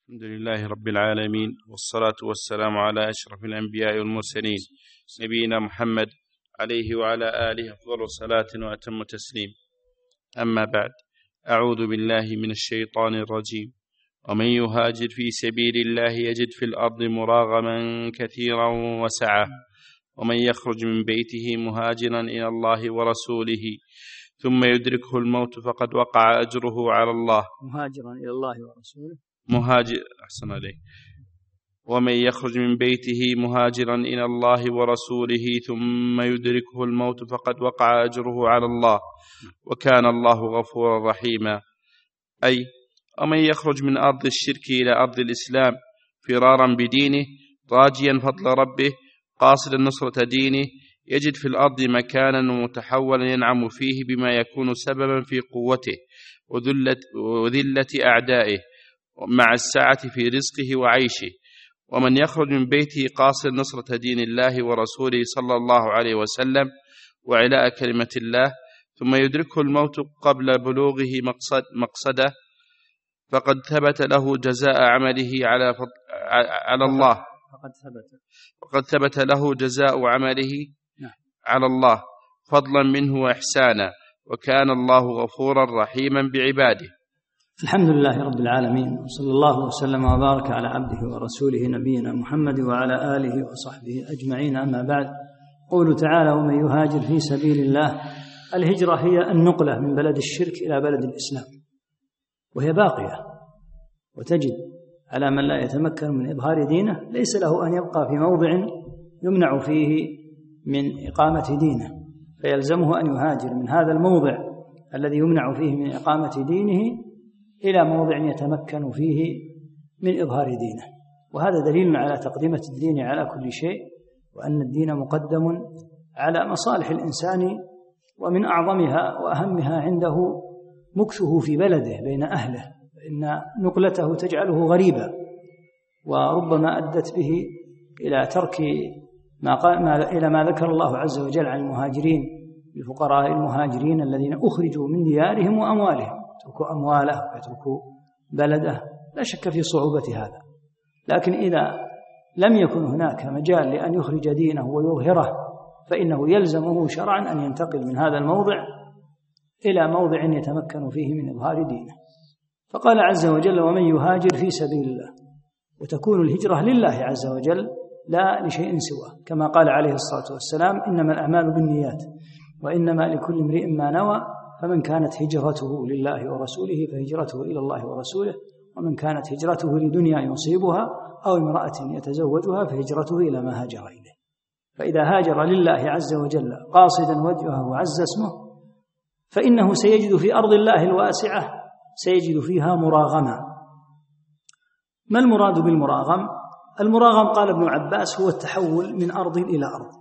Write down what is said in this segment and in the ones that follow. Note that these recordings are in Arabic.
الحمد لله رب العالمين، والصلاة والسلام على أشرف الأنبياء والمرسلين نبينا محمد عليه وعلى آله أفضل صلاة وأتم تسليم. أما بعد، أعوذ بالله من الشيطان الرجيم. ومن يهاجر في سبيل الله يجد في الأرض مراغما كثيرا وسعة، ومن يخرج من بيته مهاجرا إلى الله ورسوله ثم يدركه الموت فقد وقع أجره على الله. مهاجرا إلى الله ورسوله أحسن عليك. ومن يخرج من بيته مهاجرا إلى الله ورسوله ثم يدركه الموت فقد وقع أجره على الله، وكان الله غفورا رحيما. أي ومن يخرج من أرض الشرك إلى أرض الإسلام فرارا بدينه راجيا فضل ربه قاصدا نصرة دينه يجد في الأرض مكانا ومتحولا ينعم فيه بما يكون سببا في قوته وذلة أعدائه مع السعة في رزقه وعيشه. ومن يخرج من بيته قاصدا نصرة دين الله ورسوله صلى الله عليه وسلم وعلاء كلمة الله ثم يدركه الموت قبل بلوغه مقصده فقد ثبت له جزاء عمله على الله. فقد ثبت له جزاء عمله على الله فضلا منه وإحسانا، وكان الله غفورا رحيما بعباده. الحمد لله رب العالمين، وصلى الله وسلم وبارك على عبده ورسوله نبينا محمد وعلى آله وصحبه أجمعين. أما بعد، قوله تعالى: ومن يهاجر في سبيل الله. الهجرة هي النقلة من بلد الشرك إلى بلد الإسلام، وهي باقية، وتجد على من لا يتمكن من إظهار دينه ليس له أن يبقى في موضع يمنع فيه من إقامة دينه، فيلزمه أن يهاجر من هذا الموضع الذي يمنع فيه من إقامة دينه إلى موضع يتمكن فيه من إظهار دينه. وهذا دليل على تقدمة الدين على كل شيء، وأن الدين مقدم على مصالح الإنسان، ومن أعظمها وأهمها عنده مكثه في بلده بين أهله، فإن نقلته تجعله غريبا، وربما أدت به إلى ترك ما ذكر الله عز وجل عن المهاجرين، الفقراء المهاجرين الذين أخرجوا من ديارهم وأموالهم، يتركوا أمواله ويتركوا بلده، لا شك في صعوبة هذا. لكن إذا لم يكن هناك مجال لأن يخرج دينه ويظهره، فإنه يلزمه شرعا أن ينتقل من هذا الموضع إلى موضع يتمكن فيه من إظهار دينه. فقال عز وجل: ومن يهاجر في سبيل الله. وتكون الهجرة لله عز وجل لا لشيء سواه، كما قال عليه الصلاة والسلام: إنما الأعمال بالنيات وإنما لكل امرئ ما نوى، فمن كانت هجرته لله ورسوله فهجرته إلى الله ورسوله، ومن كانت هجرته لدنيا يصيبها أو امرأة يتزوجها فهجرته إلى ما هاجر إليه. فإذا هاجر لله عز وجل قاصدا وجهه وعز اسمه، فإنه سيجد في أرض الله الواسعة سيجد فيها مراغما. ما المراد بالمراغم؟ المراغم قال ابن عباس هو التحول من أرض إلى أرض،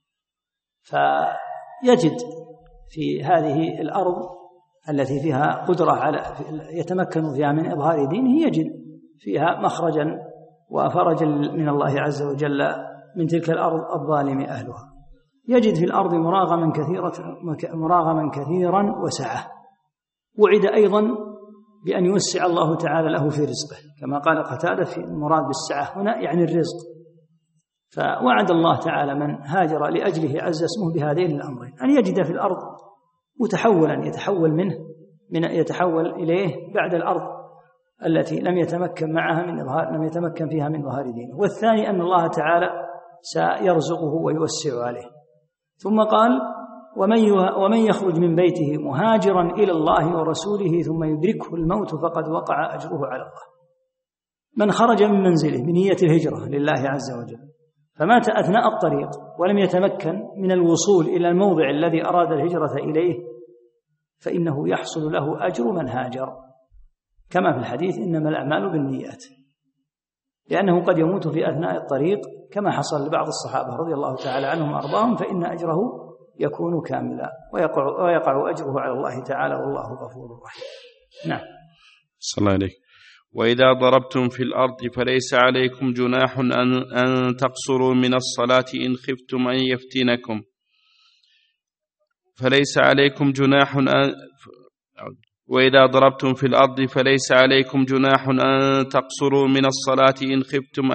فيجد في هذه الأرض التي فيها قدرة على يتمكن فيها من إظهار دينه، يجد فيها مخرجا وفرجا من الله عز وجل من تلك الأرض الظالم أهلها. يجد في الأرض مراغما كثيرا وسعة. وعد أيضا بأن يوسع الله تعالى له في رزقه، كما قال قتادة: في المراد بالسعة هنا يعني الرزق. فوعد الله تعالى من هاجر لأجله عز اسمه بهذين الأمرين: أن يجد في الأرض متحولا يتحول إليه بعد الأرض التي لم يتمكن فيها من إظهار دينه. والثاني أن الله تعالى سيرزقه ويوسع عليه. ثم قال: ومن يخرج من بيته مهاجرا إلى الله ورسوله ثم يدركه الموت فقد وقع أجره على الله. من خرج من منزله بنية الهجرة لله عز وجل فمات أثناء الطريق ولم يتمكن من الوصول إلى الموضع الذي أراد الهجرة إليه، فإنه يحصل له أجر من هاجر، كما في الحديث: إنما الأعمال بالنيات، لأنه قد يموت في أثناء الطريق كما حصل لبعض الصحابة رضي الله تعالى عنهم وأرضاهم، فإن أجره يكون كاملا ويقع أجره على الله تعالى، والله غفور رحيم. نعم. صلى الله عليه. وإذا ضربتم في الأرض فليس عليكم جناح أن تقصروا من الصلاة إن خفتم أن يفتنكم. فليس عليكم جناح وإذا ضربتم في الأرض فليس عليكم جناح أن تقصروا من الصلاة إن خفتم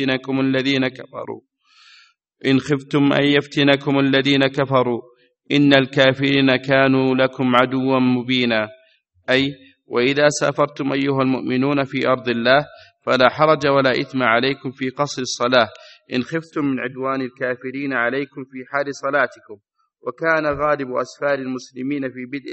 أن يفتنكم الذين كفروا إن الكافرين كانوا لكم عدوا مبينا. أي وإذا سافرتم أيها المؤمنون في أرض الله فلا حرج ولا إثم عليكم في قصر الصلاة إن خفتم من عدوان الكافرين عليكم في حال صلاتكم. وكان غالب أسفار المسلمين في بدء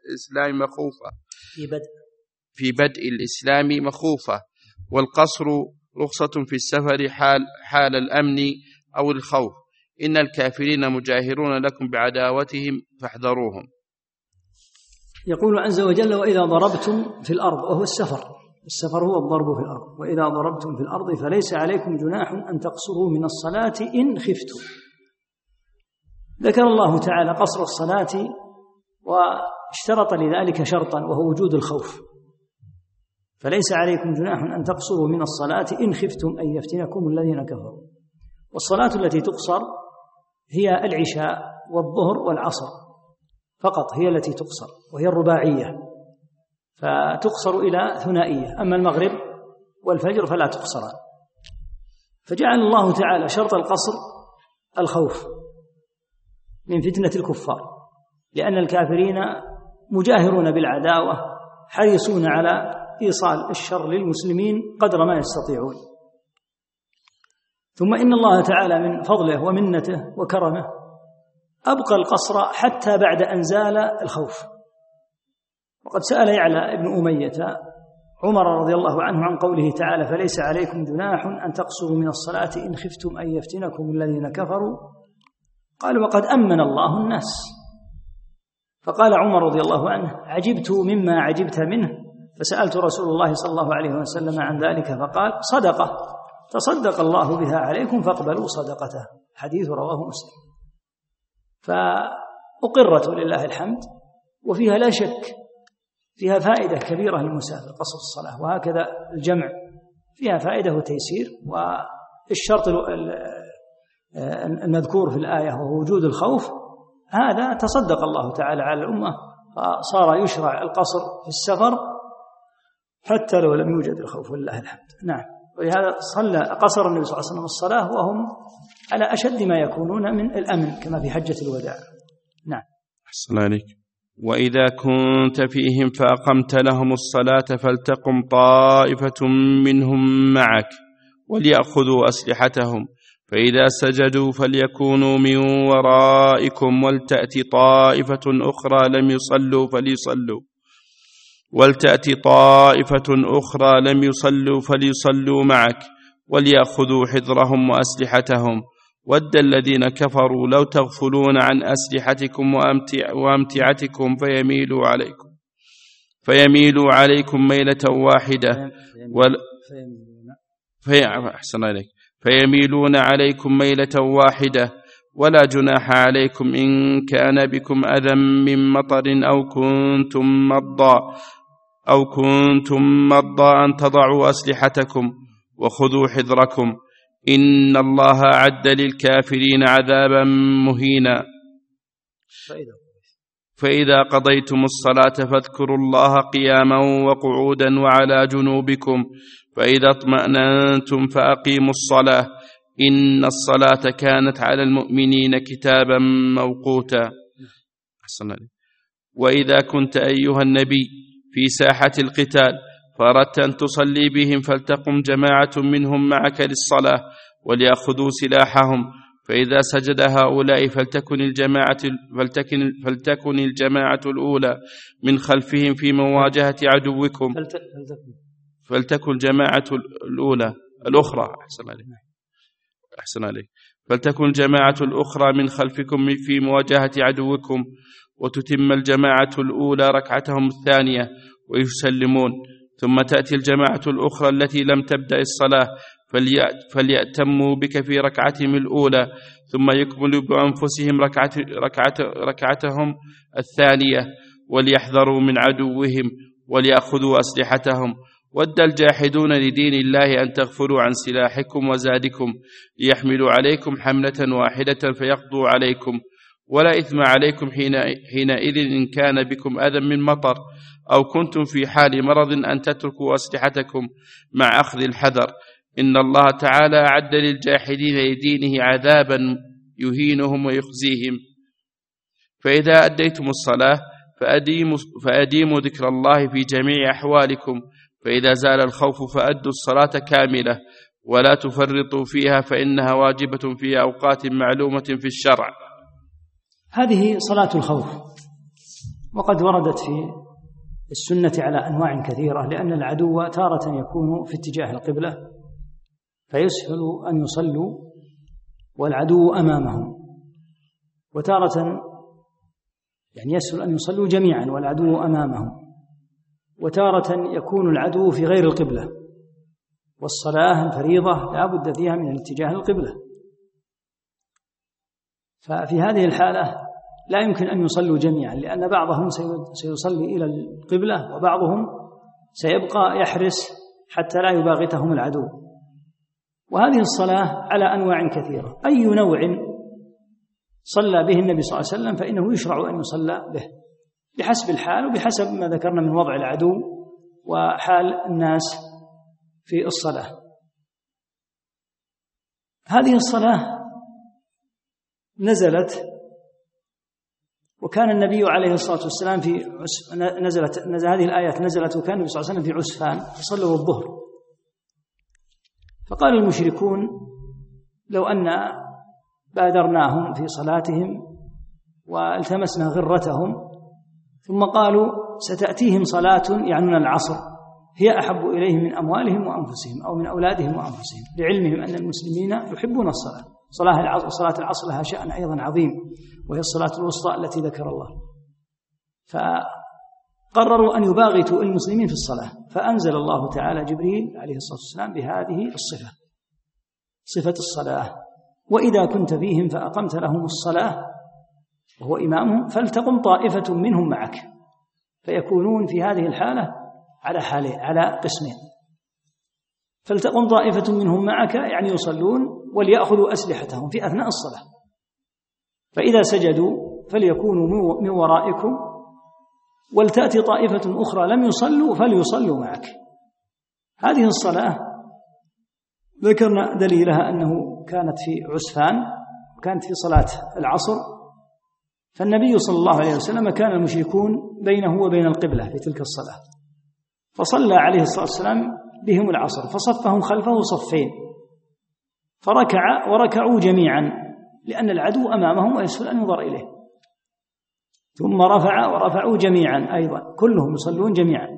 الإسلام مخوفة والقصر رخصة في السفر حال الأمن أو الخوف. إن الكافرين مجاهرون لكم بعداوتهم فاحذروهم. يقول عز وجل: وإذا ضربتم في الأرض، وهو السفر هو الضرب في الأرض. وإذا ضربتم في الأرض فليس عليكم جناح أن تقصروا من الصلاة إن خفتم. ذكر الله تعالى قصر الصلاة واشترط لذلك شرطا وهو وجود الخوف. فليس عليكم جناح أن تقصروا من الصلاة إن خفتم أن يفتنكم الذين كفروا. والصلاة التي تقصر هي العشاء والظهر والعصر فقط، هي التي تقصر، وهي الرباعية، فتقصر إلى ثنائية. أما المغرب والفجر فلا تقصران. فجعل الله تعالى شرط القصر الخوف من فتنة الكفار، لأن الكافرين مجاهرون بالعداوة، حريصون على إيصال الشر للمسلمين قدر ما يستطيعون. ثم إن الله تعالى من فضله ومنته وكرمه أبقى القصر حتى بعد أن زال الخوف. وقد سأل يعلى ابن أمية عمر رضي الله عنه عن قوله تعالى: فليس عليكم جناح أن تقصروا من الصلاة إن خفتم أن يفتنكم الذين كفروا. قال: وقد أمن الله الناس. فقال عمر رضي الله عنه: عجبت مما عجبت منه، فسألت رسول الله صلى الله عليه وسلم عن ذلك فقال: صدقة تصدق الله بها عليكم فاقبلوا صدقته. حديث رواه مسلم. فأقرت ولله الحمد، وفيها لا شك فيها فائدة كبيرة للمسافر قصر الصلاة، وهكذا الجمع فيها فائدة وتيسير. والشرط المذكور في الآية وهو وجود الخوف، هذا تصدق الله تعالى على الأمة، فصار يشرع القصر في السفر حتى لو لم يوجد الخوف ولله الحمد. نعم. ولهذا قصر النبي صلى الله عليه وسلم الصلاة وهم على أشد ما يكونون من الأمن كما في حجة الوداع. نعم. أحسن عليك. وإذا كنت فيهم فأقمت لهم الصلاة فلتقم طائفة منهم معك وليأخذوا أسلحتهم، فإذا سجدوا فليكونوا من ورائكم ولتأتي طائفة أخرى لم يصلوا فليصلوا معك وليأخذوا حذرهم وأسلحتهم. ود الذين كفروا لو تغفلون عن أسلحتكم وأمتعتكم فيميلوا عليكم ميلة واحدة فيميلون عليكم ميلة واحدة ولا جناح عليكم إن كان بكم أذى من مطر أو كنتم مرضى أن تضعوا أسلحتكم وخذوا حذركم إن الله أعد للكافرين عذابا مهينا. فإذا قضيتم الصلاة فاذكروا الله قياما وقعودا وعلى جنوبكم، فإذا اطمأننتم فأقيموا الصلاة إن الصلاة كانت على المؤمنين كتابا موقوتا. وإذا كنت أيها النبي في ساحة القتال فأردت أن تصلي بهم فلتقم جماعة منهم معك للصلاة وليأخذوا سلاحهم، فإذا سجد هؤلاء فلتكن الجماعة الأولى من خلفهم في مواجهة عدوكم. فلتكن الجماعة الأخرى فلتكن الجماعة الأخرى من خلفكم في مواجهة عدوكم، وتتم الجماعة الأولى ركعتهم الثانية ويسلمون، ثم تأتي الجماعة الأخرى التي لم تبدأ الصلاة فليأتموا بك في ركعتهم الأولى، ثم يكملوا بأنفسهم ركعتهم الثانية وليحذروا من عدوهم وليأخذوا أسلحتهم. ود الجاحدون لدين الله أن تغفلوا عن سلاحكم وزادكم ليحملوا عليكم حملة واحدة فيقضوا عليكم، ولا إثم عليكم حينئذ إن كان بكم أذى من مطر أو كنتم في حال مرض أن تتركوا أسلحتكم مع أخذ الحذر، إن الله تعالى أعد للجاحدين لدينه عذابا يهينهم ويخزيهم. فإذا أديتم الصلاة فأديموا ذكر الله في جميع أحوالكم، فإذا زال الخوف فأدوا الصلاة كاملة ولا تفرطوا فيها فإنها واجبة في أوقات معلومة في الشرع. هذه صلاة الخوف، وقد وردت في السنة على أنواع كثيرة، لأن العدو تارة يكون في اتجاه القبلة فيسهل أن يصلوا والعدو أمامهم، وتارة يسهل أن يصلوا جميعا والعدو أمامهم، وتارة يكون العدو في غير القبلة، والصلاة الفريضة لا بد فيها من اتجاه القبلة. ففي هذه الحالة لا يمكن أن يصلوا جميعا، لأن بعضهم سيصلي إلى القبلة وبعضهم سيبقى يحرس حتى لا يباغتهم العدو. وهذه الصلاة على أنواع كثيرة، أي نوع صلى به النبي صلى الله عليه وسلم فإنه يشرع أن يصلى به بحسب الحال وبحسب ما ذكرنا من وضع العدو وحال الناس في الصلاة. هذه الصلاة نزلت، وكان النبي عليه الصلاة والسلام هذه الآيات نزلت وكان النبي صلى الله عليه وسلم في عسفان يصلوا الظهر، فقال المشركون لو أن بادرناهم في صلاتهم والتمسنا غرتهم، ثم قالوا ستأتيهم صلاة يعنون العصر هي أحب إليهم من أموالهم وأنفسهم أو من أولادهم وأنفسهم، لعلمهم أن المسلمين يحبون الصلاة. صلاة العصر لها شأن أيضا عظيم، وهي الصلاة الوسطى التي ذكر الله، فقرروا أن يباغتوا المسلمين في الصلاة، فأنزل الله تعالى جبريل عليه الصلاة والسلام بهذه الصفة، صفة الصلاة: وإذا كنت فيهم فأقمت لهم الصلاة وهو إمامهم فلتقم طائفة منهم معك، فيكونون في هذه الحالة على قسمين: فلتقم طائفة منهم معك يعني يصلون وليأخذوا أسلحتهم في أثناء الصلاة، فإذا سجدوا فليكونوا من ورائكم، ولتأتي طائفة أخرى لم يصلوا فليصلوا معك. هذه الصلاة ذكرنا دليلها أنه كانت في عسفان وكانت في صلاة العصر، فالنبي صلى الله عليه وسلم كان المشركون بينه وبين القبلة في تلك الصلاة، فصلى عليه الصلاة والسلام بهم العصر، فصفهم خلفه صفين، وركعوا جميعا لأن العدو أمامهم ويسهل أن ينظر إليه، ثم ورفعوا جميعا أيضا، كلهم يصلون جميعا،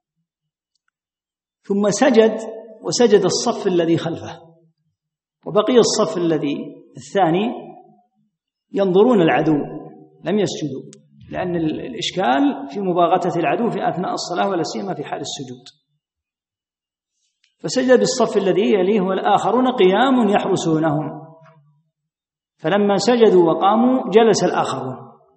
ثم وسجد الصف الذي خلفه، وبقي الصف الثاني ينظرون العدو لم يسجدوا، لأن الإشكال في مباغتة العدو في أثناء الصلاة ولا سيما في حال السجود. فسجد بالصف الذي يليه والآخرون قيام يحرسونهم، فلما سجدوا وقاموا جلس الآخرون،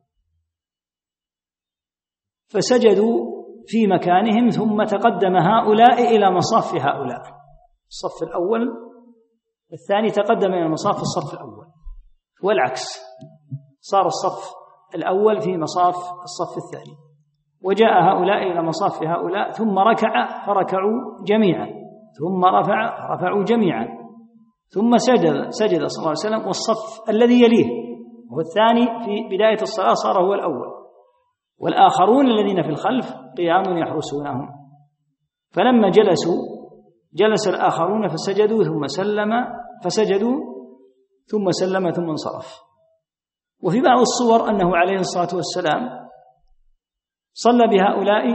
فسجدوا في مكانهم، ثم تقدم هؤلاء إلى مصاف هؤلاء، الصف الأول الثاني تقدم إلى مصاف الصف الأول، والعكس، صار الصف الأول في مصاف الصف الثاني، وجاء هؤلاء إلى مصاف هؤلاء، ثم ركع فركعوا جميعا، ثم رفعوا جميعا، ثم سجد صلى الله عليه وسلم، والصف الذي يليه وهو الثاني في بداية الصلاة صار هو الأول، والآخرون الذين في الخلف قيام يحرسونهم، فلما جلس الآخرون فسجدوا ثم سلم ثم انصرف. وفي بعض الصور أنه عليه الصلاة والسلام صلى بهؤلاء،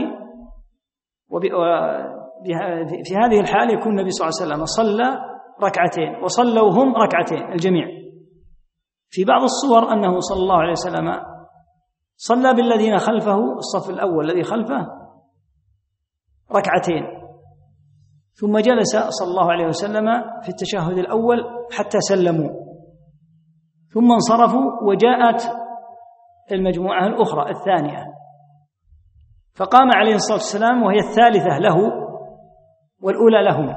في هذه الحال يكون النبي صلى الله عليه وسلم صلى ركعتين وصلوا هم ركعتين الجميع. في بعض الصور أنه صلى الله عليه وسلم صلى بالذين خلفه، الصف الأول الذي خلفه ركعتين، ثم جلس صلى الله عليه وسلم في التشهد الأول حتى سلموا، ثم انصرفوا، وجاءت المجموعة الأخرى الثانية، فقام عليه الصلاة والسلام وهي الثالثة له والأولى لهم،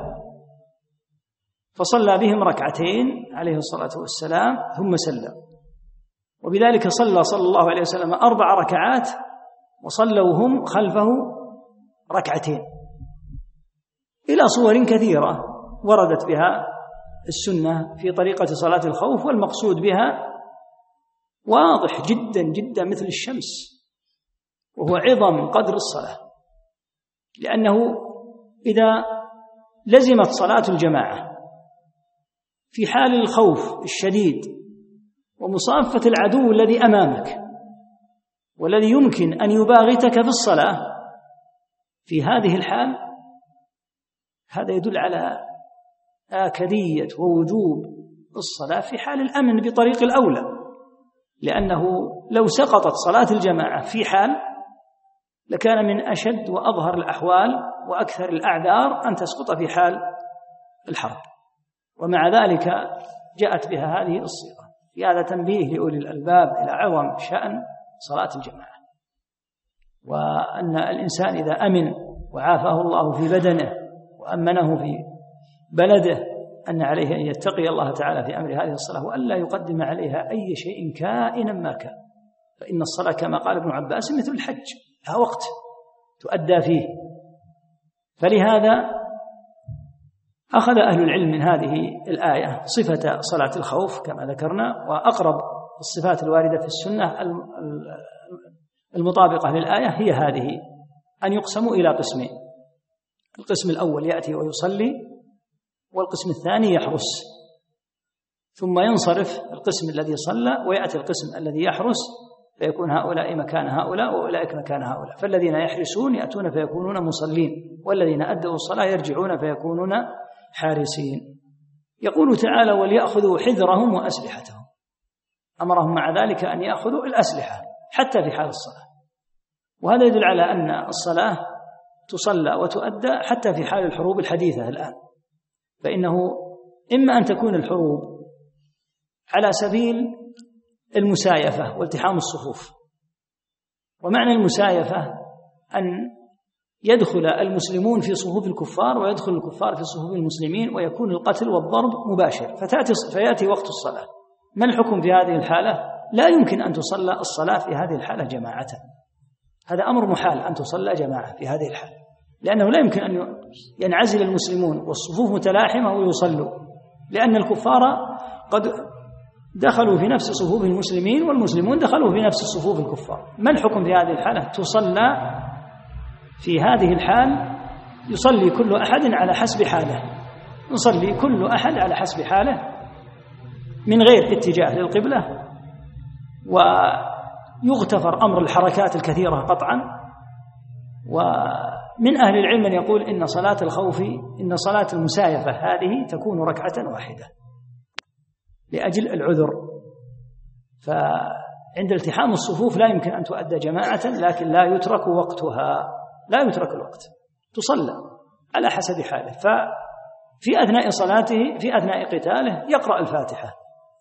فصلى بهم ركعتين عليه الصلاة والسلام ثم سلم، وبذلك صلى الله عليه وسلم 4 ركعات وصلوا هم خلفه 2 إلى صور كثيرة وردت بها السنة في طريقة صلاة الخوف، والمقصود بها واضح جدا جدا مثل الشمس، وهو عظم قدر الصلاة. لأنه إذا لزمت صلاة الجماعة في حال الخوف الشديد ومصافة العدو الذي أمامك والذي يمكن أن يباغتك في الصلاة في هذه الحال، هذا يدل على آكدية ووجوب الصلاة في حال الأمن بطريق الأولى، لأنه لو سقطت صلاة الجماعة في حال لكان من أشد وأظهر الأحوال وأكثر الأعذار أن تسقط في حال الحرب، ومع ذلك جاءت بها هذه الصيغة. في هذا تنبيه لأولي الألباب إلى عظم شأن صلاة الجماعة، وأن الإنسان إذا أمن وعافاه الله في بدنه وأمنه في بلده أن عليه أن يتقي الله تعالى في أمر هذه الصلاة، وألا يقدم عليها أي شيء كائنا ما كان، فإن الصلاة كما قال ابن عباس مثل الحج، لها وقت تؤدى فيه. فلهذا أخذ أهل العلم من هذه الآية صفة صلاة الخوف كما ذكرنا، وأقرب الصفات الواردة في السنة المطابقة للآية هي هذه، أن يقسموا إلى قسمين: القسم الأول يأتي ويصلي، والقسم الثاني يحرس، ثم ينصرف القسم الذي صلى ويأتي القسم الذي يحرس، فيكون هؤلاء مكان هؤلاء وأولئك مكان هؤلاء. فالذين يحرسون يأتون فيكونون مصلين، والذين أدوا الصلاة يرجعون فيكونون حارسين. يقول تعالى: وليأخذوا حذرهم وأسلحتهم. أمرهم مع ذلك أن يأخذوا الأسلحة حتى في حال الصلاة، وهذا يدل على أن الصلاة تصلى وتؤدى حتى في حال الحروب الحديثة الآن، فإنه إما أن تكون الحروب على سبيل المسايفة والتحام الصفوف، ومعنى المسايفة أن يدخل المسلمون في صفوف الكفار ويدخل الكفار في صفوف المسلمين ويكون القتل والضرب مباشر، فيأتي وقت الصلاة. ما الحكم في هذه الحالة؟ لا يمكن أن تصلى الصلاة في هذه الحالة جماعة، هذا أمر محال أن تصلى جماعة في هذه الحالة، لأنه لا يمكن أن ينعزل المسلمون والصفوف متلاحمة ويصلوا، لأن الكفار قد دخلوا في نفس صفوف المسلمين والمسلمون دخلوا في نفس صفوف الكفار. ما الحكم في هذه الحالة؟ تصلى في هذه الحال، يصلي كل أحد على حسب حاله، يصلي كل أحد على حسب حاله من غير اتجاه للقبلة، ويغتفر أمر الحركات الكثيرة قطعا. ومن أهل العلم من يقول إن صلاة الخوف، إن صلاة المسايفة هذه تكون ركعة واحدة لأجل العذر، فعند التحام الصفوف لا يمكن أن تؤدى جماعة، لكن لا يترك وقتها، لا يترك الوقت، تصلى على حسب حاله. ففي أثناء صلاته في أثناء قتاله يقرأ الفاتحة،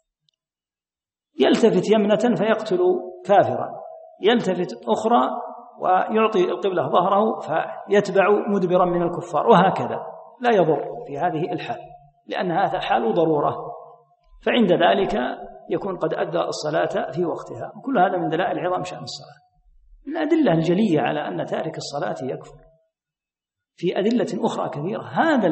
يلتفت يمنة فيقتل كافرا، يلتفت أخرى ويعطي القبلة ظهره فيتبع مدبرا من الكفار، وهكذا لا يضر في هذه الحال، لأن هذا حال ضرورة، فعند ذلك يكون قد أدى الصلاة في وقتها. وكل هذا من دلائل عظم شأن الصلاة، من الأدلة الجلية على أن تارك الصلاة يكفر. في أدلة أخرى كثيرة هذا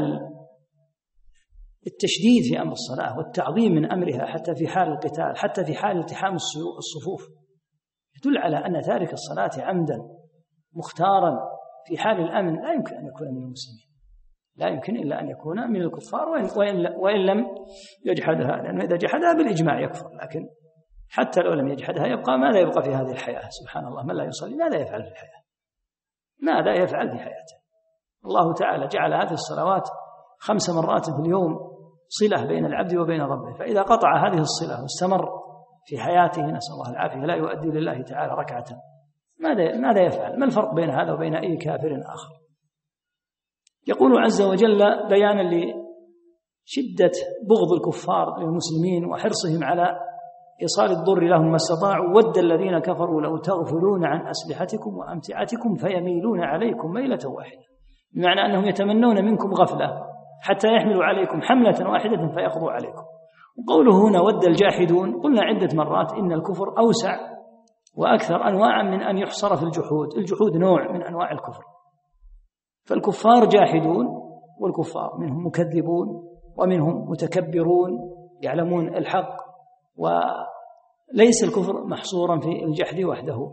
التشديد في أمر الصلاة والتعظيم من أمرها حتى في حال القتال، حتى في حال التحام الصفوف، يدل على أن تارك الصلاة عمدا مختارا في حال الأمن لا يمكن أن يكون من المسلمين، لا يمكن إلا أن يكون من الكفار، وإن لم يجحدها، لأنه إذا جحدها بالإجماع يكفر. لكن حتى لو لم يجحدها يبقى ماذا يبقى في هذه الحياة؟ سبحان الله، من لا يصلي ماذا يفعل في الحياة؟ ماذا يفعل في حياته؟ الله تعالى جعل هذه الصلوات 5 مرات في اليوم صلة بين العبد وبين ربه، فإذا قطع هذه الصلة واستمر في حياته نسأل الله العافية لا يؤدي لله تعالى ركعة، ماذا يفعل؟ ما الفرق بين هذا وبين أي كافر آخر؟ يقول عز وجل بيانا لشدة بغض الكفار للمسلمين وحرصهم على إيصال الضر لهم ما استطاعوا: ود الذين كفروا لو تغفلون عن أسلحتكم وأمتعتكم فيميلون عليكم ميلة واحدة، بمعنى أنهم يتمنون منكم غفلة حتى يحملوا عليكم حملة واحدة فيقضوا عليكم. وقوله هنا ود الجاحدون، قلنا عدة مرات إن الكفر أوسع وأكثر أنواعا من أن يحصر في الجحود. الجحود نوع من أنواع الكفر، فالكفار جاحدون، والكفار منهم مكذبون ومنهم متكبرون يعلمون الحق، وليس الكفر محصورا في الجحد وحده.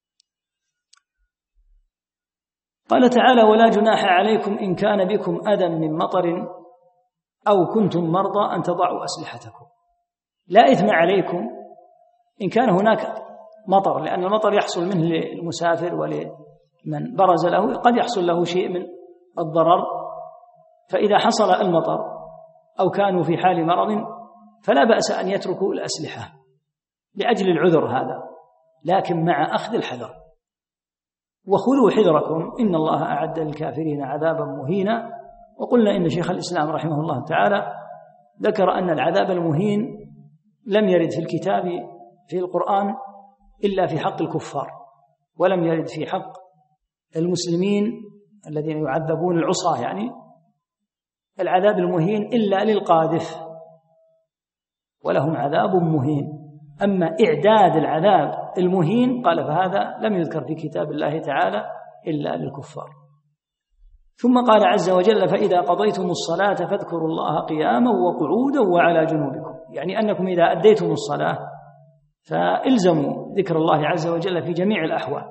قال تعالى ولا جناح عليكم إن كان بكم أذى من مطر أو كنتم مرضى أن تضعوا أسلحتكم. لا إثم عليكم إن كان هناك مطر، لأن المطر يحصل منه للمسافر ولمن برز له، قد يحصل له شيء من الضرر، فإذا حصل المطر أو كانوا في حال مرض فلا بأس أن يتركوا الأسلحة لأجل العذر هذا، لكن مع أخذ الحذر. وخذوا حذركم إن الله أعد للكافرين عذابا مهينا. وقلنا إن شيخ الإسلام رحمه الله تعالى ذكر أن العذاب المهين لم يرد في الكتاب في القرآن إلا في حق الكفار، ولم يرد في حق المسلمين الذين يعذبون العصاة، يعني العذاب المهين إلا للقاذف، ولهم عذاب مهين. أما إعداد العذاب المهين قال فهذا لم يذكر في كتاب الله تعالى إلا للكفار. ثم قال عز وجل فإذا قضيتم الصلاة فاذكروا الله قياما وقعودا وعلى جنوبكم، يعني أنكم إذا أديتم الصلاة فإلزموا ذكر الله عز وجل في جميع الأحوال،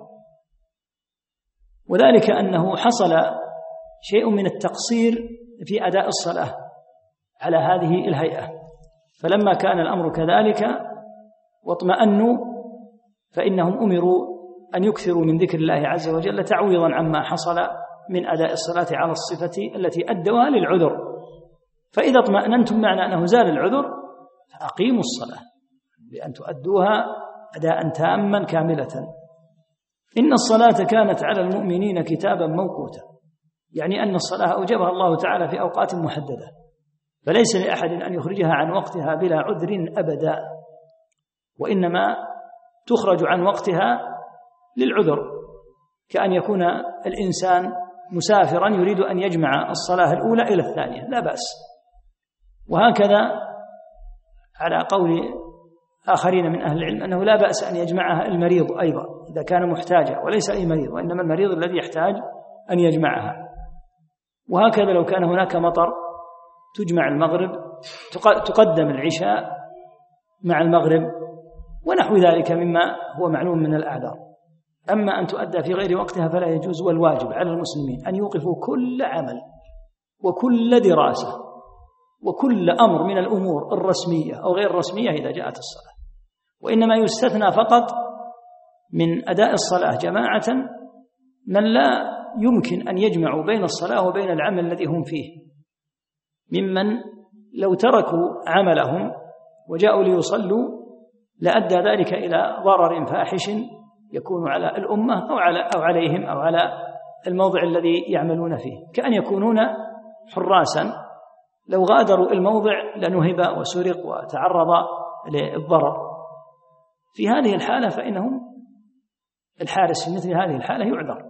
وذلك أنه حصل شيء من التقصير في أداء الصلاة على هذه الهيئة، فلما كان الأمر كذلك واطمأنوا فإنهم أمروا أن يكثروا من ذكر الله عز وجل تعويضا عما حصل من أداء الصلاة على الصفة التي أدوها للعذر. فإذا اطمأننتم معنى أنه زال العذر فأقيموا الصلاة بأن تؤدوها أداء تاما كاملة. إن الصلاة كانت على المؤمنين كتابا موقوتا، يعني أن الصلاة أوجبها الله تعالى في أوقات محددة، فليس لأحد أن يخرجها عن وقتها بلا عذر أبدا، وإنما تخرج عن وقتها للعذر، كأن يكون الإنسان مسافرا يريد أن يجمع الصلاة الأولى إلى الثانية لا بأس. وهكذا على قول آخرين من أهل العلم أنه لا بأس أن يجمعها المريض أيضا إذا كان محتاجا، وليس أي مريض، وإنما المريض الذي يحتاج أن يجمعها. وهكذا لو كان هناك مطر تجمع المغرب، تقدم العشاء مع المغرب ونحو ذلك مما هو معلوم من الأعذار. أما أن تؤدى في غير وقتها فلا يجوز. والواجب على المسلمين أن يوقفوا كل عمل وكل دراسة وكل أمر من الأمور الرسمية أو غير الرسمية إذا جاءت الصلاة، وإنما يستثنى فقط من أداء الصلاة جماعة من لا يمكن أن يجمعوا بين الصلاة وبين العمل الذي هم فيه، ممن لو تركوا عملهم وجاءوا ليصلوا لأدى ذلك إلى ضرر فاحش يكون على الأمة أو عليهم أو على الموضع الذي يعملون فيه، كأن يكونون حراسا لو غادروا الموضع لنهب وسرق وتعرض للضرر. في هذه الحالة فإنهم الحارس في مثل هذه الحالة يعذر.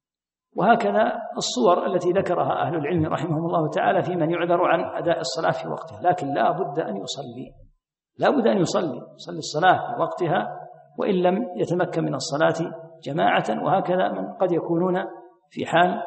وهكذا الصور التي ذكرها أهل العلم رحمهم الله تعالى في من يعذر عن أداء الصلاة في وقتها، لكن لا بد أن يصلي، لا بد أن يصلي الصلاة في وقتها وإن لم يتمكن من الصلاة جماعة. وهكذا من قد يكونون في حال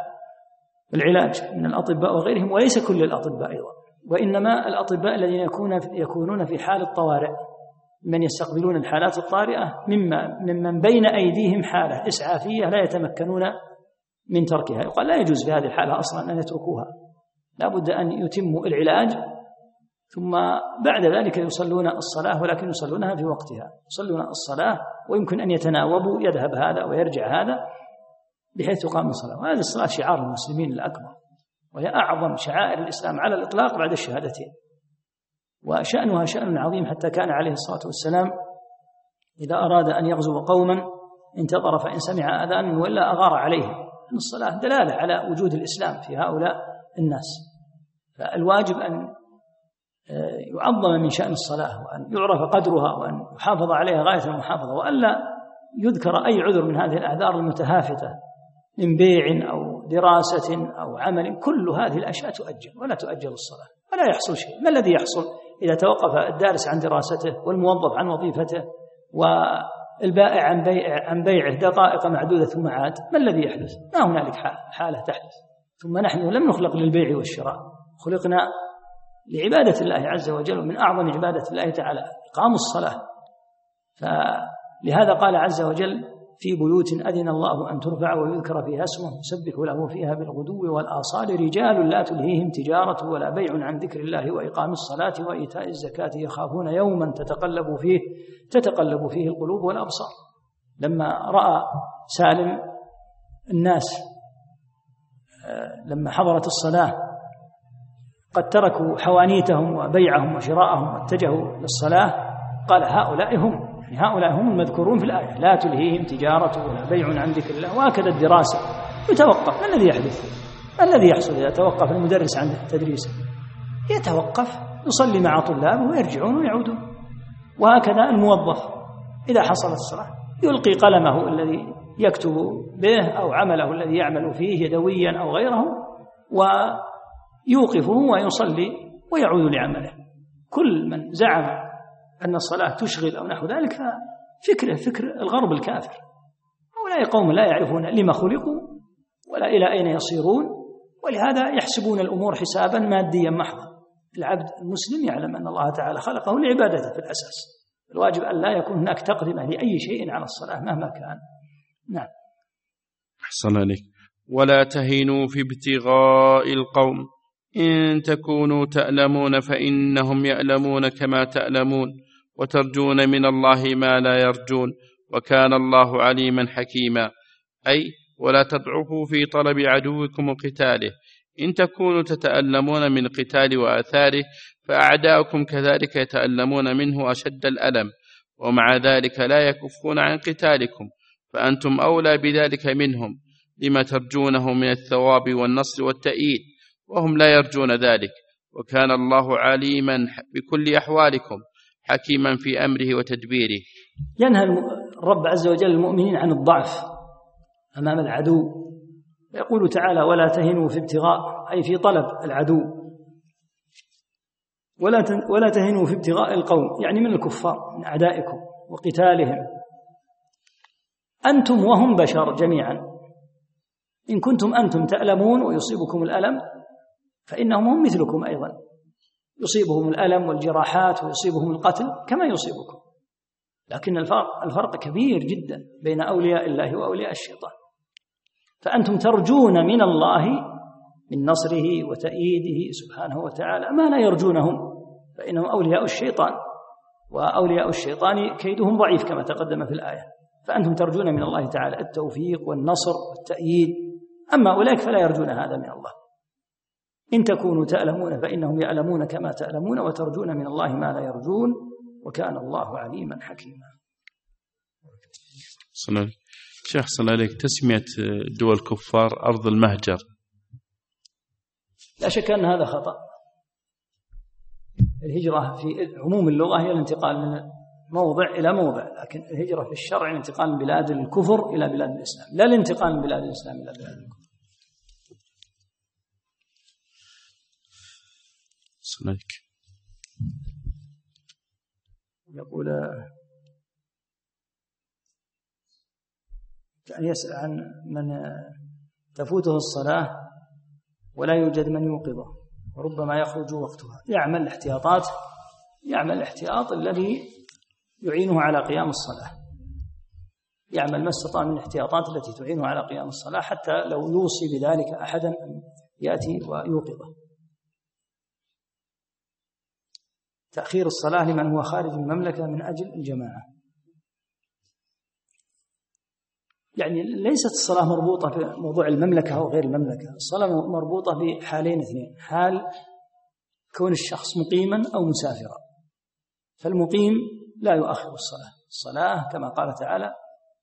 العلاج من الأطباء وغيرهم، وليس كل الأطباء أيضا، وإنما الأطباء الذين يكونون في حال الطوارئ، من يستقبلون الحالات الطارئة ممن بين أيديهم حالة إسعافية لا يتمكنون من تركها، يقال لا يجوز في هذه الحالة أصلا أن يتركوها، لا بد أن يتموا العلاج ثم بعد ذلك يصلون الصلاة، ولكن يصلونها في وقتها، يصلون الصلاة ويمكن أن يتناوبوا، يذهب هذا ويرجع هذا بحيث تقام الصلاة. وهذه الصلاة شعار المسلمين الأكبر، وهي أعظم شعائر الإسلام على الإطلاق بعد الشهادتين، وشأنها شأن عظيم، حتى كان عليه الصلاة والسلام إذا أراد أن يغزو قوما انتظر فإن سمع أذان وإلا أغار عليهم، أن الصلاة دلالة على وجود الإسلام في هؤلاء الناس. فالواجب أن يعظم من شأن الصلاة وأن يعرف قدرها وأن يحافظ عليها غاية المحافظة، وألا يذكر أي عذر من هذه الأعذار المتهافتة من بيع أو دراسة أو عمل، كل هذه الأشياء تؤجل ولا تؤجل الصلاة ولا يحصل شيء. ما الذي يحصل إذا توقف الدارس عن دراسته والموظف عن وظيفته والبائع عن بيعه دقائق معدودة ثم عاد، ما الذي يحدث؟ ما هنالك حالة تحدث. ثم نحن لم نخلق للبيع والشراء، خلقنا لعبادة الله عز وجل، ومن أعظم عبادة الله تعالى إقام الصلاة. فلهذا قال عز وجل: في بيوت أذن الله أن ترفع ويذكر فيها اسمه يسبح له فيها بالغدو والآصال رجال لا تلهيهم تجارة ولا بيع عن ذكر الله وإقام الصلاة وإيتاء الزكاة يخافون يوما تتقلب فيه القلوب والأبصار. لما رأى سالم الناس لما حضرت الصلاة قد تركوا حوانيتهم وبيعهم وشراءهم واتجهوا للصلاة، قال: هؤلاء هم المذكورون في الآية، لا تلهيهم تجارة ولا بيع عن ذكر الله. وهكذا الدراسة يتوقف. ما الذي يحدث؟ ما الذي يحصل إذا توقف المدرس عن تدريسه؟ يتوقف، يصلي مع طلابه ويرجعون ويعودون. وهكذا الموظف إذا حصلت الصلاة يلقي قلمه الذي يكتب به أو عمله الذي يعمل فيه يدويا أو غيره ويوقفه ويصلي ويعود لعمله. كل من زعم أن الصلاة تشغل أو نحو ذلك فكر الغرب الكافر. هؤلاء قوم لا يعرفون لما خلقوا ولا إلى أين يصيرون، ولهذا يحسبون الأمور حسابا ماديا محضا. العبد المسلم يعلم أن الله تعالى خلقه لعبادته في الأساس، الواجب أن لا يكون هناك تقدمة لأي شيء على الصلاة مهما كان. نعم. أحسن عليك. ولا تهنوا في ابتغاء القوم إن تكونوا تألمون فإنهم يألمون كما تألمون وترجون من الله ما لا يرجون وكان الله عليما حكيما. أي ولا تضعفوا في طلب عدوكم وقتاله، إن تكونوا تتألمون من قتال وآثاره فأعداؤكم كذلك يتألمون منه أشد الألم، ومع ذلك لا يكفون عن قتالكم، فأنتم أولى بذلك منهم لما ترجونه من الثواب والنصر والتأييد، وهم لا يرجون ذلك. وكان الله عليما بكل أحوالكم حكيما في أمره وتدبيره. ينهى الرب عز وجل المؤمنين عن الضعف أمام العدو، يقول تعالى: ولا تهنوا في ابتغاء، أي في طلب العدو، ولا تهنوا في ابتغاء القوم، يعني من الكفار من أعدائكم وقتالهم، أنتم وهم بشر جميعا. إن كنتم أنتم تألمون ويصيبكم الألم فإنهم هم مثلكم أيضا، يصيبهم الألم والجراحات ويصيبهم القتل كما يصيبكم، لكن الفرق كبير جدا بين أولياء الله وأولياء الشيطان. فأنتم ترجون من الله من نصره وتأييده سبحانه وتعالى ما لا يرجونهم، فإنهم أولياء الشيطان، وأولياء الشيطان كيدهم ضعيف كما تقدم في الآية. فأنتم ترجون من الله تعالى التوفيق والنصر والتأييد، أما أولئك فلا يرجون هذا من الله. إن تكونوا تألمون فإنهم يألمون كما تألمون وترجون من الله ما لا يرجون وكان الله عليما حكيما. شيخ صلى الله عليك، تسمية دول الكفار أرض المهجر لا شك أن هذا خطأ. الهجرة في عموم اللغة هي الانتقال من موضع إلى موضع، لكن الهجرة في الشرع الانتقال من بلاد الكفر إلى بلاد الإسلام، لا الانتقال من بلاد الإسلام إلى بلاد الكفر. صليك. يقول كأن يسأل عن من تفوته الصلاة ولا يوجد من يوقظه وربما يخرج وقتها، يعمل الاحتياط الذي يعينه على قيام الصلاة، يعمل ما استطاع من الاحتياطات التي تعينه على قيام الصلاة، حتى لو يوصي بذلك أحدا أن يأتي ويوقظه. تأخير الصلاة لمن هو خارج المملكة من أجل الجماعة، يعني ليست الصلاة مربوطة بموضوع المملكة أو غير المملكة، الصلاة مربوطة بحالين اثنين: حال كون الشخص مقيما أو مسافرا، فالمقيم لا يؤخر الصلاة كما قال تعالى: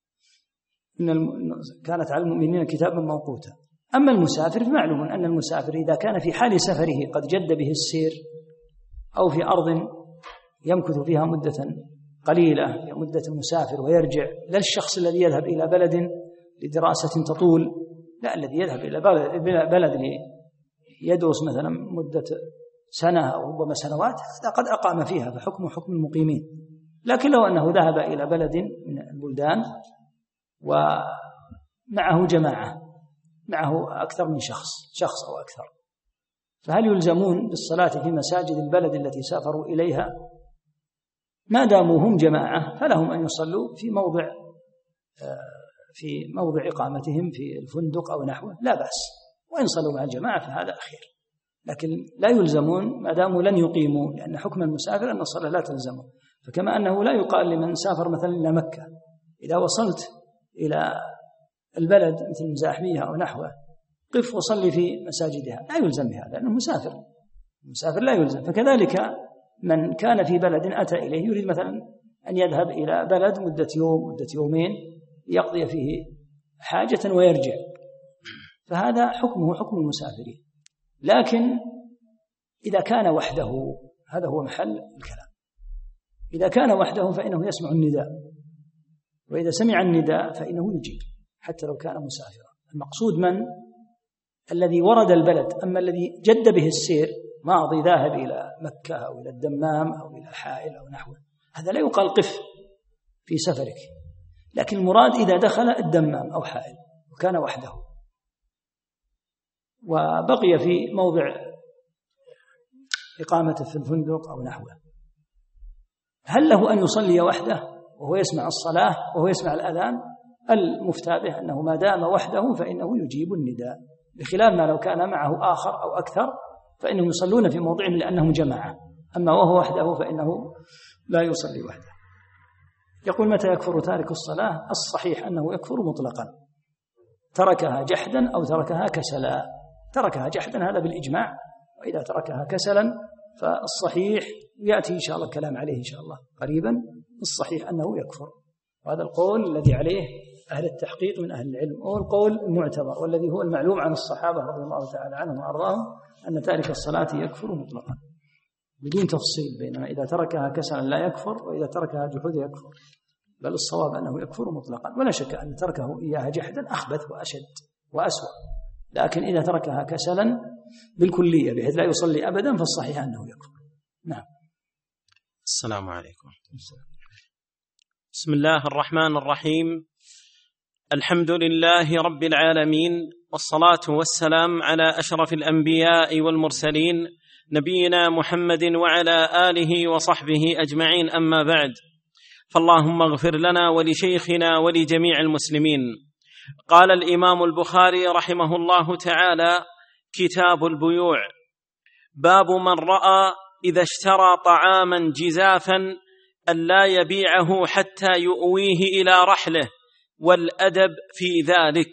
كانت على المؤمنين كتابا موقوتا. أما المسافر فمعلوم أن المسافر إذا كان في حال سفره قد جد به السير أو في أرض يمكث فيها مدة قليلة هي مدة المسافر ويرجع، لا الشخص الذي يذهب إلى بلد لدراسة تطول، لا الذي يذهب إلى بلد ليدرس مثلا مدة سنة أو ربما سنوات هذا قد أقام فيها فحكمه حكم المقيمين. لكن لو أنه ذهب إلى بلد من البلدان ومعه جماعة، معه أكثر من شخص أو أكثر، فهل يلزمون بالصلاة في مساجد البلد التي سافروا إليها؟ ما داموا هم جماعة فلهم أن يصلوا في موضع إقامتهم في الفندق أو نحوه، لا بأس، وإن صلوا مع الجماعة فهذا خير. لكن لا يلزمون ما داموا لن يقيموا، لأن حكم المسافر أن الصلاة لا تلزمه. فكما أنه لا يقال لمن سافر مثلا إلى مكة إذا وصلت إلى البلد مثل المزاحمية أو نحوه قف وصلي في مساجدها، لا يلزم بهذا لأنه مسافر لا يلزم. فكذلك من كان في بلد أتى إليه يريد مثلا أن يذهب إلى بلد مدة يوم مدة يومين يقضي فيه حاجة ويرجع، فهذا حكمه حكم المسافرين. لكن إذا كان وحده، هذا هو محل الكلام، إذا كان وحده فإنه يسمع النداء، وإذا سمع النداء فإنه يجيب حتى لو كان مسافرا. المقصود من الذي ورد البلد، أما الذي جد به السير ماضي ذاهب إلى مكة أو إلى الدمام أو إلى حائل أو نحوه، هذا لا يقال قف في سفرك. لكن المراد إذا دخل الدمام أو حائل وكان وحده وبقي في موضع إقامته في الفندق أو نحوه، هل له أن يصلي وحده وهو يسمع الصلاة وهو يسمع الأذان؟ المفتى به أنه ما دام وحده فإنه يجيب النداء، بخلاف ما لو كان معه آخر أو أكثر فإنهم يصلون في موضعهم لأنهم جماعة، أما وهو وحده فإنه لا يصلي وحده. يقول متى يكفر تارك الصلاة؟ الصحيح أنه يكفر مطلقا، تركها جحدا أو تركها كسلا. تركها جحدا هذا بالإجماع، وإذا تركها كسلا فالصحيح يأتي إن شاء الله الكلام عليه إن شاء الله قريبا، الصحيح أنه يكفر. وهذا القول الذي عليه أهل التحقيق من أهل العلم، هو القول المعتبر والذي هو المعلوم عن الصحابة رضي الله تعالى عنهم وأرضاهم أن تارك الصلاة يكفر مطلقا بدون تفصيل، بينما إذا تركها كسلا لا يكفر، وإذا تركها جحودا يكفر، بل الصواب أنه يكفر مطلقا. ولا شك أن تركه إياها جحدا أخبث وأشد وأسوأ، لكن إذا تركها كسلا بالكلية بحيث لا يصلي أبدا فالصحيح أنه يكفر. نعم. السلام عليكم. بسم الله الرحمن الرحيم، الحمد لله رب العالمين، والصلاة والسلام على أشرف الأنبياء والمرسلين نبينا محمد وعلى آله وصحبه أجمعين، أما بعد، فاللهم اغفر لنا ولشيخنا ولجميع المسلمين. قال الإمام البخاري رحمه الله تعالى: كتاب البيوع، باب من رأى إذا اشترى طعاما جزافا ألا يبيعه حتى يؤويه إلى رحله، والأدب في ذلك.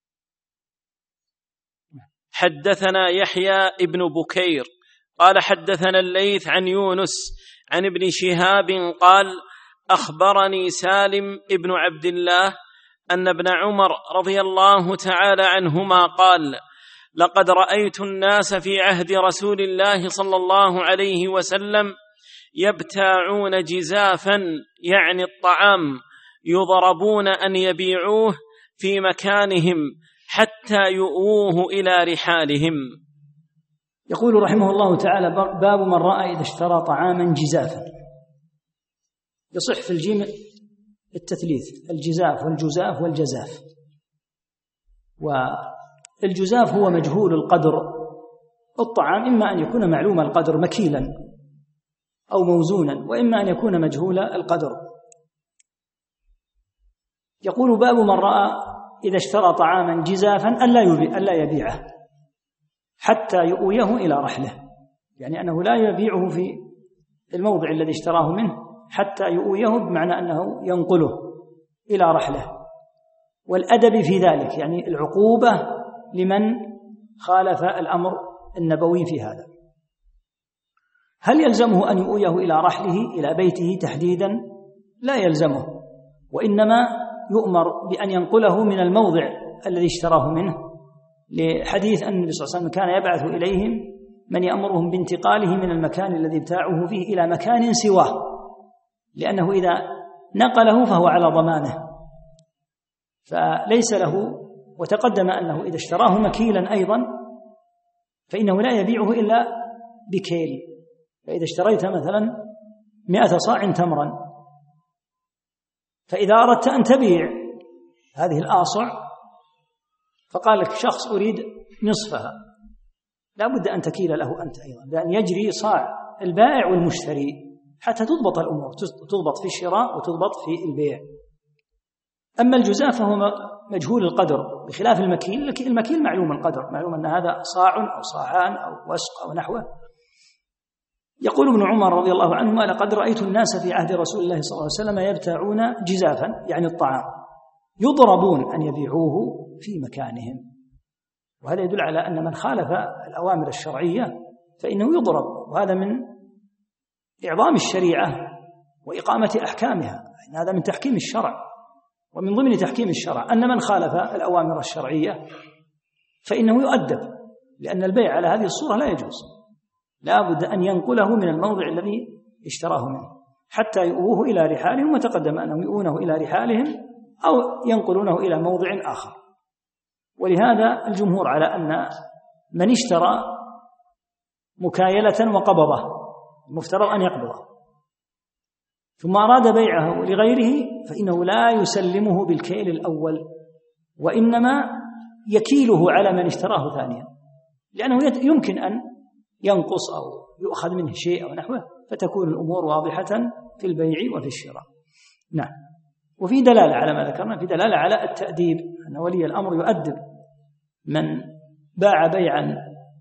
حدثنا يحيى ابن بكير قال حدثنا الليث عن يونس عن ابن شهاب قال: أخبرني سالم ابن عبد الله أن ابن عمر رضي الله تعالى عنهما قال: لقد رأيت الناس في عهد رسول الله صلى الله عليه وسلم يبتاعون جزافا، يعني الطعام، يضربون أن يبيعوه في مكانهم حتى يؤوه إلى رحالهم. يقول رحمه الله تعالى: باب من رأى إذا اشترى طعاما جزافا. يصح في الجيم التثليث، الجزاف والجزاف والجزاف. والجزاف هو مجهول القدر، الطعام إما أن يكون معلوم القدر مكيلا أو موزونا، وإما أن يكون مجهول القدر. يقول: باب من رأى إذا اشترى طعاما جزافا ألا يبيعه حتى يؤويه إلى رحله، يعني أنه لا يبيعه في الموضع الذي اشتراه منه حتى يؤويه، بمعنى أنه ينقله إلى رحله. والأدب في ذلك، يعني العقوبة لمن خالف الأمر النبوي في هذا. هل يلزمه أن يؤويه إلى رحله إلى بيته تحديدا؟ لا يلزمه، وإنما يؤمر بأن ينقله من الموضع الذي اشتراه منه، لحديث أن النبي صلى الله عليه وسلم كان يبعث إليهم من يأمرهم بانتقاله من المكان الذي ابتاعوه فيه إلى مكان سواه، لأنه إذا نقله فهو على ضمانه فليس له. وتقدم أنه إذا اشتراه مكيلا أيضا فإنه لا يبيعه إلا بكيل. فإذا اشتريت مثلا 100 صاع تمرا، فإذا أردت أن تبيع هذه الآصع فقال لك شخص أريد نصفها، لا بد أن تكيل له أنت أيضا، لأن يجري صاع البائع والمشتري حتى تضبط الأمور، تضبط في الشراء وتضبط في البيع. أما الجزاء فهو مجهول القدر بخلاف المكيل. المكيل معلوم القدر، معلوم أن هذا صاع أو صاعان أو وسق أو نحوه. يقول ابن عمر رضي الله عنهما: لقد رأيت الناس في عهد رسول الله صلى الله عليه وسلم يبتاعون جزافا، يعني الطعام، يضربون أن يبيعوه في مكانهم. وهذا يدل على أن من خالف الأوامر الشرعية فإنه يضرب، وهذا من إعظام الشريعة وإقامة أحكامها، إن هذا من تحكيم الشرع، ومن ضمن تحكيم الشرع أن من خالف الأوامر الشرعية فإنه يؤدب، لأن البيع على هذه الصورة لا يجوز، لا بد أن ينقله من الموضع الذي اشتراه منه حتى يؤوه إلى رحالهم، وتقدم أنهم يؤونه إلى رحالهم أو ينقلونه إلى موضع آخر. ولهذا الجمهور على أن من اشترى مكايلة وقبضه المفترض أن يقبضه ثم أراد بيعه لغيره فإنه لا يسلمه بالكيل الأول، وإنما يكيله على من اشتراه ثانيا، لأنه يمكن أن ينقص أو يؤخذ منه شيء أو نحوه، فتكون الأمور واضحة في البيع وفي الشراء. نعم. وفي دلالة على ما ذكرنا، في دلالة على التأديب، أن ولي الأمر يؤدب من باع بيعا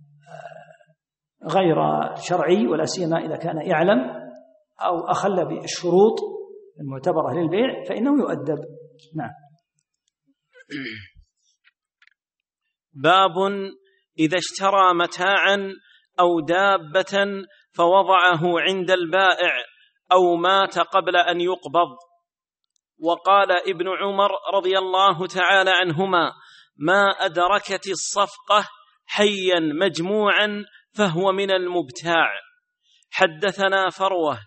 غير شرعي، ولا سيما إذا كان يعلم أو أخل بالشروط المعتبرة للبيع فإنه يؤدب. نعم. باب إذا اشترى متاعا أو دابة فوضعه عند البائع أو مات قبل أن يقبض. وقال ابن عمر رضي الله تعالى عنهما: ما أدركت الصفقة حيا مجموعا فهو من المبتاع. حدثنا فروة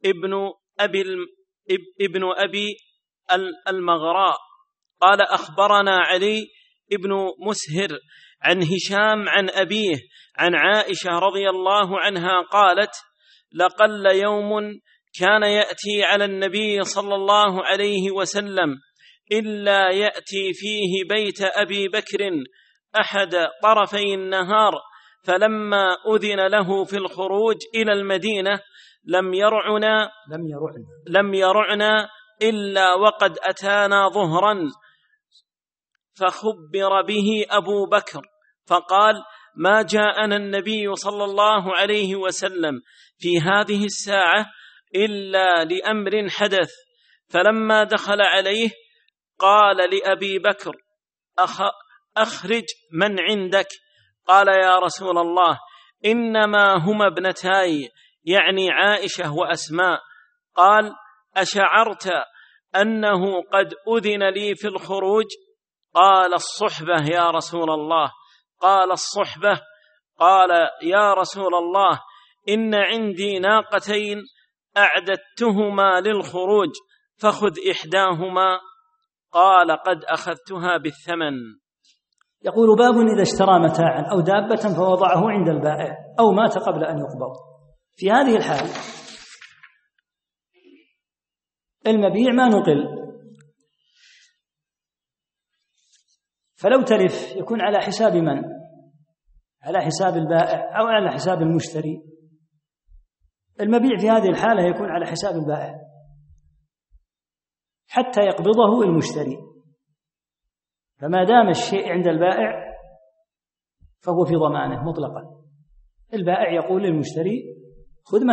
ابن أبي المغراء قال أخبرنا علي ابن مسهر عن هشام عن أبيه عن عائشة رضي الله عنها قالت: لقل يوم كان يأتي على النبي صلى الله عليه وسلم إلا يأتي فيه بيت أبي بكر أحد طرفي النهار، فلما أذن له في الخروج إلى المدينة لم يرعنا إلا وقد أتانا ظهرا، فخبر به أبو بكر فقال: ما جاءنا النبي صلى الله عليه وسلم في هذه الساعة إلا لأمر حدث. فلما دخل عليه قال لأبي بكر: أخرج من عندك. قال: يا رسول الله إنما هما ابنتاي، يعني عائشة وأسماء. قال: أشعرت أنه قد أذن لي في الخروج؟ قال: الصحبة يا رسول الله. قال: الصحبة. قال: يا رسول الله إن عندي ناقتين أعددتهما للخروج، فخذ إحداهما. قال: قد أخذتها بالثمن. يقول: باب إذا اشترى متاعا أو دابة فوضعه عند البائع أو مات قبل أن يقبض. في هذه الحال المبيع ما نقل، فلو تلف يكون على حساب من؟ على حساب البائع أو على حساب المشتري؟ المبيع في هذه الحالة يكون على حساب البائع حتى يقبضه المشتري، فما دام الشيء عند البائع فهو في ضمانه مطلقا. البائع يقول للمشتري: خذ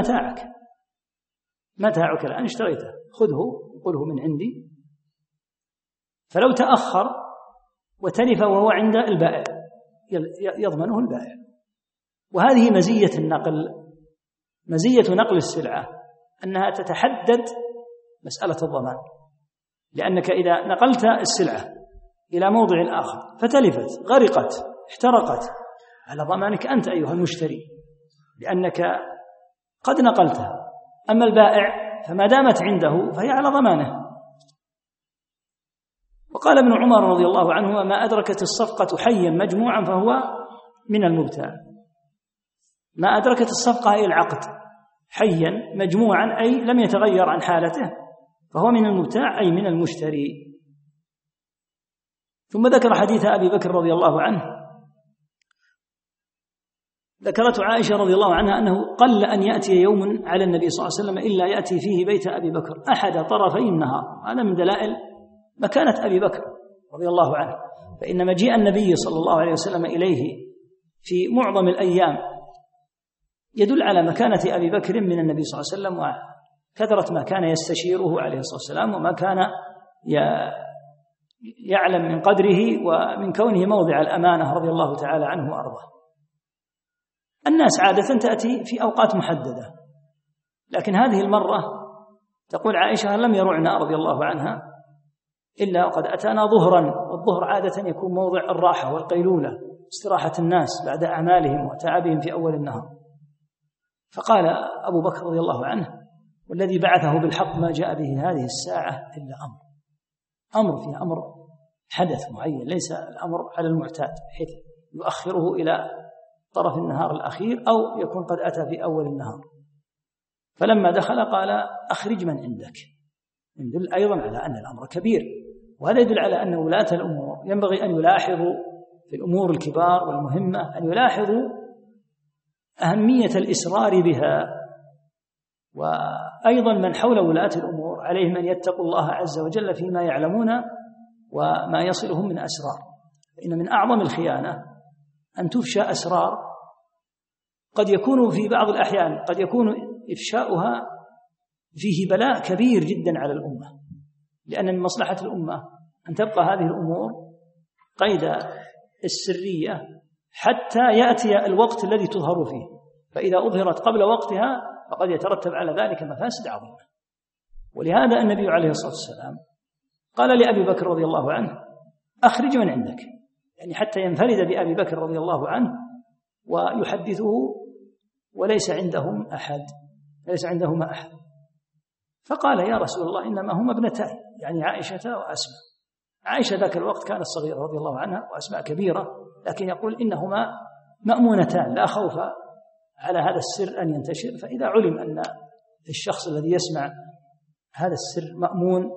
متاعك الآن اشتريته، خذه قله من عندي. فلو تأخر وتلف وهو عند البائع يضمنه البائع. وهذه مزية النقل، مزية نقل السلعة أنها تتحدد مسألة الضمان، لأنك إذا نقلت السلعة إلى موضع آخر فتلفت، غرقت، احترقت، على ضمانك أنت أيها المشتري، لأنك قد نقلتها. أما البائع فما دامت عنده فهي على ضمانه. وقال ابن عمر رضي الله عنه: ما أدركت الصفقة حيا مجموعا فهو من المبتاع. ما أدركت الصفقة أي العقد حيا مجموعا أي لم يتغير عن حالته فهو من المبتاع أي من المشتري. ثم ذكر حديث أبي بكر رضي الله عنه، ذكرته عائشة رضي الله عنها أنه قل أن يأتي يوم على النبي صلى الله عليه وسلم إلا يأتي فيه بيت أبي بكر أحد طرفي النهار. هذا من دلائل مكانة أبي بكر رضي الله عنه، فإن مجيء النبي صلى الله عليه وسلم إليه في معظم الأيام يدل على مكانة أبي بكر من النبي صلى الله عليه وسلم وكثرة ما كان يستشيره عليه الصلاة والسلام وما كان يعلم من قدره ومن كونه موضع الأمانة رضي الله تعالى عنه وأرضاه. الناس عادة تأتي في أوقات محددة، لكن هذه المرة تقول عائشة لم يرعنا رضي الله عنها إلا وقد أتانا ظهرا، والظهر عادة يكون موضع الراحة والقيلولة استراحة الناس بعد أعمالهم وتعبهم في أول النهار. فقال أبو بكر رضي الله عنه والذي بعثه بالحق ما جاء به هذه الساعة إلا أمر فيه أمر حدث معين ليس الأمر على المعتاد بحيث يؤخره إلى طرف النهار الأخير أو يكون قد أتى في أول النهار. فلما دخل قال أخرج من عندك، يدل أيضا على أن الأمر كبير، وهذا يدل على أن ولاة الأمور ينبغي أن يلاحظوا في الأمور الكبار والمهمة أن يلاحظوا أهمية الإسرار بها. وأيضا من حول ولاة الأمور عليهم أن يتقوا الله عز وجل فيما يعلمون وما يصلهم من أسرار، فإن من أعظم الخيانة أن تفشى أسرار قد يكون في بعض الأحيان قد يكون إفشاؤها فيه بلاء كبير جدا على الأمة، لأن من مصلحة الأمة أن تبقى هذه الأمور قيد السرية حتى يأتي الوقت الذي تظهر فيه، فإذا أظهرت قبل وقتها فقد يترتب على ذلك مفاسد عظيمة. ولهذا النبي عليه الصلاة والسلام قال لأبي بكر رضي الله عنه أخرج من عندك، يعني حتى ينفرد بأبي بكر رضي الله عنه ويحدثه وليس عندهما أحد. فقال يا رسول الله إنما هما ابنتان، يعني عائشة وأسماء. عائشة ذاك الوقت كانت صغيرة رضي الله عنها وأسماء كبيرة، لكن يقول إنهما مأمونتان لا خوف على هذا السر أن ينتشر. فإذا علم أن الشخص الذي يسمع هذا السر مأمون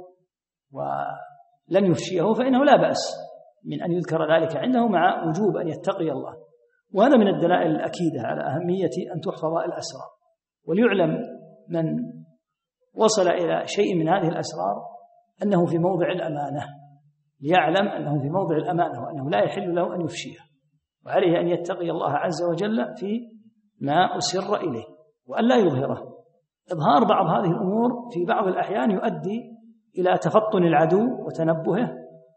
ولن يفشيه فإنه لا بأس من أن يذكر ذلك عنده، مع وجوب أن يتقي الله. وهذا من الدلائل الأكيدة على أهمية أن تحفظ الأسرار. وليعلم من وصل إلى شيء من هذه الأسرار أنه في موضع الأمانة، ليعلم أنه في موضع الأمانة وأنه لا يحل له أن يفشيه، وعليه أن يتقي الله عز وجل في ما أسر إليه وأن لا يظهره. إظهار بعض هذه الأمور في بعض الأحيان يؤدي إلى تفطن العدو وتنبهه،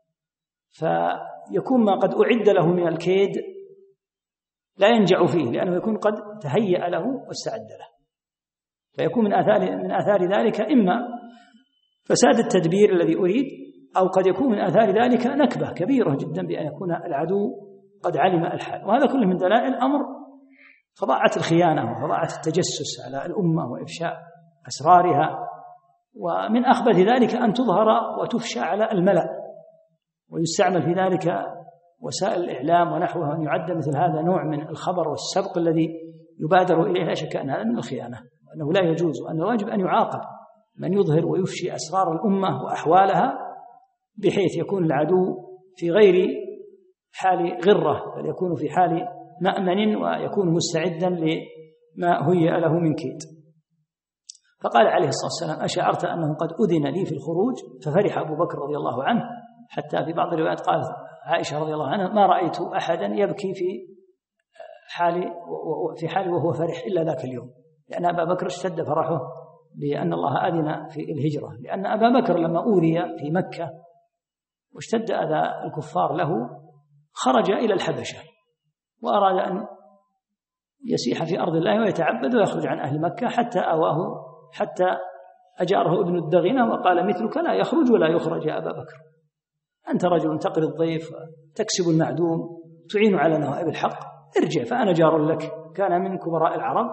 فيكون ما قد أعد له من الكيد لا ينجع فيه، لأنه يكون قد تهيأ له واستعد له. فيكون من آثار ذلك إما فساد التدبير الذي أريد، أو قد يكون من آثار ذلك نكبة كبيرة جدا بأن يكون العدو قد علم الحال. وهذا كله من دلائل أمر فظاعة الخيانة وفظاعة التجسس على الأمة وإفشاء أسرارها. ومن أخبث ذلك أن تظهر وتفشى على الملأ، ويستعمل في ذلك وسائل الإعلام ونحوها، أن يعد مثل هذا نوع من الخبر والسبق الذي يبادر إليه. لا شك أن هذا من الخيانة، وأنه لا يجوز، وأن الواجب أن يعاقب من يظهر ويفشي أسرار الأمة وأحوالها، بحيث يكون العدو في غير حال غرة، بل يكون في حال مأمن ويكون مستعدا لما هيأ له من كيد. فقال عليه الصلاة والسلام أشعرت أنه قد أذن لي في الخروج؟ ففرح أبو بكر رضي الله عنه، حتى في بعض الروايات قالت عائشة رضي الله عنها ما رأيت أحدا يبكي في حال وهو فرح إلا ذاك اليوم، لأن أبا بكر اشتد فرحه بأن الله أذن في الهجرة، لأن أبا بكر لما أوذي في مكة واشتد أذى الكفار له خرج إلى الحبشة وأراد أن يسيح في أرض الله ويتعبد ويخرج عن أهل مكة، حتى أجاره ابن الدغنة وقال مثلك لا يخرج ولا يخرج يا أبا بكر، أنت رجل تقري الضيف تكسب المعدوم تعين على نوائب الحق، ارجع فأنا جار لك. كان من كبراء العرب،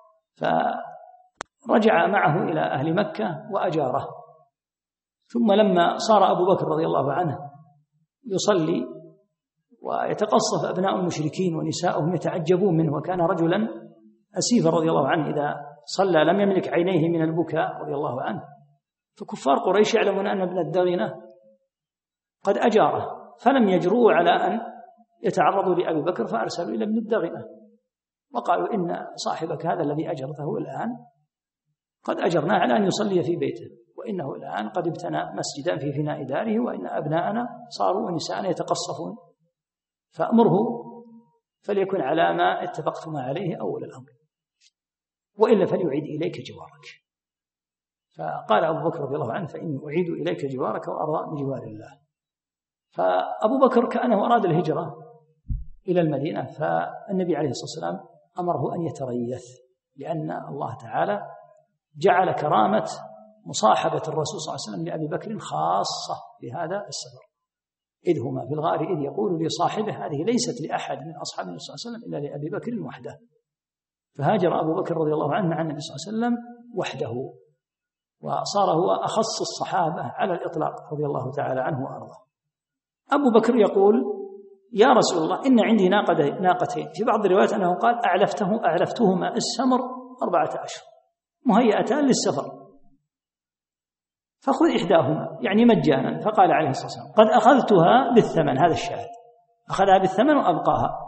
فرجع معه إلى أهل مكة وأجاره. ثم لما صار أبو بكر رضي الله عنه يصلي ويتقصف أبناء المشركين ونساؤهم يتعجبون منه، وكان رجلا أسيف رضي الله عنه إذا صلى لم يملك عينيه من البكاء رضي الله عنه، فكفار قريش يعلمون أن ابن الدغنة قد أجاره، فلم يجرؤوا على أن يتعرضوا لأبي بكر، فأرسلوا إلى ابن الدغنة وقالوا إن صاحبك هذا الذي أجرته الآن قد أجرناه على أن يصلي في بيته، وإنه الآن قد ابتنى مسجدا في فناء داره، وإن أبناءنا صاروا ونساءنا يتقصفون، فأمره فليكن على ما اتفقتما عليه أول الأمر، وإلا فليعيد إليك جوارك. فقال أبو بكر رضي الله عنه: فإني أعيد إليك جوارك وأرضى بجوار الله. فأبو بكر كأنه أراد الهجرة إلى المدينة، فالنبي عليه الصلاة والسلام أمره أن يتريث، لأن الله تعالى جعل كرامة مصاحبة الرسول صلى الله عليه وسلم لأبي بكر خاصة بهذا السفر، إذ هما في الغار إذ يقول لصاحبه، هذه ليست لأحد من أصحاب النبي صلى الله عليه وسلم إلا لأبي بكر وحده. فهاجر أبو بكر رضي الله عنه مع النبي صلى الله عليه وسلم وحده، وصار هو أخص الصحابة على الإطلاق رضي الله تعالى عنه وأرضاه. أبو بكر يقول: يا رسول الله، إن عندي ناقتين، في بعض الروايات أنه قال: أعلفتهما السمر 4 أشهر مهيئتان للسفر، فخذ إحداهما، يعني مجانا. فقال عليه الصلاة والسلام: قد أخذتها بالثمن، هذا الشاهد، أخذها بالثمن وأبقاها.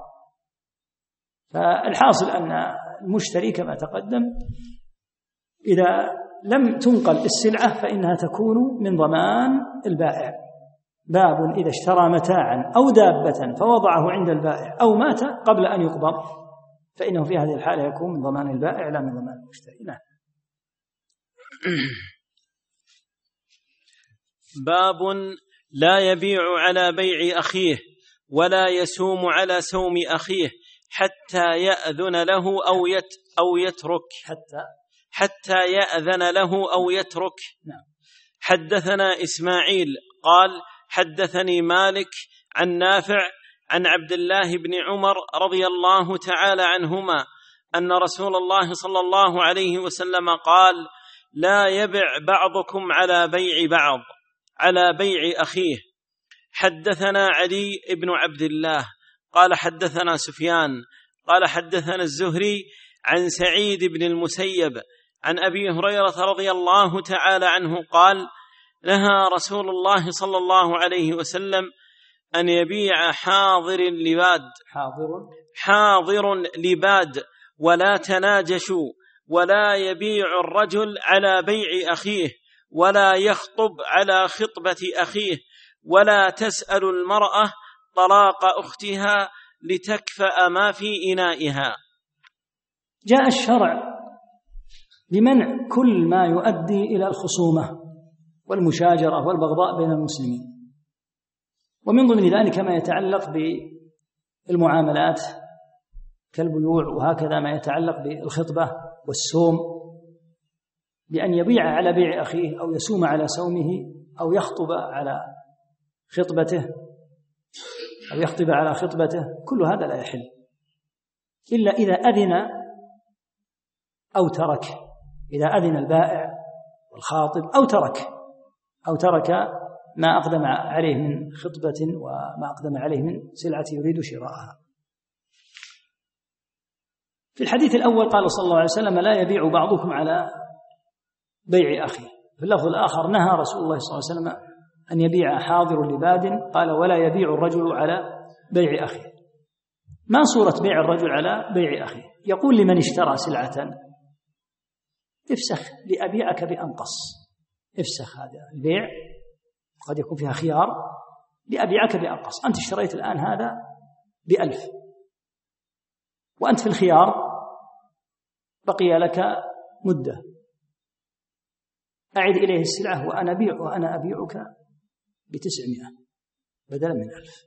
فالحاصل أن المشتري كما تقدم إذا لم تنقل السلعة فإنها تكون من ضمان البائع. باب إذا اشترى متاعا أو دابة فوضعه عند البائع أو مات قبل أن يقبض فإنه في هذه الحالة يكون من ضمان البائع لا من ضمان المشتري. نعم. باب لا يبيع على بيع أخيه ولا يسوم على سوم أخيه حتى يأذن له أو يترك حتى يأذن له أو يترك. نعم. حدثنا إسماعيل قال: حدثني مالك عن نافع عن عبد الله بن عمر رضي الله تعالى عنهما أن رسول الله صلى الله عليه وسلم قال: لا يبع بعضكم على بيع بعض على بيع أخيه. حدثنا علي بن عبد الله قال: حدثنا سفيان قال: حدثنا الزهري عن سعيد بن المسيب عن أبي هريرة رضي الله تعالى عنه قال: نهى رسول الله صلى الله عليه وسلم أن يبيع حاضر لباد ولا تناجشوا، ولا يبيع الرجل على بيع أخيه، ولا يخطب على خطبة أخيه، ولا تسأل المرأة طلاق أختها لتكفأ ما في إنائها. جاء الشرع بمنع كل ما يؤدي إلى الخصومة والمشاجرة والبغضاء بين المسلمين، ومن ضمن ذلك ما يتعلق بالمعاملات كالبيوع، وهكذا ما يتعلق بالخطبة والسوم، بأن يبيع على بيع أخيه أو يسوم على سومه أو يخطب على خطبته كل هذا لا يحل إلا إذا أذن أو ترك. إذا أذن البائع والخاطب أو ترك ما أقدم عليه من خطبة وما أقدم عليه من سلعة يريد شراءها. في الحديث الأول قال صلى الله عليه وسلم: لا يبيع بعضكم على بيع أخيه. في اللفظ الآخر نهى رسول الله صلى الله عليه وسلم أن يبيع حاضر لباد، قال: ولا يبيع الرجل على بيع أخيه. ما صورة بيع الرجل على بيع أخيه؟ يقول لمن اشترى سلعة: افسخ لأبيعك بأنقص. افسخ هذا البيع، قد يكون فيها خيار، لأبيعك بأنقص. أنت اشتريت الآن هذا ب1000 وأنت في الخيار بقي لك مدة، أعد إليه السلعة وأنا أبيعك ب900 بدلا من 1000.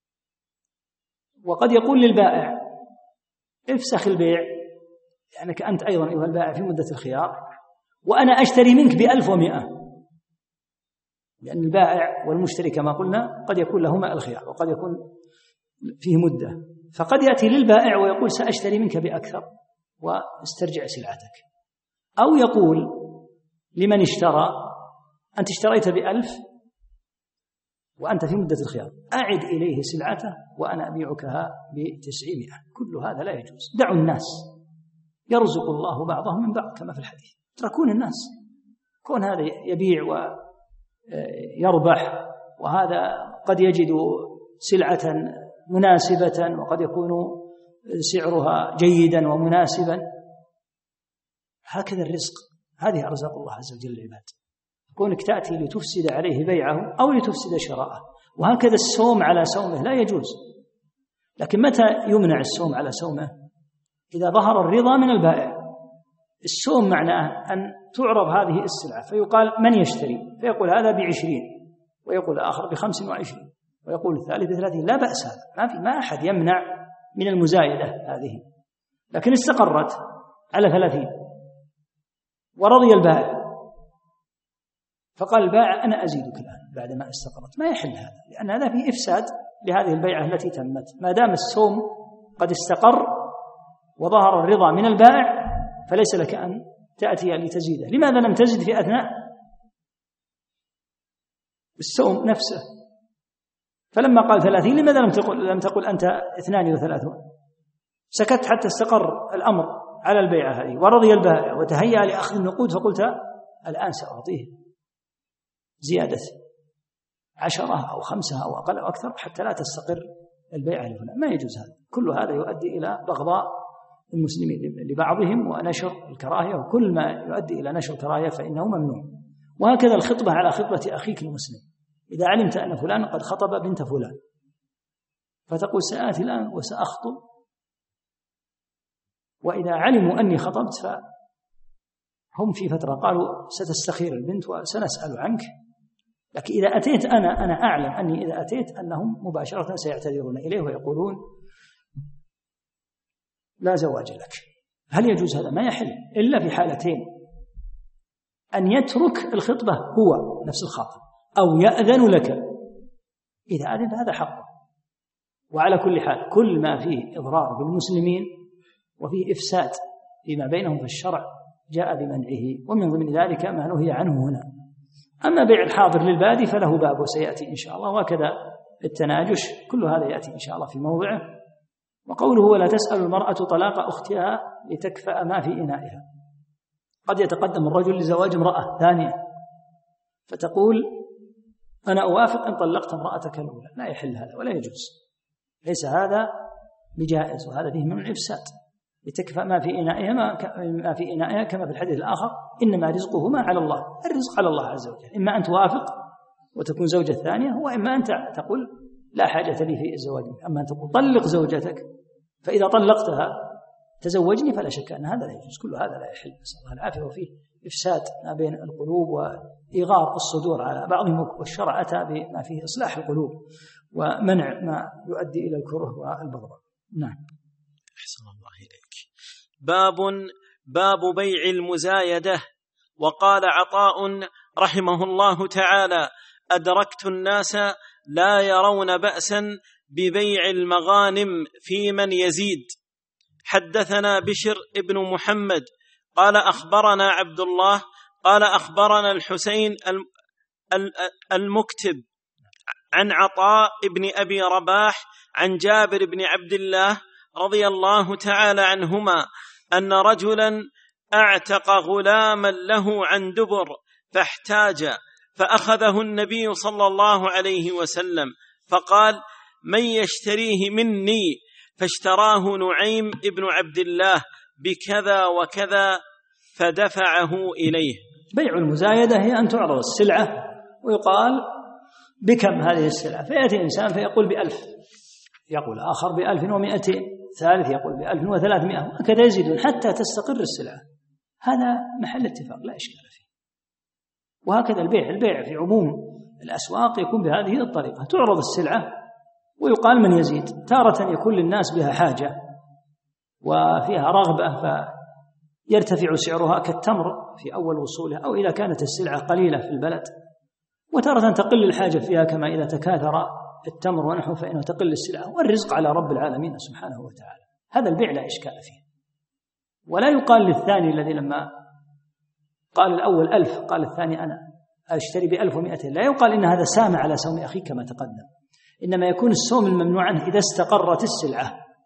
وقد يقول للبائع: افسخ البيع، لأنك يعني أنت أيضا أيها البائع في مدة الخيار، وأنا أشتري منك ب1100، لأن البائع والمشتري كما قلنا قد يكون لهما الخيار وقد يكون فيه مدة، فقد يأتي للبائع ويقول: سأشتري منك بأكثر واسترجع سلعتك. أو يقول لمن اشترى: أنت اشتريت ب1000 وأنت في مدة الخيار، أعد إليه سلعته وأنا أبيعكها ب900. كل هذا لا يجوز. دعوا الناس يرزق الله بعضهم من بعض كما في الحديث. يتركون الناس، كون هذا يبيع ويربح، وهذا قد يجد سلعة مناسبة وقد يكون سعرها جيدا ومناسبا. هكذا الرزق، هذه أرزاق الله عز وجل العباد. كونك تأتي لتفسد عليه بيعه أو لتفسد شراءه. وهكذا السوم على سومه لا يجوز. لكن متى يمنع السوم على سومه؟ إذا ظهر الرضا من البائع. السوم معناه أن تعرض هذه السلعة فيقال من يشتري، فيقول هذا ب20 ويقول آخر ب25 ويقول الثالث ب30. لا بأس هذا، ما أحد يمنع من المزايدة هذه. لكن استقرت على 30 ورضي البائع فقال البائع أنا أزيدك الآن بعدما استقرت، ما يحل هذا، لأن هذا فيه إفساد لهذه البيعة التي تمت. ما دام السوم قد استقر وظهر الرضا من البائع فليس لك أن تأتي لتزيده. لماذا لم تزد في أثناء السوم نفسه؟ فلما قال 30 لماذا لم تقل أنت 32؟ سكت حتى استقر الأمر على البيعة هذه ورضي البائع وتهيأ لأخذ النقود، فقلت الآن سأعطيه زيادة 10 أو 5 أو أقل أو أكثر حتى لا تستقر البيعة لفلان. ما يجوز هذا. كل هذا يؤدي إلى بغضاء المسلمين لبعضهم ونشر الكراهية، وكل ما يؤدي إلى نشر الكراهية فإنه ممنوع. وهكذا الخطبة على خطبة أخيك المسلم. إذا علمت أن فلان قد خطب بنت فلان فتقول سآتي الآن وسأخطب، وإذا علموا أني خطبت فهم في فترة قالوا ستستخير البنت وسنسأل عنك. لكن إذا أتيت أنا أعلم أني إذا أتيت أنهم مباشرة سيعتذرون إليه ويقولون لا زواج لك. هل يجوز هذا؟ ما يحل إلا في حالتين: أن يترك الخطبة هو نفس الخاطب، أو يأذن لك. إذا أذن فهذا حقه. وعلى كل حال كل ما فيه إضرار بالمسلمين وفيه إفساد فيما بينهم فالشرع جاء بمنعه، ومن ضمن ذلك ما نهي عنه هنا. أما بيع الحاضر للبادي فله باب وسيأتي إن شاء الله، وكذا التناجش كل هذا يأتي إن شاء الله في موضعه. وقوله ولا تسأل المرأة طلاق أختها لتكفأ ما في إنائها. قد يتقدم الرجل لزواج امرأة ثانية فتقول أنا أوافق إن طلقت امرأتك الأولى. لا يحل هذا ولا يجوز، ليس هذا بجائز، وهذا فيه من الإفساد. لتكفأ ما في إنائها كما في الحديث الآخر إنما رزقهما على الله. الرزق على الله عز وجل، إما أن توافق وتكون زوجة ثانية، وإما أن تقول لا حاجة لي في الزواج. أما أن تقول طلق زوجتك، فإذا طلقتها تزوجني، فلا شك أن هذا لا يجوز. كل هذا لا يحل، نسأل الله العافية. وفيه إفساد ما بين القلوب وإغار الصدور على بعضهم، والشرع أتى بما فيه إصلاح القلوب ومنع ما يؤدي إلى الكره والبغضاء. نعم. أحسن الله إليك. باب بيع المزايدة. وقال عطاء رحمه الله تعالى: أدركت الناس لا يرون بأسا ببيع المغانم في من يزيد. حدثنا بشر ابن محمد قال أخبرنا عبد الله قال أخبرنا الحسين المكتب عن عطاء بن أبي رباح عن جابر بن عبد الله رضي الله تعالى عنهما أن رجلا أعتق غلاما له عن دبر فاحتاج، فأخذه النبي صلى الله عليه وسلم فقال: من يشتريه مني؟ فاشتراه نعيم ابن عبد الله بكذا وكذا فدفعه إليه. بيع المزايدة هي أن تعرض السلعة ويقال بكم هذه السلعة، فيأتي إنسان فيقول ب1000، يقول آخر ب1200، ثالث يقول ب1300، وكذا يزيدون حتى تستقر السلعة. هذا محل اتفاق لا إشكال فيه. وهكذا البيع في عموم الأسواق يكون بهذه الطريقة: تعرض السلعة ويقال من يزيد. تارة يكون للناس بها حاجة وفيها رغبة فيرتفع سعرها كالتمر في أول وصولها، أو إذا كانت السلعة قليلة في البلد. وتارة تقل الحاجة فيها كما إذا تكاثر التمر ونحو فإنه تقل السلعة، والرزق على رب العالمين سبحانه وتعالى. هذا البيع لا إشكال فيه. ولا يقال للثاني الذي لما قال الأول 1000 قال الثاني أنا أشتري ب1200، لا يقال إن هذا سام على سوم أخيك كما تقدم، إنما يكون السوم الممنوع عنه إذا استقرت السلعة.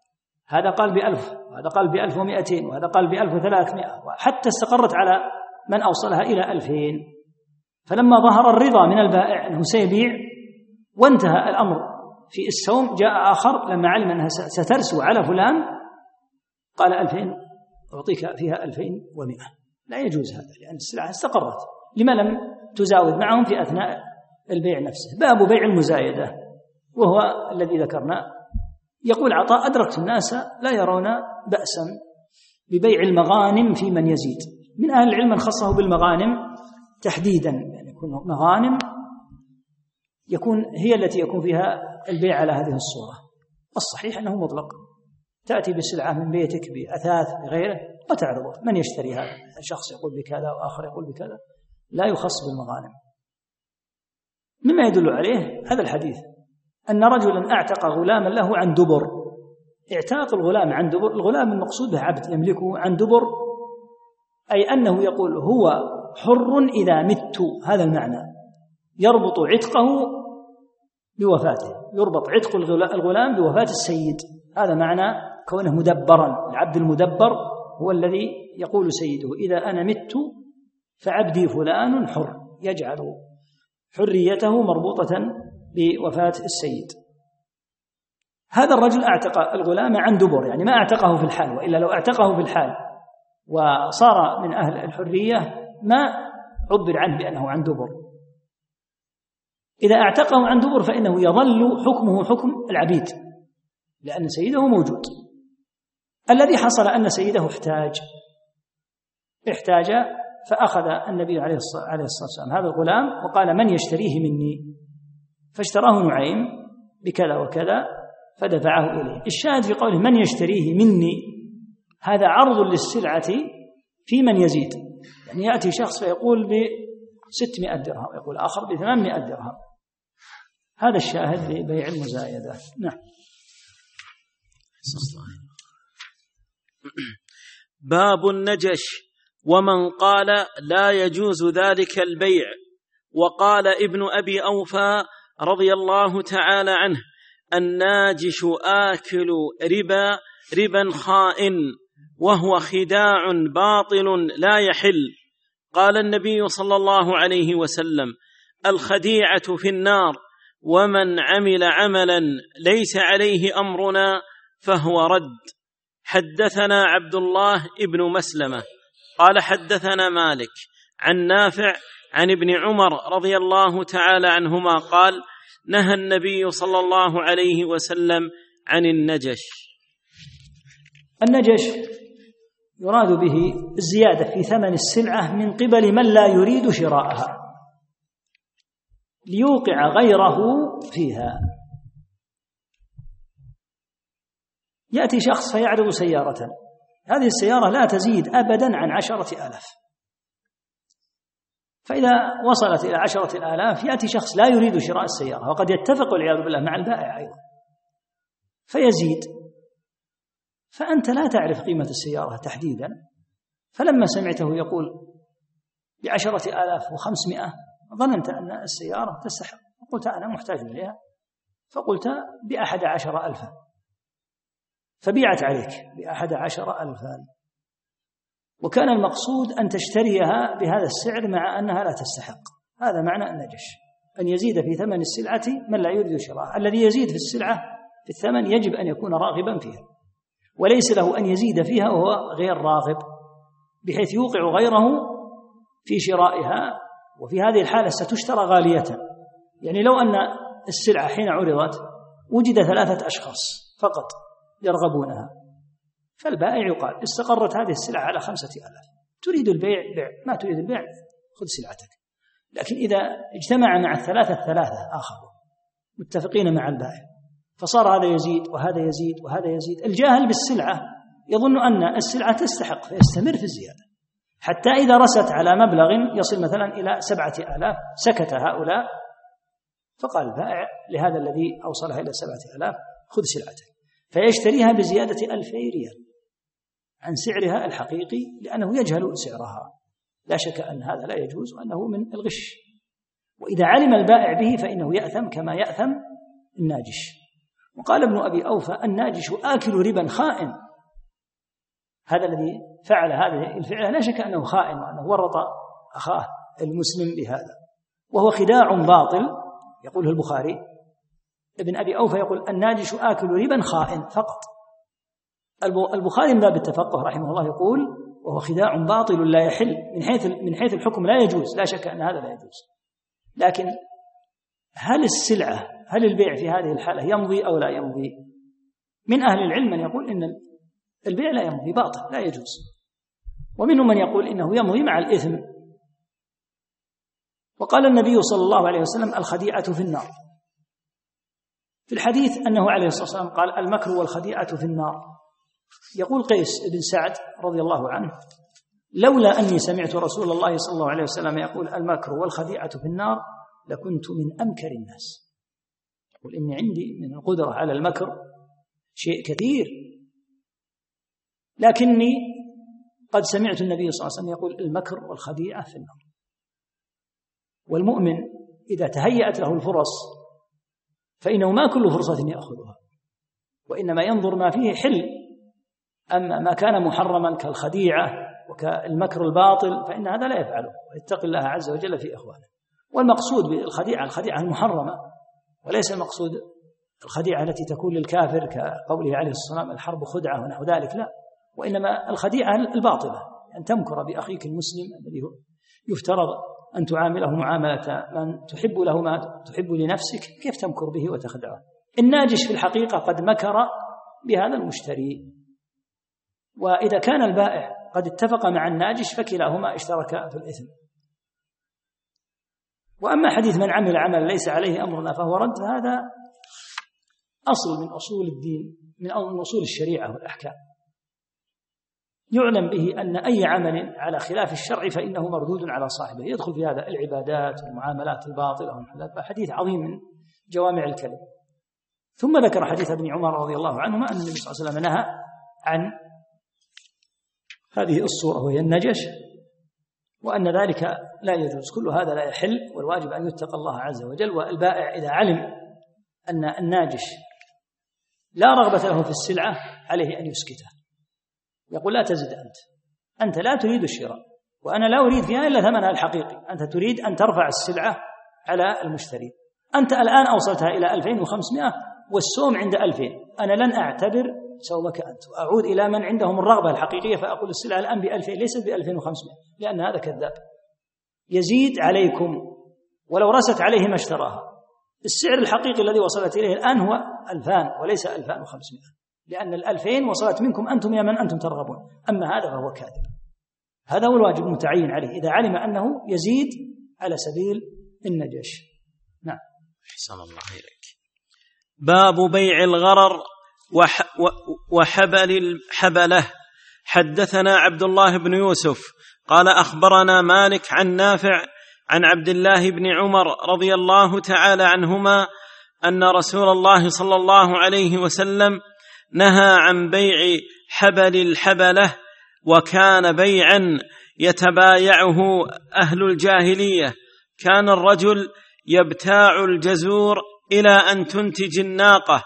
هذا قال ب1000 وهذا قال ب1200 وهذا قال ب1300، وحتى استقرت على من أوصلها إلى 2000. فلما ظهر الرضا من البائع أنه سيبيع وانتهى الأمر في السوم، جاء آخر لما علم أنها سترسو على فلان قال 2000 أعطيك فيها 2100. لا يجوز هذا، لأن السلعة استقرت. لما لم تزاود معهم في أثناء البيع نفسه؟ باب بيع المزايدة، وهو الذي ذكرنا. يقول عطاء: أدركت الناس لا يرون بأسا ببيع المغانم في من يزيد. من أهل العلم من خصه بالمغانم تحديدا، يعني يكون مغانم يكون هي التي يكون فيها البيع على هذه الصورة. والصحيح أنه مطلق، تأتي بسلعة من بيتك بأثاث بغيره وتعرضه، من يشتري هذا؟ شخص يقول بكذا وآخر يقول بكذا، لا يخص بالمغانم. مما يدل عليه هذا الحديث أن رجلا أعتق غلاما له عن دبر. اعتاق الغلام عن دبر، الغلام المقصود به عبد يملكه عن دبر، أي أنه يقول هو حر إذا مت. هذا المعنى، يربط عتقه بوفاته، يربط عتق الغلام بوفاة السيد. هذا معنى كونه مدبرا. العبد المدبر هو الذي يقول سيده: إذا أنا مت فعبدي فلان حر، يجعل حريته مربوطة بوفاة السيد. هذا الرجل أعتق الغلام عن دبر، يعني ما أعتقه في الحال، وإلا لو أعتقه في الحال وصار من أهل الحرية ما عبر عنه بأنه عن دبر. إذا اعتقه عن دبر فإنه يظل حكمه حكم العبيد، لأن سيده موجود. الذي حصل أن سيده احتاج فأخذ النبي عليه الصلاة والسلام هذا الغلام وقال: من يشتريه مني؟ فاشتراه نعيم بكذا وكذا فدفعه إليه. الشاهد في قوله من يشتريه مني، هذا عرض للسلعة في من يزيد. يعني يأتي شخص فيقول ب600 درهم ويقول آخر ب800 درهم. هذا الشاهد لبيع المزايدة. نعم. باب النجش ومن قال لا يجوز ذلك البيع. وقال ابن أبي أوفى رضي الله تعالى عنه: الناجش آكل ربا خائن، وهو خداع باطل لا يحل. قال النبي صلى الله عليه وسلم: الخديعة في النار، ومن عمل عملا ليس عليه أمرنا فهو رد. حدثنا عبد الله ابن مسلمة قال حدثنا مالك عن نافع عن ابن عمر رضي الله تعالى عنهما قال: نهى النبي صلى الله عليه وسلم عن النجش. النجش يراد به الزيادة في ثمن السلعة من قبل من لا يريد شراءها ليوقع غيره فيها. يأتي شخص فيعرض سيارة، هذه السيارة لا تزيد أبدا عن 10,000، فإذا وصلت إلى 10,000 يأتي شخص لا يريد شراء السيارة، وقد يتفق والعياذ بالله مع البائع أيضا فيزيد، فأنت لا تعرف قيمة السيارة تحديدا، فلما سمعته يقول ب10,500 ظننت أن السيارة تستحق، قلت أنا محتاج إليها فقلت ب11,000 فبيعت عليك ب11,000، وكان المقصود أن تشتريها بهذا السعر مع أنها لا تستحق. هذا معنى النجش، أن يزيد في ثمن السلعة من لا يريد شراءها. الذي يزيد في السلعة في الثمن يجب أن يكون راغبا فيها، وليس له أن يزيد فيها وهو غير راغب بحيث يوقع غيره في شرائها، وفي هذه الحالة ستشترى غالية. يعني لو أن السلعة حين عرضت وجد 3 أشخاص فقط يرغبونها، فالبائع يقال استقرت هذه السلعة على 5,000، تريد البيع بيع، ما تريد البيع خذ سلعتك. لكن إذا اجتمع مع الثلاثة آخرون متفقين مع البائع فصار هذا يزيد وهذا يزيد وهذا يزيد، الجاهل بالسلعة يظن أن السلعة تستحق فيستمر في الزيادة، حتى إذا رست على مبلغ يصل مثلا إلى 7,000 سكت هؤلاء، فقال البائع لهذا الذي أوصلها إلى 7,000 خذ سلعتك، فيشتريها بزيادة 2,000 ريال عن سعرها الحقيقي لأنه يجهل سعرها. لا شك أن هذا لا يجوز وأنه من الغش، وإذا علم البائع به فإنه يأثم كما يأثم الناجش. وقال ابن أبي أوفى: الناجش آكل ربا خائن. هذا الذي فعل هذه الفعلة لا شك أنه خائن، وأنه ورط أخاه المسلم بهذا، وهو خداع باطل. يقوله البخاري. ابن أبي أوفى يقول: الناجش آكل ربا خائن فقط. البخاري من باب التفقه رحمه الله يقول: وهو خداع باطل لا يحل، من حيث الحكم لا يجوز، لا شك أن هذا لا يجوز. لكن هل البيع في هذه الحالة يمضي أو لا يمضي؟ من أهل العلم من يقول إن البيع لا يمضي، باطل لا يجوز، ومنهم من يقول إنه يمضي مع الإثم. وقال النبي صلى الله عليه وسلم: الخديعة في النار. في الحديث أنه عليه الصلاة والسلام قال: المكر والخديعة في النار. يقول قيس بن سعد رضي الله عنه: لولا أني سمعت رسول الله صلى الله عليه وسلم يقول المكر والخديعة في النار لكنت من أمكر الناس. يقول: إني عندي من القدرة على المكر شيء كثير، لكني قد سمعت النبي صلى الله عليه وسلم يقول المكر والخديعة في النار. والمؤمن إذا تهيأت له الفرص فإنه ما كل فرصة يأخذها، وإنما ينظر ما فيه حل. أما ما كان محرما كالخديعة وكالمكر الباطل فإن هذا لا يفعله، ويتقي الله عز وجل في إخوانه. والمقصود بالخديعة المحرمة، وليس المقصود الخديعة التي تكون للكافر كقوله عليه الصلاة والسلام: الحرب خدعة ونحو ذلك، لا، وإنما الخديعة الباطلة، أن تمكر بأخيك المسلم الذي يفترض أن تعامله معاملة من تحب له ما تحب لنفسك، كيف تمكر به وتخدعه؟ الناجش في الحقيقة قد مكر بهذا المشتري، وإذا كان البائع قد اتفق مع الناجش فكلاهما اشترك في الإثم. وأما حديث من عمل عملا ليس عليه أمرنا فهو رد، هذا أصل من أصول الدين، من أصول الشريعة والأحكام، يعلم به أن أي عمل على خلاف الشرع فإنه مردود على صاحبه. يدخل في هذا العبادات والمعاملات الباطلة والحلال. حديث عظيم من جوامع الكلم. ثم ذكر حديث ابن عمر رضي الله عنهما أن النبي صلى الله عليه وسلم نهى عن هذه الصورة وهي النجش، وأن ذلك لا يجوز. كل هذا لا يحل، والواجب أن يتقى الله عز وجل. والبائع إذا علم أن الناجش لا رغبة له في السلعة عليه أن يسكته، يقول: لا تزد أنت لا تريد الشراء، وأنا لا أريد فيها إلا ثمنها الحقيقي، أنت تريد أن ترفع السلعة على المشتري، أنت الآن أوصلتها إلى 2500 والسوم عند 2000، أنا لن أعتبر سومك أنت، وأعود إلى من عندهم الرغبة الحقيقية فأقول السلعة الآن ب2000 ليست ب2500، لأن هذا كذاب يزيد عليكم ولو رست عليه ما اشتراها. السعر الحقيقي الذي وصلت إليه الآن هو 2000 وليس 2500، لأن 2000 وصلت منكم أنتم يا من أنتم ترغبون، أما هذا فهو كاذب. هذا هو الواجب المتعين عليه إذا علم أنه يزيد على سبيل النجش. نعم. أحسن الله إليك. باب بيع الغرر وحبل الحبلة. حدثنا عبد الله بن يوسف قال أخبرنا مالك عن نافع عن عبد الله بن عمر رضي الله تعالى عنهما أن رسول الله صلى الله عليه وسلم نهى عن بيع حبل الحبلة، وكان بيعا يتبايعه أهل الجاهلية. كان الرجل يبتاع الجزور إلى أن تنتج الناقة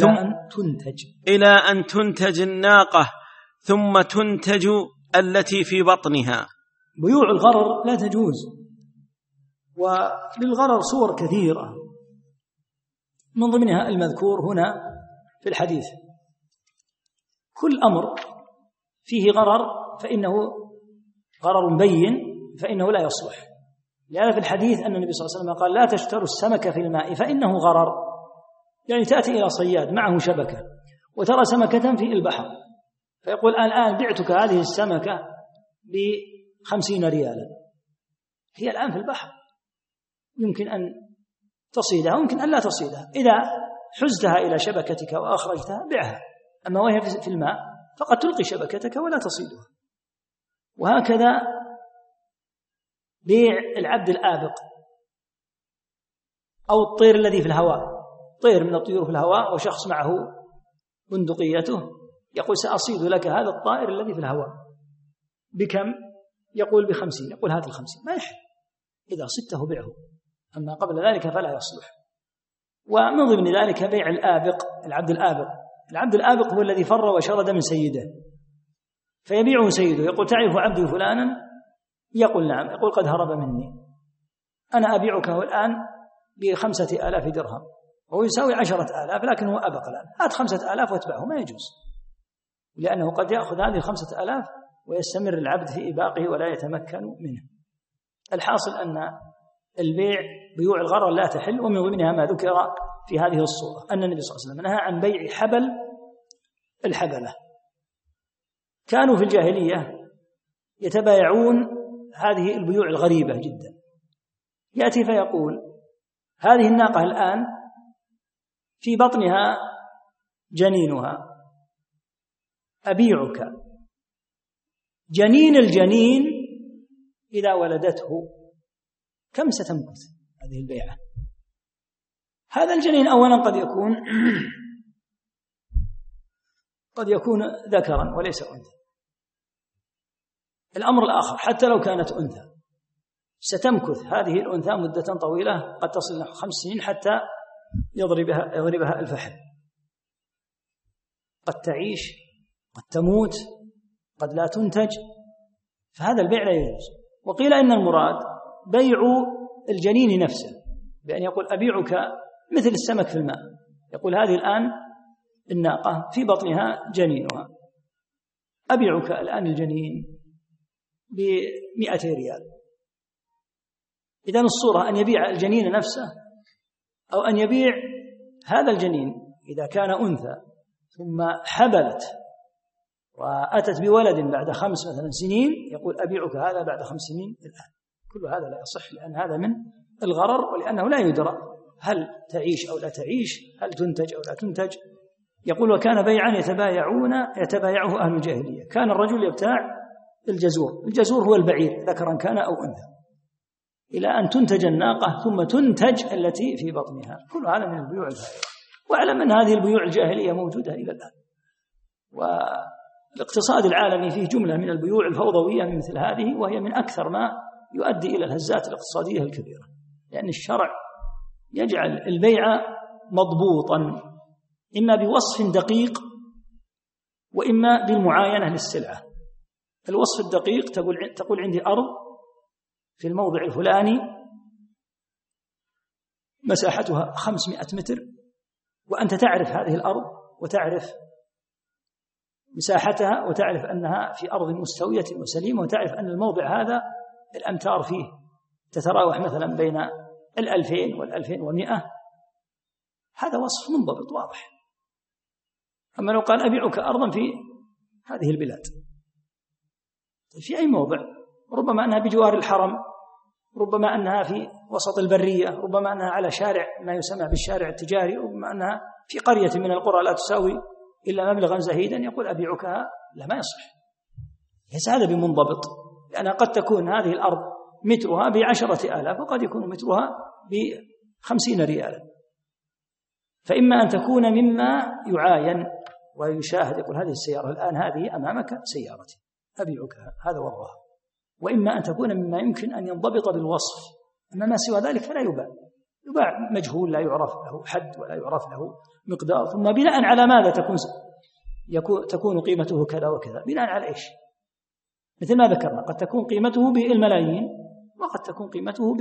ثم تنتج التي في بطنها. بيوع الغرر لا تجوز، وللغرر صور كثيرة، من ضمنها المذكور هنا في الحديث. كل أمر فيه غرر فإنه غرر بين فإنه لا يصلح. لأن في الحديث أن النبي صلى الله عليه وسلم قال: لا تشتروا السمك في الماء فإنه غرر، يعني تأتي إلى صياد معه شبكة وترى سمكة في البحر، فيقول: الآن بعتك هذه السمكة ب50 ريالا، هي الآن في البحر، يمكن أن تصيدها ويمكن أن لا تصيدها، إذا حزتها إلى شبكتك وأخرجتها بعها، أما وهي في الماء فقد تلقي شبكتك ولا تصيدها. وهكذا بيع العبد الآبق أو الطير الذي في الهواء، طير من الطيور في الهواء وشخص معه بندقيته يقول: سأصيد لك هذا الطائر الذي في الهواء بكم؟ يقول: ب50. يقول: هات ال50. ما يحل، إذا صدته بعه، أما قبل ذلك فلا يصلح. ومن ضمن ذلك بيع الآبق، العبد الآبق. العبد الآبق هو الذي فر وشرد من سيده، فيبيعه سيده، يقول تعرف عبدي فلانا؟ يقول نعم، يقول قد هرب مني، أنا أبيعك الآن ب5,000 درهم، وهو يساوي 10,000 لكن هو أبق الآن، هات 5,000 واتبعه، ما يجوز، لأنه قد يأخذ هذه 5,000 ويستمر العبد في إباقه ولا يتمكن منه. الحاصل أن البيع بيوع الغرر لا تحل، ومن ضمنها ما ذكر في هذه الصورة أن النبي صلى الله عليه وسلم نهى عن بيع حبل الحبلة. كانوا في الجاهلية يتبايعون هذه البيوع الغريبة جدا، يأتي فيقول هذه الناقة الآن في بطنها جنينها، أبيعك جنين الجنين إذا ولدته، كم ستمكث هذه البيعة؟ هذا الجنين أولا قد يكون ذكرا وليس أنثى. الأمر الآخر حتى لو كانت أنثى ستمكث هذه الأنثى مدة طويلة، قد تصل نحو 5 سنين حتى يضربها الفحل، قد تعيش، قد تموت، قد لا تنتج، فهذا البيع لا يجوز. وقيل إن المراد بيع الجنين نفسه، بأن يقول أبيعك مثل السمك في الماء، يقول هذه الآن الناقة في بطنها جنينها، أبيعك الآن الجنين ب200 ريال. إذن الصورة أن يبيع الجنين نفسه، أو أن يبيع هذا الجنين إذا كان أنثى ثم حبلت وأتت بولد بعد 5 مثلا سنين، يقول أبيعك هذا بعد 5 سنين الآن. كل هذا لا يصح، لأن هذا من الغرر، ولأنه لا يدرى هل تعيش أو لا تعيش، هل تنتج أو لا تنتج. يقول وكان بيعا يتبايعه أهل الجاهلية. كان الرجل يبتاع الجزور هو البعير ذكرا كان أو أنثى، إلى أن تنتج الناقة ثم تنتج التي في بطنها. كل هذا من البيوع الفائرة. واعلم أن هذه البيوع الجاهلية موجودة إلى الآن، والاقتصاد العالمي فيه جملة من البيوع الفوضوية من مثل هذه، وهي من أكثر ما يؤدي إلى الهزات الاقتصادية الكبيرة، لأن الشرع يجعل البيع مضبوطا إما بوصف دقيق وإما بالمعاينة للسلعة. الوصف الدقيق تقول عندي أرض في الموضع الفلاني مساحتها 500 متر، وأنت تعرف هذه الأرض وتعرف مساحتها وتعرف أنها في أرض مستوية وسليمة، وتعرف أن الموضع هذا الأمتار فيه تتراوح مثلا بين 2000 و2100. هذا وصف منضبط واضح. أما لو قال أبيعك أرضا في هذه البلاد في أي موضع، ربما أنها بجوار الحرم، ربما أنها في وسط البرية، ربما أنها على شارع ما يسمى بالشارع التجاري، ربما أنها في قرية من القرى لا تساوي إلا مبلغا زهيدا، يقول أبيعكها، لا ما يصح. ليس هذا بمنضبط، لأن قد تكون هذه الأرض مترها ب10,000 وقد يكون مترها ب50 ريالا. فإما أن تكون مما يعاين ويشاهد، يقول هذه السيارة الآن هذه أمامك سيارتي أبيعكها، هذا وضعها. وإما أن تكون مما يمكن أن ينضبط بالوصف، أما ما سوى ذلك فلا يباع مجهول لا يعرف له حد ولا يعرف له مقدار، ثم بناء على ماذا تكون قيمته كذا وكذا، بناء على إيش؟ مثل ما ذكرنا قد تكون قيمته بالملايين وقد تكون قيمته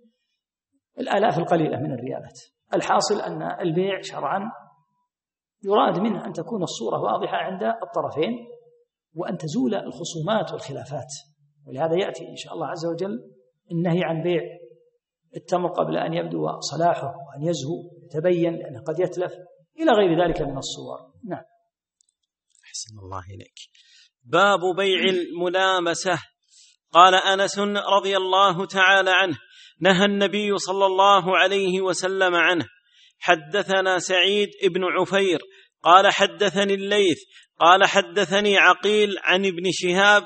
بالآلاف القليلة من الريالات. الحاصل أن البيع شرعا يراد منه أن تكون الصورة واضحة عند الطرفين، وأن تزول الخصومات والخلافات. ولهذا يأتي إن شاء الله عز وجل النهي عن بيع التمر قبل أن يبدو صلاحه وأن يزهو يتبين، لأنه قد يتلف إلى غير ذلك من الصور. نعم. أحسن الله إليك. باب بيع الملامسة. قال أنس رضي الله تعالى عنه: نهى النبي صلى الله عليه وسلم عنه. حدثنا سعيد بن عفير قال حدثني الليث قال حدثني عقيل عن ابن شهاب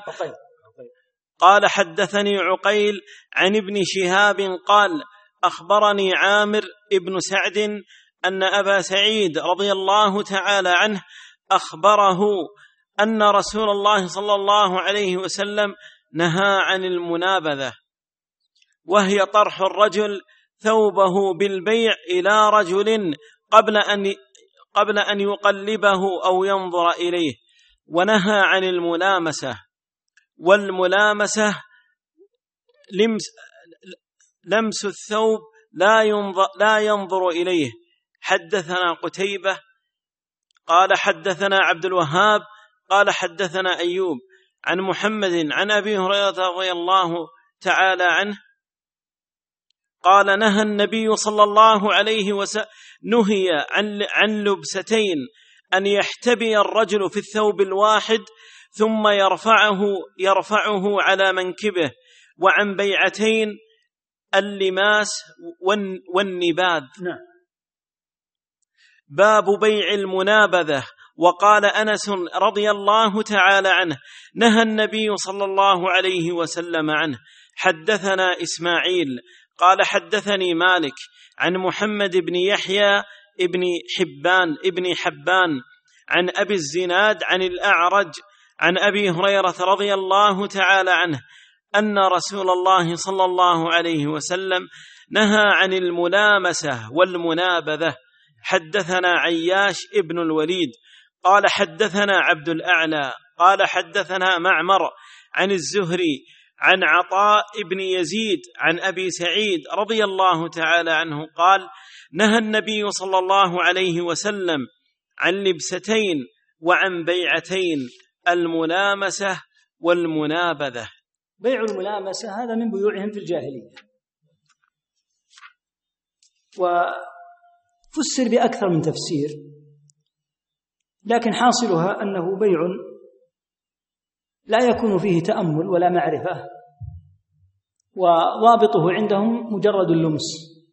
قال حدثني عقيل عن ابن شهاب قال: أخبرني عامر ابن سعد أن أبا سعيد رضي الله تعالى عنه أخبره أن رسول الله صلى الله عليه وسلم نهى عن المنابذة، وهي طرح الرجل ثوبه بالبيع إلى رجل قبل أن يقلبه أو ينظر إليه، ونهى عن الملامسة. والملامسة لمس الثوب لا ينظر إليه. حدثنا قتيبة قال حدثنا عبد الوهاب قال حدثنا أيوب عن محمد عن أبي هريرة رضي الله تعالى عنه قال نهى النبي صلى الله عليه وسلم نهي عن لبستين: أن يحتبي الرجل في الثوب الواحد ثم يرفعه على منكبه، وعن بيعتين: اللماس والنباذ. باب بيع المنابذة. وقال أنس رضي الله تعالى عنه: نهى النبي صلى الله عليه وسلم عنه. حدثنا إسماعيل قال حدثني مالك عن محمد بن يحيى ابن حبان عن أبي الزناد عن الأعرج عن أبي هريرة رضي الله تعالى عنه أن رسول الله صلى الله عليه وسلم نهى عن الملامسة والمنابذة. حدثنا عياش ابن الوليد قال حدثنا عبد الأعلى قال حدثنا معمر عن الزهري عن عطاء بن يزيد عن أبي سعيد رضي الله تعالى عنه قال: نهى النبي صلى الله عليه وسلم عن لبستين وعن بيعتين: الملامسة والمنابذة. بيع الملامسة هذا من بيوعهم في الجاهلية، وفسر بأكثر من تفسير، لكن حاصلها أنه بيع لا يكون فيه تأمل ولا معرفة، وضابطه عندهم مجرد اللمس،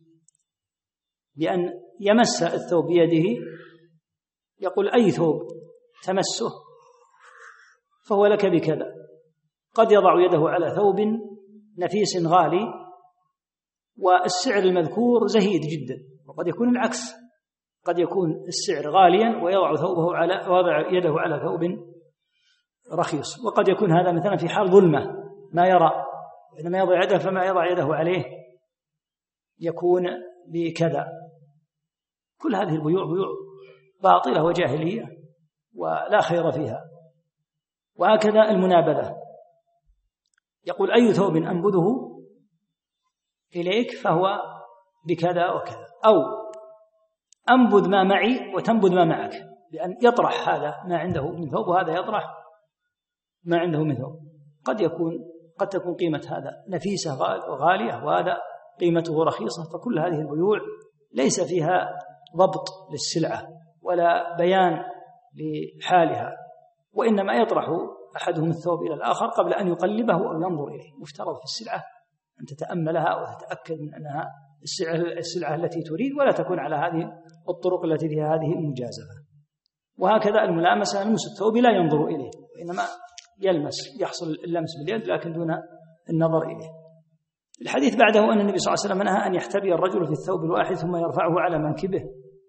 بأن يمس الثوب بيده، يقول أي ثوب تمسه فهو لك بكذا. قد يضع يده على ثوب نفيس غالي والسعر المذكور زهيد جدا، وقد يكون العكس، قد يكون السعر غاليا ويضع يده على ثوب رخيص، وقد يكون هذا مثلا في حال ظلمة ما يرى، إنما يضع يده فما يضع يده عليه يكون بكذا. كل هذه البيوع بيوع باطلة وجاهلية ولا خير فيها. وهكذا المنابذة، يقول أي ثوب أنبذه إليك فهو بكذا وكذا، أو أنبذ ما معي وتنبذ ما معك، لأن يطرح هذا ما عنده من ثوب وهذا يطرح ما عنده من ثوب. قد تكون قيمة هذا نفيسة وغالية وهذا قيمته رخيصة، فكل هذه البيوع ليس فيها ضبط للسلعة ولا بيان لحالها، وإنما يطرح أحدهم الثوب إلى الآخر قبل أن يقلبه أو ينظر إليه. مفترض في السلعة أن تتأملها وتتأكد من أنها السلعة التي تريد، ولا تكون على هذه الطرق التي فيها هذه المجازفة. وهكذا الملامسة، يلمس الثوب لا ينظر إليه، وإنما يحصل اللمس باليد لكن دون النظر إليه. الحديث بعده أن النبي صلى الله عليه وسلم نهى أن يحتبي الرجل في الثوب الواحد ثم يرفعه على منكبه.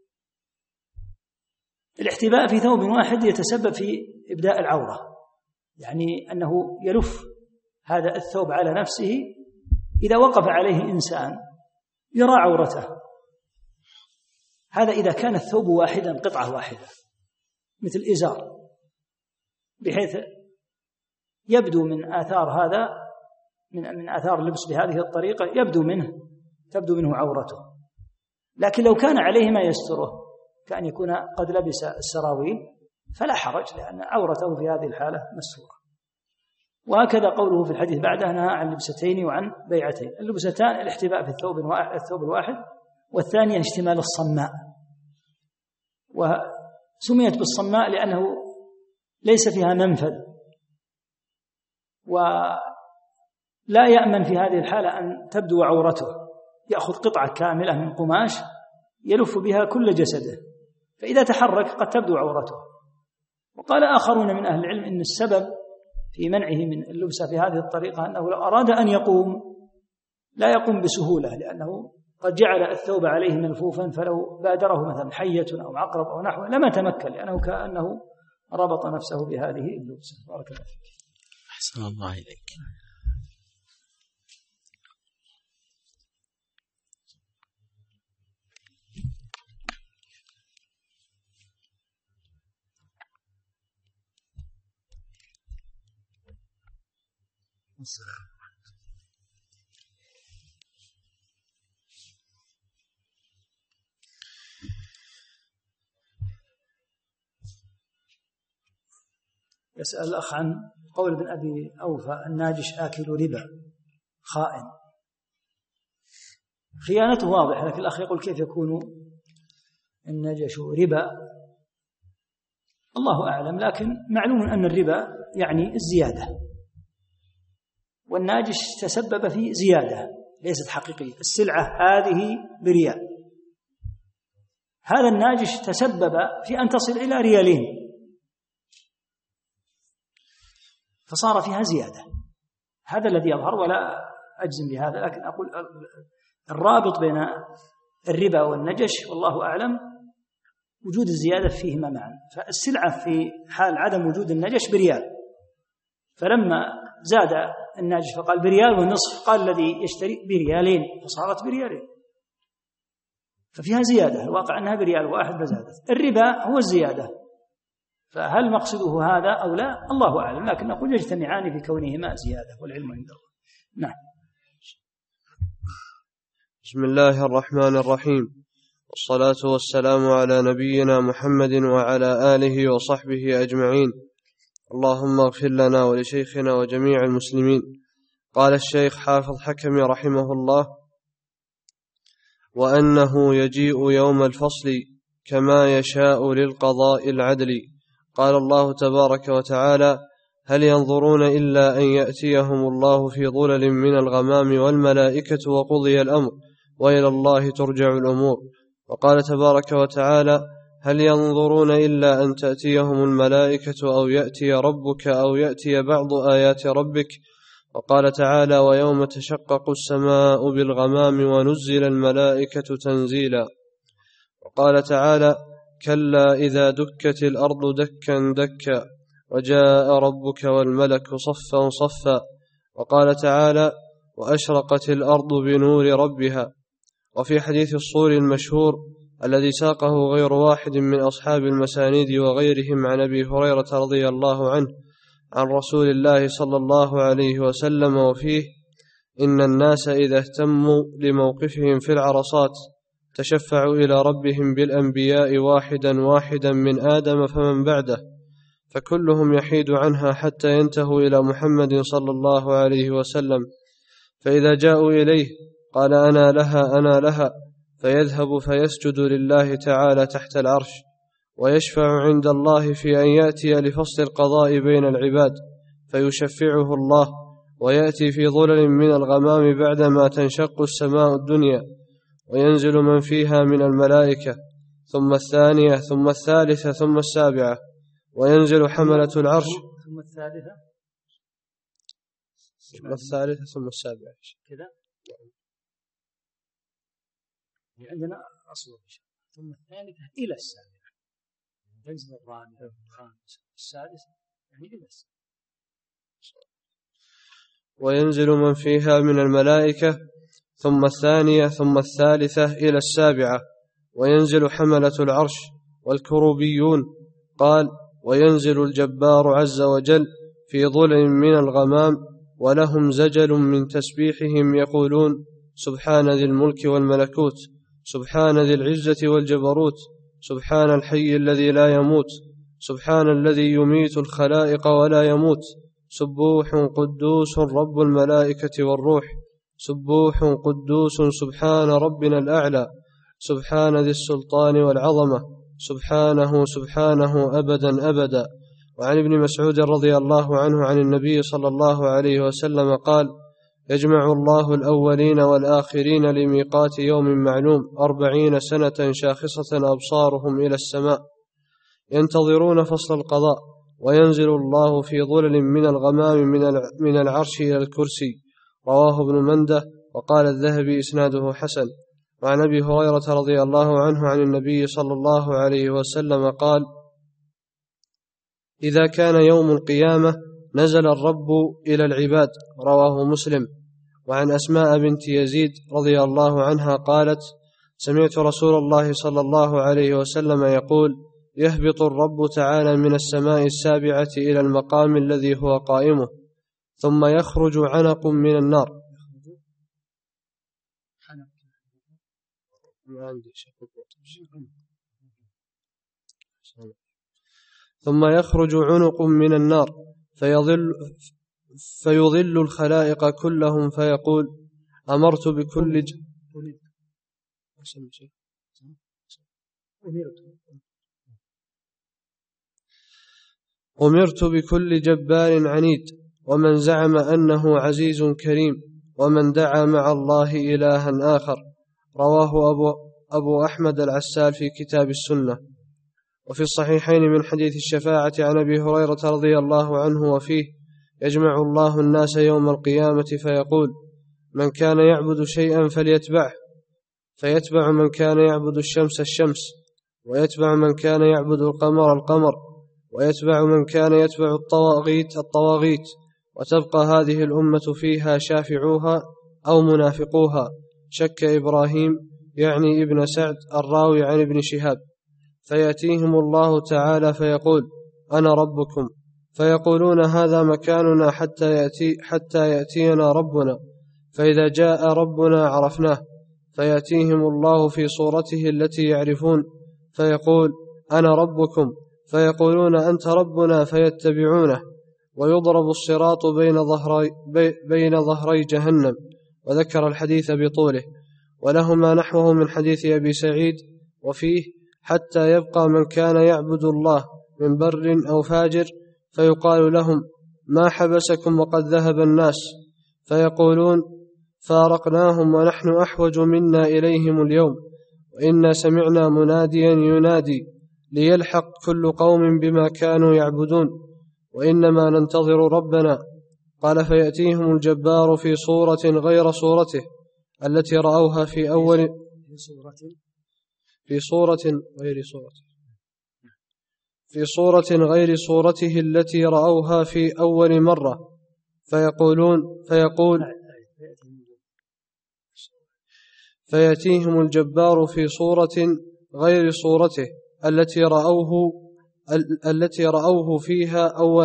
الاحتباء في ثوب واحد يتسبب في إبداء العورة، يعني أنه يلف هذا الثوب على نفسه، إذا وقف عليه إنسان يرى عورته. هذا إذا كان الثوب واحدا، قطعة واحدة مثل إزار، بحيث يبدو من آثار هذا من آثار اللبس بهذه الطريقة تبدو منه عورته. لكن لو كان عليه ما يستره كأن يكون قد لبس السراويل فلا حرج، لأن عورته في هذه الحالة مستورة. وهكذا قوله في الحديث بعده: نهى عن لبستين وعن بيعتين. اللبستان الاحتباء في الثوب الواحد، والثانية اشتمال الصماء، وسميت بالصماء لأنه ليس فيها منفذ، ولا يأمن في هذه الحالة أن تبدو عورته، يأخذ قطعة كاملة من قماش يلف بها كل جسده، فإذا تحرك قد تبدو عورته. وقال آخرون من أهل العلم إن السبب في منعه من اللبس في هذه الطريقة أنه لو أراد أن يقوم لا يقوم بسهولة، لأنه قد جعل الثوب عليه ملفوفا، فلو بادره مثلا حية أو عقرب أو نحوه لما تمكن، لأنه كأنه ربط نفسه بهذه اللبسة. بارك الله فيك. أحسن الله إليك. يسأل الأخ عن قول ابن أبي أوفى: الناجش آكل ربا خائن. خيانته واضحة، لكن الأخ يقول: كيف يكون النجش ربا؟ الله أعلم، لكن معلوم أن الربا يعني الزيادة، والناجش تسبب في زيادة ليست حقيقية. السلعة هذه بريال، هذا الناجش تسبب في أن تصل إلى ريالين، فصار فيها زيادة. هذا الذي يظهر، ولا أجزم بهذا، لكن أقول الرابط بين الربا والنجش والله أعلم وجود الزيادة فيهما معا. فالسلعة في حال عدم وجود النجش بريال، فلما زاد الناجش فقال بريال والنصف، قال الذي يشتري بريالين، فصارت بريالين، ففيها زيادة. الواقع أنها بريال واحد فزادت. الربا هو الزيادة، فهل مقصده هذا أو لا الله أعلم، لكن نقول يجتمعان في كونهما زيادة، والعلم عند الله. نعم. بسم الله الرحمن الرحيم، والصلاة والسلام على نبينا محمد وعلى آله وصحبه أجمعين. اللهم اغفر لنا ولشيخنا وجميع المسلمين. قال الشيخ حافظ حكمي رحمه الله: وأنه يجيء يوم الفصل كما يشاء للقضاء العدل. قال الله تبارك وتعالى: هل ينظرون إلا أن يأتيهم الله في ظلل من الغمام والملائكة وقضي الأمر وإلى الله ترجع الأمور. وقال تبارك وتعالى: هل ينظرون إلا أن تأتيهم الملائكة أو يأتي ربك أو يأتي بعض آيات ربك. وقال تعالى: ويوم تشقق السماء بالغمام ونزل الملائكة تنزيلا. وقال تعالى: كلا إذا دكت الأرض دكا دكا وجاء ربك والملك صفا صفا. وقال تعالى: وأشرقت الأرض بنور ربها. وفي حديث الصور المشهور الذي ساقه غير واحد من أصحاب المسانيد وغيرهم عن أبي هريرة رضي الله عنه عن رسول الله صلى الله عليه وسلم، وفيه: إن الناس إذا اهتموا لموقفهم في العرصات تشفعوا إلى ربهم بالأنبياء واحدا واحدا من آدم فمن بعده، فكلهم يحيد عنها حتى ينتهوا إلى محمد صلى الله عليه وسلم، فإذا جاءوا إليه قال: أنا لها أنا لها، فيذهب فيسجد لله تعالى تحت العرش، ويشفع عند الله في أن يأتي لفصل القضاء بين العباد، فيشفعه الله، ويأتي في ظلل من الغمام بعدما تنشق السماء الدنيا، وينزل من فيها من الملائكة، ثم الثانية ثم الثالثة ثم السابعة، وينزل حملة العرش، ثم الثالثة ثم الثالثة ثم السابعة كذا. عندنا أصل ثم الثالثة إلى السابعة، تنزل الرابعة والخامسة السادسة يعني إلى السابعة. وينزل من فيها من الملائكة، ثم الثانية ثم الثالثة إلى السابعة، وينزل حملة العرش والكروبيون. قال: وينزل الجبار عز وجل في ظلل من الغمام، ولهم زجل من تسبيحهم يقولون: سبحان ذي الملك والملكوت، سبحان ذي العزة والجبروت، سبحان الحي الذي لا يموت، سبحان الذي يميت الخلائق ولا يموت، سبوح قدوس رب الملائكة والروح، سبوح قدوس سبحان ربنا الأعلى، سبحان ذي السلطان والعظمة، سبحانه سبحانه أبدا أبدا. وعن ابن مسعود رضي الله عنه عن النبي صلى الله عليه وسلم قال: يجمع الله الأولين والآخرين لميقات يوم معلوم 40 سنة شاخصة أبصارهم إلى السماء ينتظرون فصل القضاء، وينزل الله في ظلل من الغمام من العرش إلى الكرسي. رواه ابن منده. وقال الذهبي: إسناده حسن. وعن أبي هريرة رضي الله عنه عن النبي صلى الله عليه وسلم قال: إذا كان يوم القيامة نزل الرب إلى العباد. رواه مسلم. وعن أسماء بنت يزيد رضي الله عنها قالت: سمعت رسول الله صلى الله عليه وسلم يقول: يهبط الرب تعالى من السماء السابعة إلى المقام الذي هو قائمه، ثم يخرج عنق من النار. ثم يخرج عنق من النار فيضل الخلائق كلهم فيقول: أمرت بكل جبار عنيد، ومن زعم أنه عزيز كريم، ومن دعا مع الله إلها آخر. رواه أبو أحمد العسال في كتاب السنة. وفي الصحيحين من حديث الشفاعة عن أبي هريرة رضي الله عنه وفيه: يجمع الله الناس يوم القيامة فيقول: من كان يعبد شيئا فليتبعه، فيتبع من كان يعبد الشمس الشمس، ويتبع من كان يعبد القمر القمر، ويتبع من كان يتبع الطواغيت، وتبقى هذه الأمة فيها شافعوها أو منافقوها. شك إبراهيم يعني ابن سعد الراوي عن ابن شهاب. فيأتيهم الله تعالى فيقول: أنا ربكم، فيقولون: هذا مكاننا حتى يأتينا ربنا. فإذا جاء ربنا عرفناه، فيأتيهم الله في صورته التي يعرفون، فيقول: أنا ربكم، فيقولون: أنت ربنا، فيتبعونه، ويضرب الصراط بين ظهري جهنم. وذكر الحديث بطوله. ولهما نحوه من حديث أبي سعيد وفيه: حتى يبقى من كان يعبد الله من بر أو فاجر، فيقال لهم: ما حبسكم وقد ذهب الناس؟ فيقولون: فارقناهم ونحن أحوج منا إليهم اليوم، وإنا سمعنا مناديا ينادي ليلحق كل قوم بما كانوا يعبدون، وإنما ننتظر ربنا. قال: فيأتيهم الجبار في صورة غير صورته التي رأوها في أول في صورة غير صورته التي رأوها في أول مرة، فيأتيهم الجبار في صورة غير صورته التي رأوه فيها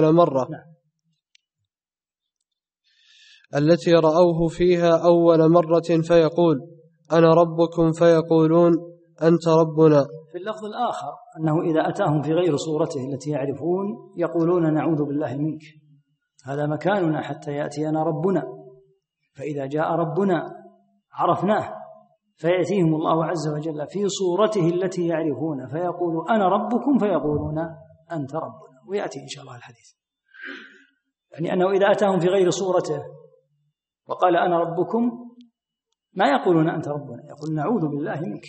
أول مرة فيقول: أنا ربكم، فيقولون: أنت ربنا. في اللفظ الآخر أنه إذا أتاهم في غير صورته التي يعرفون يقولون: نعوذ بالله منك، هذا مكاننا حتى يأتينا ربنا. فإذا جاء ربنا عرفناه، فيأتيهم الله عز وجل في صورته التي يعرفون، فيقول: أنا ربكم، فيقولون: أنت ربنا. ويأتي إن شاء الله الحديث، يعني أنه إذا أتاهم في غير صورته وقال: أنا ربكم، ما يقولون أنت ربنا، يقول: نعوذ بالله منك.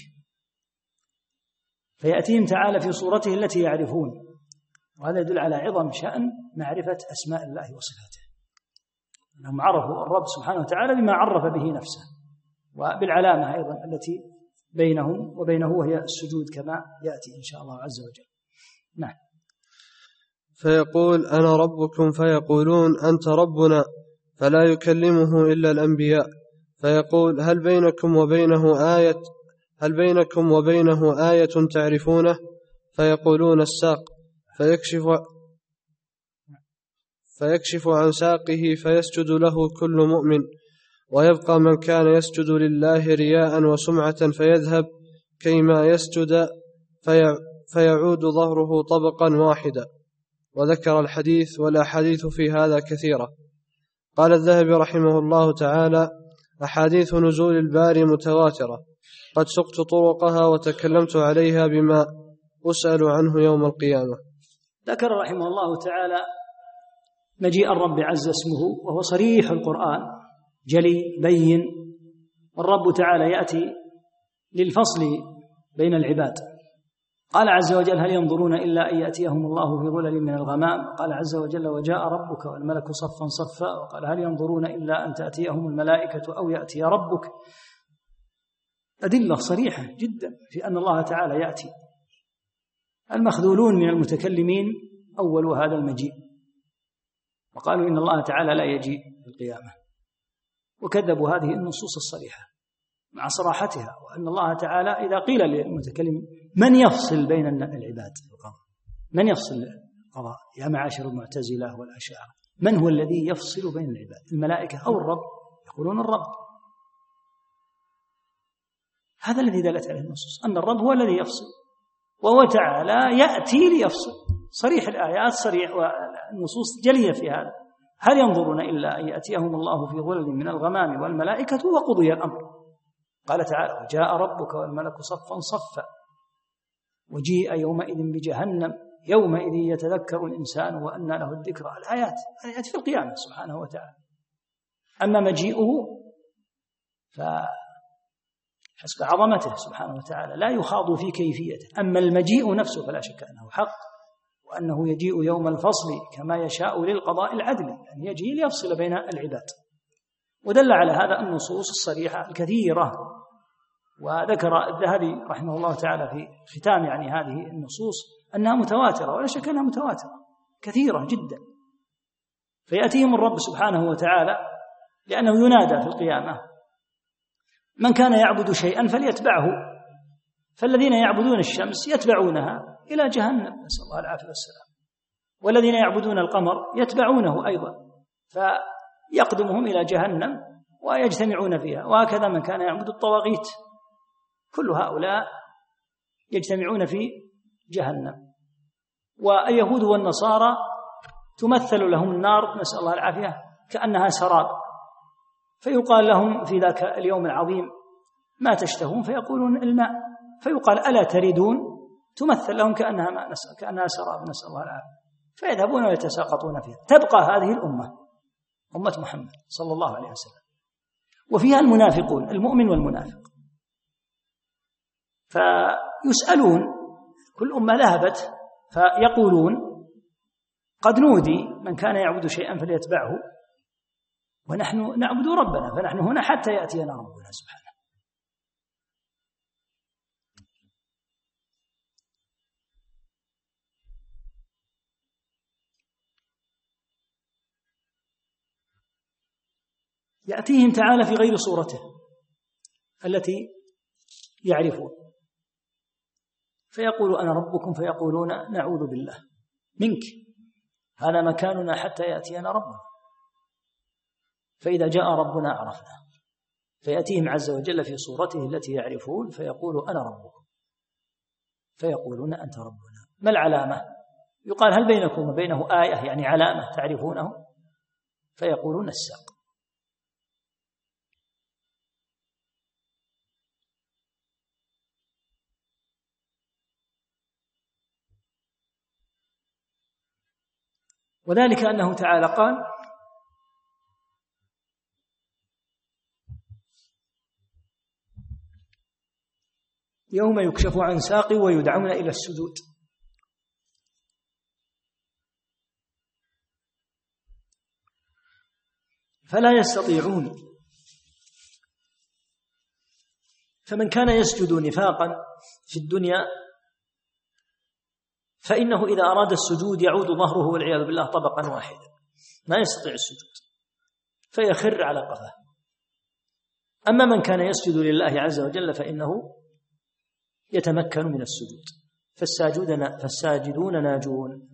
فيأتيهم تعالى في صورته التي يعرفون، وهذا يدل على عظم شأن معرفة أسماء الله وصفاته، أنهم عرفوا الرب سبحانه وتعالى بما عرف به نفسه، وبالعلامة أيضا التي بينهم وبينه وهي السجود، كما يأتي إن شاء الله عز وجل. نعم. فيقول: أنا ربكم، فيقولون: أنت ربنا، فلا يكلمه إلا الأنبياء. فيقول: هل بينكم وبينه آية تعرفونه؟ فيقولون: الساق. فيكشف عن ساقه فيسجد له كل مؤمن، ويبقى من كان يسجد لله رياء وسمعة فيذهب كيما يسجد، فيعود ظهره طبقا واحدا. وذكر الحديث، والأحاديث في هذا كثيرة. قال الذهبي رحمه الله تعالى: أحاديث نزول الباري متواترة، قد سقت طرقها وتكلمت عليها بما أسأل عنه يوم القيامة. ذكر رحمه الله تعالى مجيء الرب عز اسمه، وهو صريح القرآن جلي بين، والرب تعالى يأتي للفصل بين العباد. قال عز وجل: هل ينظرون إلا أن يأتيهم الله في ظلل من الغمام. قال عز وجل: وجاء ربك والملك صفا صفا. وقال: هل ينظرون إلا أن تأتيهم الملائكة أو يأتي ربك. أدلة صريحة جدا في أن الله تعالى يأتي. المخذولون من المتكلمين أول هذا المجيء، وقالوا إن الله تعالى لا يجيء في القيامة، وكذبوا هذه النصوص الصريحة مع صراحتها، وأن الله تعالى إذا قيل للمتكلم: من يفصل بين العباد القضاء، من يفصل القضاء يا معاشر المعتزلة والأشاعرة، من هو الذي يفصل بين العباد؟ الملائكة أو الرب؟ يقولون الرب. هذا الذي دلت عليه النصوص، أن الرب هو الذي يفصل، وهو تعالى يأتي ليفصل. صريح الآيات، صريح والنصوص جلية في هذا. هل ينظرون إلا أن يأتيهم الله في ظلل من الغمام والملائكة وقضي الأمر. قال تعالى: وجاء ربك والملك صفا صفا وجيء يومئذ بجهنم يومئذ يتذكر الإنسان وأنى له الذكرى. الآيات في القيامة سبحانه وتعالى. أما مجيئه فحسب عظمته سبحانه وتعالى لا يخاض في كيفيته. أما المجيء نفسه فلا شك أنه حق، وأنه يجيء يوم الفصل كما يشاء للقضاء العدل، يعني يجيء ليفصل بين العباد. ودل على هذا النصوص الصريحة الكثيرة. وذكر الذهبي رحمه الله تعالى في ختام يعني هذه النصوص أنها متواترة، ولا شك أنها متواترة كثيرة جدا. فيأتيهم الرب سبحانه وتعالى لأنه ينادى في القيامة: من كان يعبد شيئا فليتبعه. فالذين يعبدون الشمس يتبعونها إلى جهنم، نسأل الله العافية والسلام. والذين يعبدون القمر يتبعونه أيضا فيقدمهم إلى جهنم ويجتمعون فيها. وهكذا من كان يعبد الطواغيت، كل هؤلاء يجتمعون في جهنم. واليهود والنصارى تمثل لهم النار، نسأل الله العافية، كأنها سراب، فيقال لهم في ذاك اليوم العظيم: ما تشتهون؟ فيقولون الماء. فيقال: ألا تريدون؟ تمثل لهم كأنها ماء، كأنها سراب، نسأل الله العافية. فيذهبون ويتساقطون فيها. تبقى هذه الأمة، أمة محمد صلى الله عليه وسلم، وفيها المنافقون، المؤمن والمنافق. فيسألون، كل أمة ذهبت فيقولون: قد نودي من كان يعبد شيئا فليتبعه، ونحن نعبد ربنا، فنحن هنا حتى يأتينا ربنا سبحانه. يأتيهم تعالى في غير صورته التي يعرفون، فيقول: أنا ربكم، فيقولون: نعوذ بالله منك، هذا مكاننا حتى يأتينا ربنا. فإذا جاء ربنا عرفنا، فيأتيهم عز وجل في صورته التي يعرفون، فيقول: أنا ربكم، فيقولون: أنت ربنا. ما العلامة؟ يقال: هل بينكم وبينه آية، يعني علامة تعرفونه؟ فيقولون: الساق. وذلك أنه تعالى قال: يوم يكشف عن ساق ويدعون إلى السجود. فلا يستطيعون. فمن كان يسجد نفاقا في الدنيا فإنه إذا أراد السجود يعود ظهره والعياذ بالله طبقا واحدا، ما يستطيع السجود، فيخر على قفاه. أما من كان يسجد لله عز وجل فإنه يتمكن من السجود. فالساجدون ناجون.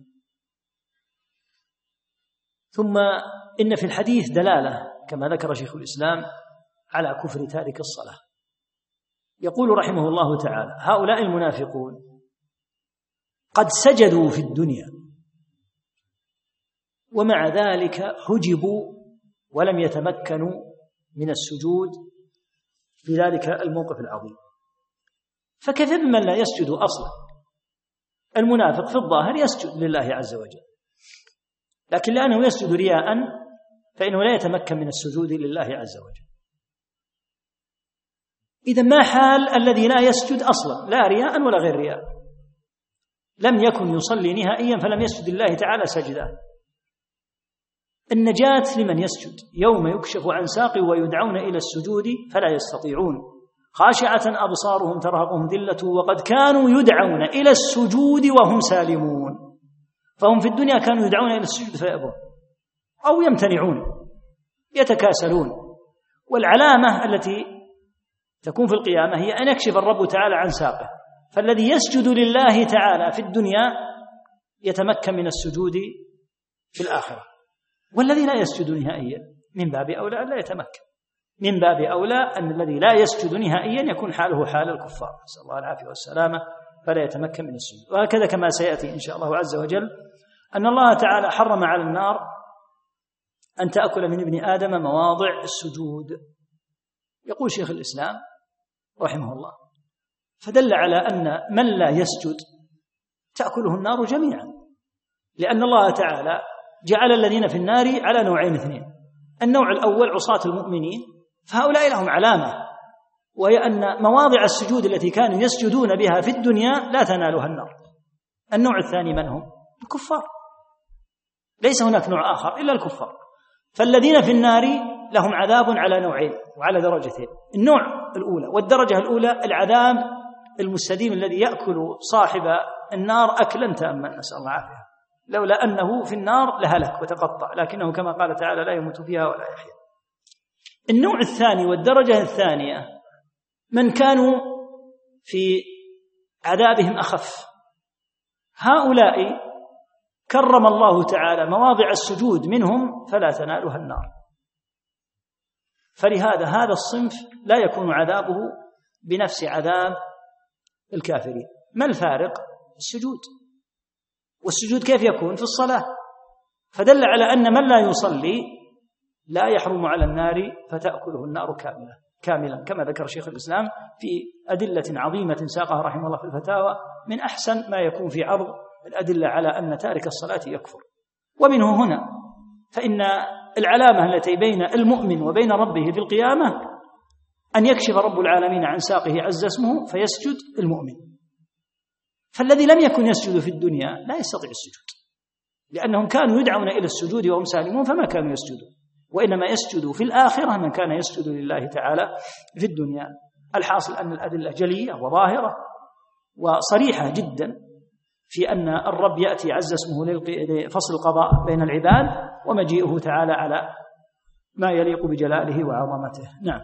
ثم إن في الحديث دلالة كما ذكر شيخ الإسلام على كفر تارك الصلاة. يقول رحمه الله تعالى: هؤلاء المنافقون قد سجدوا في الدنيا ومع ذلك حجبوا ولم يتمكنوا من السجود في ذلك الموقف العظيم. فكيف بمن لا يسجد أصلا؟ المنافق في الظاهر يسجد لله عز وجل، لكن لأنه يسجد رياء فإنه لا يتمكن من السجود لله عز وجل. إذا ما حال الذي لا يسجد أصلا، لا رياء ولا غير رياء؟ لم يكن يصلي نهائيا فلم يسجد لله تعالى سجدا. النجاة لمن يسجد. يوم يكشف عن ساق ويدعون إلى السجود فلا يستطيعون، خاشعة أبصارهم ترهقهم ذلة وقد كانوا يدعون إلى السجود وهم سالمون. فهم في الدنيا كانوا يدعون إلى السجود فيأبون أو يمتنعون يتكاسلون. والعلامة التي تكون في القيامة هي أن يكشف الرب تعالى عن ساقه، فالذي يسجد لله تعالى في الدنيا يتمكن من السجود في الآخرة. والذي لا يسجد نهائيا من باب أولى أن لا يتمكن، من باب أولى أن الذي لا يسجد نهائيا يكون حاله حال الكفار، نسأل الله العافية والسلامة، فلا يتمكن من السجود. وهكذا كما سيأتي إن شاء الله عز وجل أن الله تعالى حرم على النار أن تأكل من ابن آدم مواضع السجود. يقول شيخ الإسلام رحمه الله: فدل على أن من لا يسجد تأكله النار جميعا، لأن الله تعالى جعل الذين في النار على نوعين اثنين: النوع الأول عصاة المؤمنين، فهؤلاء لهم علامة، وهي أن مواضع السجود التي كانوا يسجدون بها في الدنيا لا تنالها النار. النوع الثاني من هم؟ الكفار، ليس هناك نوع آخر إلا الكفار. فالذين في النار لهم عذاب على نوعين وعلى درجتين: النوع الأولى والدرجة الأولى العذاب المستديم الذي يأكل صاحب النار أكلا تاما، نسأل الله العافية، لولا أنه في النار لهلك وتقطع، لكنه كما قال تعالى لا يموت فيها ولا يحيا. النوع الثاني والدرجة الثانية من كانوا في عذابهم أخف، هؤلاء كرم الله تعالى مواضع السجود منهم فلا تنالها النار. فلهذا هذا الصنف لا يكون عذابه بنفس عذاب الكافرين. ما الفارق؟ السجود. والسجود كيف يكون؟ في الصلاة. فدل على أن من لا يصلي لا يحرم على النار فتأكله النار كاملا كما ذكر شيخ الإسلام في أدلة عظيمة ساقها رحمه الله في الفتاوى، من أحسن ما يكون في عرض الأدلة على أن تارك الصلاة يكفر. ومنه هنا فإن العلامة التي بين المؤمن وبين ربه في القيامة أن يكشف رب العالمين عن ساقه عز اسمه فيسجد المؤمن. فالذي لم يكن يسجد في الدنيا لا يستطيع السجود، لأنهم كانوا يدعون إلى السجود وهم سالمون فما كانوا يسجدون، وإنما يسجد في الآخرة من كان يسجد لله تعالى في الدنيا. الحاصل أن الأدلة جلية وظاهرة وصريحة جدا في أن الرب يأتي عز اسمه لفصل القضاء بين العباد ومجيئه تعالى على ما يليق بجلاله وعظمته. نعم.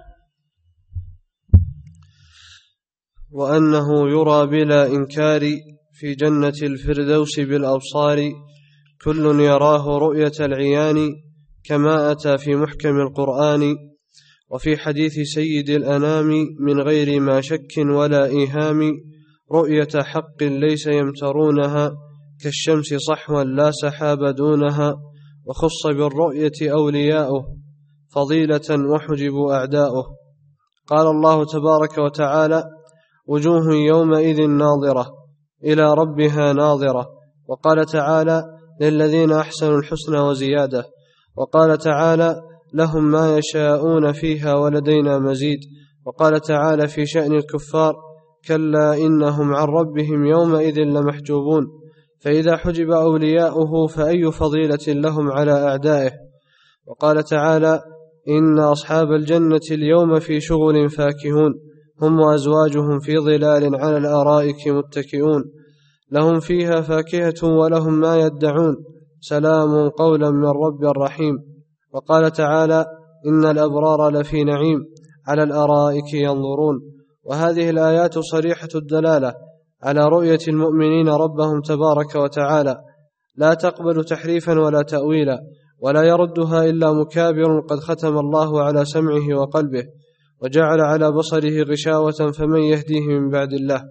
وأنه يرى بلا إنكار في جنة الفردوس بالأبصار، كل يراه رؤية العيان كما أتى في محكم القرآن، وفي حديث سيد الأنام من غير ما شك ولا إيهام، رؤية حق ليس يمترونها كالشمس صحوا لا سحاب دونها، وخص بالرؤية أولياؤه فضيلة وحجبوا أعداؤه. قال الله تبارك وتعالى: وجوه يومئذ ناظرة إلى ربها ناظرة. وقال تعالى: للذين أحسنوا الحسنى وزيادة. وقال تعالى: لهم ما يشاءون فيها ولدينا مزيد. وقال تعالى في شأن الكفار: كلا إنهم عن ربهم يومئذ لمحجوبون. فإذا حجب أولياؤه فأي فضيلة لهم على أعدائه. وقال تعالى: إن أصحاب الجنة اليوم في شغل فاكهون، هم وأزواجهم في ظلال على الأرائك متكئون، لهم فيها فاكهة ولهم ما يدعون، سلام قولا من رب رحيم. وقال تعالى: إن الأبرار لفي نعيم على الأرائك ينظرون. وهذه الآيات صريحة الدلالة على رؤية المؤمنين ربهم تبارك وتعالى، لا تقبل تحريفا ولا تأويلا، ولا يردها إلا مكابر قد ختم الله على سمعه وقلبه وجعل على بصره غشاوة، فمن يهديه من بعد الله.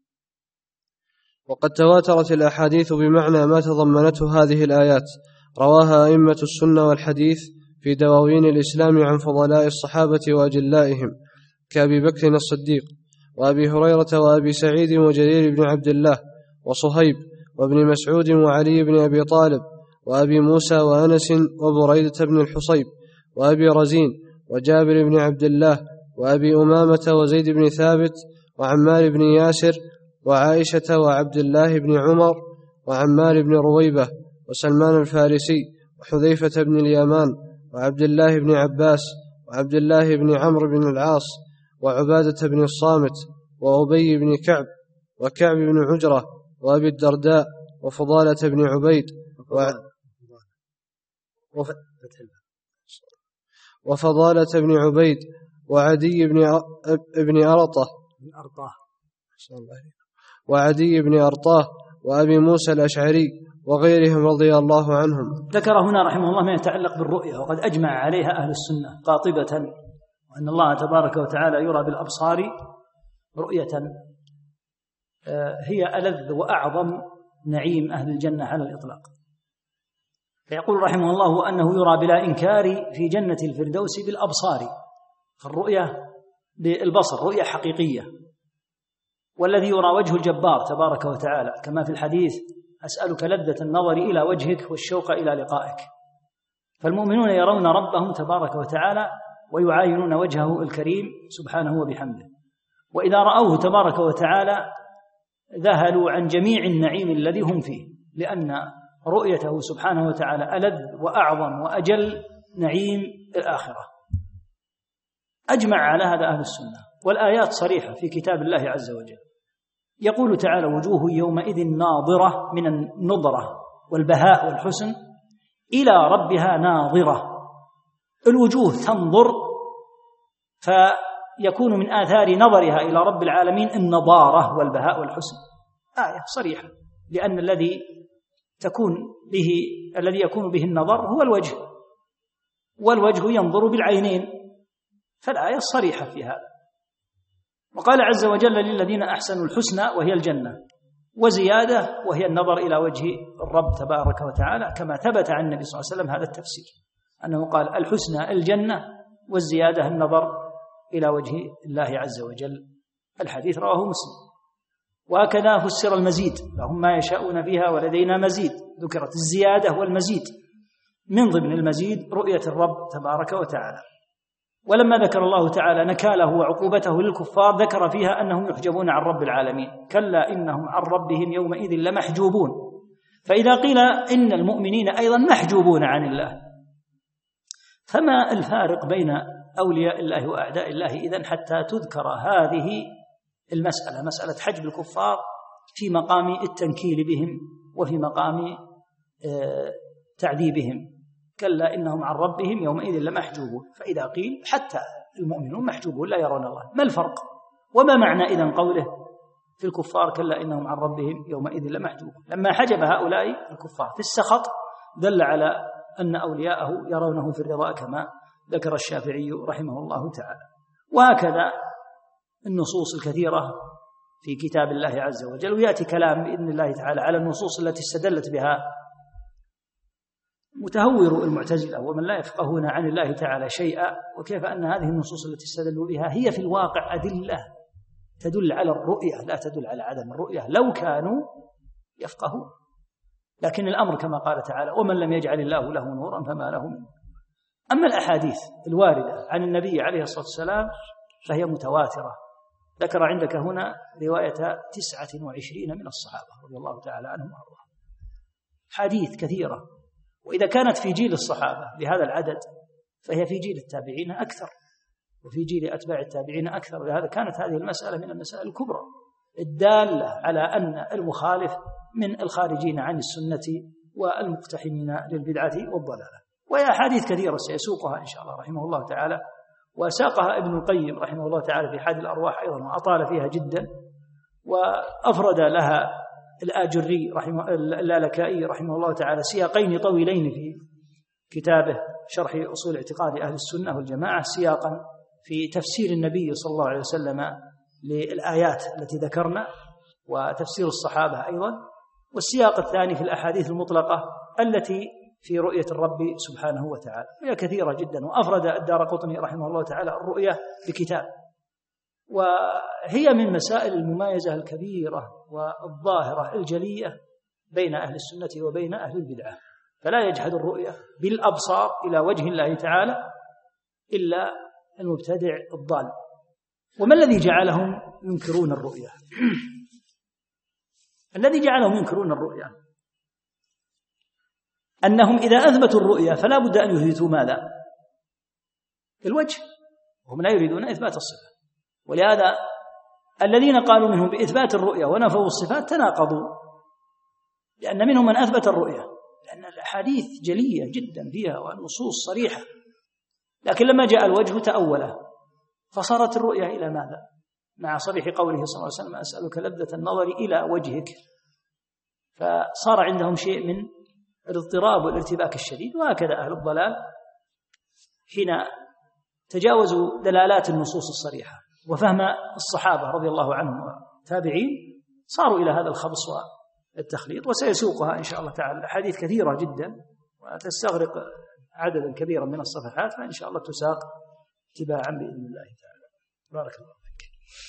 وقد تواترت الأحاديث بمعنى ما تضمنته هذه الآيات، رواها أئمة السنة والحديث في دواوين الإسلام عن فضلاء الصحابة وأجلائهم كأبي بكر الصديق وأبي هريرة وأبي سعيد وجرير بن عبد الله وصهيب وابن مسعود وعلي بن أبي طالب وأبي موسى وأنس وبريدة بن الحصيب وأبي رزين وجابر بن عبد الله وأبي أمامة وزيد بن ثابت وعمار بن ياسر وعائشة وعبد الله بن عمر وعمار بن رويبة وسلمان الفارسي وحذيفة بن اليمان وعبد الله بن عباس وعبد الله بن عمرو بن العاص وعبادة بن الصامت وأبي بن كعب وكعب بن عجرة وأبي الدرداء وفضالة بن عبيد وفضالة بن عبيد وعدي بن أرطة وعدي بن أرطاه وأبي موسى الأشعري وغيرهم رضي الله عنهم. ذكر هنا رحمه الله ما يتعلق بالرؤية، وقد أجمع عليها أهل السنة قاطبة، وأن الله تبارك وتعالى يرى بالأبصار رؤية هي ألذ وأعظم نعيم أهل الجنة على الإطلاق. فيقول رحمه الله أنه يرى بلا إنكار في جنة الفردوس بالأبصار، فالرؤية بالبصر رؤية حقيقية. والذي يرى وجه الجبار تبارك وتعالى كما في الحديث: أسألك لذة النظر إلى وجهك والشوق إلى لقائك. فالمؤمنون يرون ربهم تبارك وتعالى ويعاينون وجهه الكريم سبحانه وبحمده، وإذا رأوه تبارك وتعالى ذهلوا عن جميع النعيم الذي هم فيه، لأن رؤيته سبحانه وتعالى ألذ وأعظم وأجل نعيم الآخرة. أجمع على هذا أهل السنة، والآيات صريحة في كتاب الله عز وجل. يقول تعالى: وجوه يومئذ ناظرة، من النظرة والبهاء والحسن، إلى ربها ناظرة. الوجوه تنظر، فيكون من آثار نظرها إلى رب العالمين النضارة والبهاء والحسن. آية صريحة، لأن الذي يكون به النظر هو الوجه، والوجه ينظر بالعينين، فالآية صريحة في هذا. وقال عز وجل: للذين أحسنوا الحسنى وهي الجنة، وزيادة وهي النظر إلى وجه الرب تبارك وتعالى، كما ثبت عن النبي صلى الله عليه وسلم هذا التفسير، أنه قال: الحسنى الجنة، والزيادة النظر إلى وجه الله عز وجل. الحديث رواه مسلم. وهكذا فسر المزيد: لهم ما يشاءون فيها ولدينا مزيد. ذكرت الزيادة والمزيد، من ضمن المزيد رؤية الرب تبارك وتعالى. ولما ذكر الله تعالى نكاله وعقوبته للكفار ذكر فيها أنهم يحجبون عن رب العالمين، كلا إنهم عن ربهم يومئذ لمحجوبون. فإذا قيل إن المؤمنين أيضا محجوبون عن الله، فما الفارق بين أولياء الله وأعداء الله إذن حتى تذكر هذه المسألة، مسألة حجب الكفار، في مقام التنكيل بهم وفي مقام تعذيبهم؟ كلا إنهم عن ربهم يومئذ لمحجوبون. فإذا قيل حتى المؤمنون محجوبون لا يرون الله، ما الفرق؟ وما معنى إذن قوله في الكفار: كلا إنهم عن ربهم يومئذ لمحجوبون؟ لما حجب هؤلاء الكفار في السخط دل على أن أولياءه يرونه في الرضا، كما ذكر الشافعي رحمه الله تعالى. وهكذا النصوص الكثيرة في كتاب الله عز وجل. ويأتي كلام بإذن الله تعالى على النصوص التي استدلت بها متهور المعتزلة ومن لا يفقهون عن الله تعالى شيئا، وكيف أن هذه النصوص التي استدلوا بها هي في الواقع أدلة تدل على الرؤية، لا تدل على عدم الرؤية، لو كانوا يفقهون. لكن الأمر كما قال تعالى: ومن لم يجعل الله له نورا فما له من نور. أما الأحاديث الواردة عن النبي عليه الصلاة والسلام فهي متواترة. ذكر عندك هنا رواية 29 من الصحابة رضي الله تعالى عنهم وأرضاهم، حديث كثيرة. وإذا كانت في جيل الصحابة بهذا العدد فهي في جيل التابعين أكثر، وفي جيل أتباع التابعين أكثر. ولهذا كانت هذه المسألة من المسائل الكبرى الدالة على أن المخالف من الخارجين عن السنة والمقتحمين للبدعة والضلالة. وهي أحاديث كثيرة سيسوقها إن شاء الله رحمه الله تعالى، وساقها ابن القيم رحمه الله تعالى في حاد الأرواح أيضا، وأطال فيها جدا، وأفرد لها الآجري اللالكائي رحمه الله تعالى سياقين طويلين في كتابه شرح أصول اعتقاد أهل السنة والجماعة، سياقا في تفسير النبي صلى الله عليه وسلم للآيات التي ذكرنا، وتفسير الصحابة أيضا، والسياق الثاني في الأحاديث المطلقة التي في رؤية الرب سبحانه وتعالى. هي كثيرة جدا. وأفرد الدارقطني رحمه الله تعالى الرؤية بكتاب، وهي من مسائل المميزة الكبيرة والظاهرة الجلية بين أهل السنة وبين أهل البدعة. فلا يجحد الرؤية بالأبصار إلى وجه الله تعالى إلا المبتدع الضال. وما الذي جعلهم ينكرون الرؤية؟ الذي جعلهم ينكرون الرؤية أنهم إذا أثبتوا الرؤية فلا بد أن يثبتوا ماذا؟ الوجه، وهم لا يريدون إثبات الصفة. ولهذا الذين قالوا منهم بإثبات الرؤية ونفوا الصفات تناقضوا، لأن منهم من أثبت الرؤية، لأن الأحاديث جلية جدا فيها والنصوص صريحة، لكن لما جاء الوجه تأوله، فصارت الرؤية إلى ماذا؟ مع صريح قوله صلى الله عليه وسلم: أسألك لذة النظر إلى وجهك. فصار عندهم شيء من الاضطراب والارتباك الشديد. وهكذا أهل الضلال حين تجاوزوا دلالات النصوص الصريحة وفهم الصحابة رضي الله عنهم والتابعين صاروا إلى هذا الخبص والتخليط. وسيسوقها إن شاء الله تعالى أحاديث كثيرة جدا وتستغرق عددا كبيرا من الصفحات، فإن شاء الله تساق اتباعا بإذن الله تعالى. بارك الله فيك.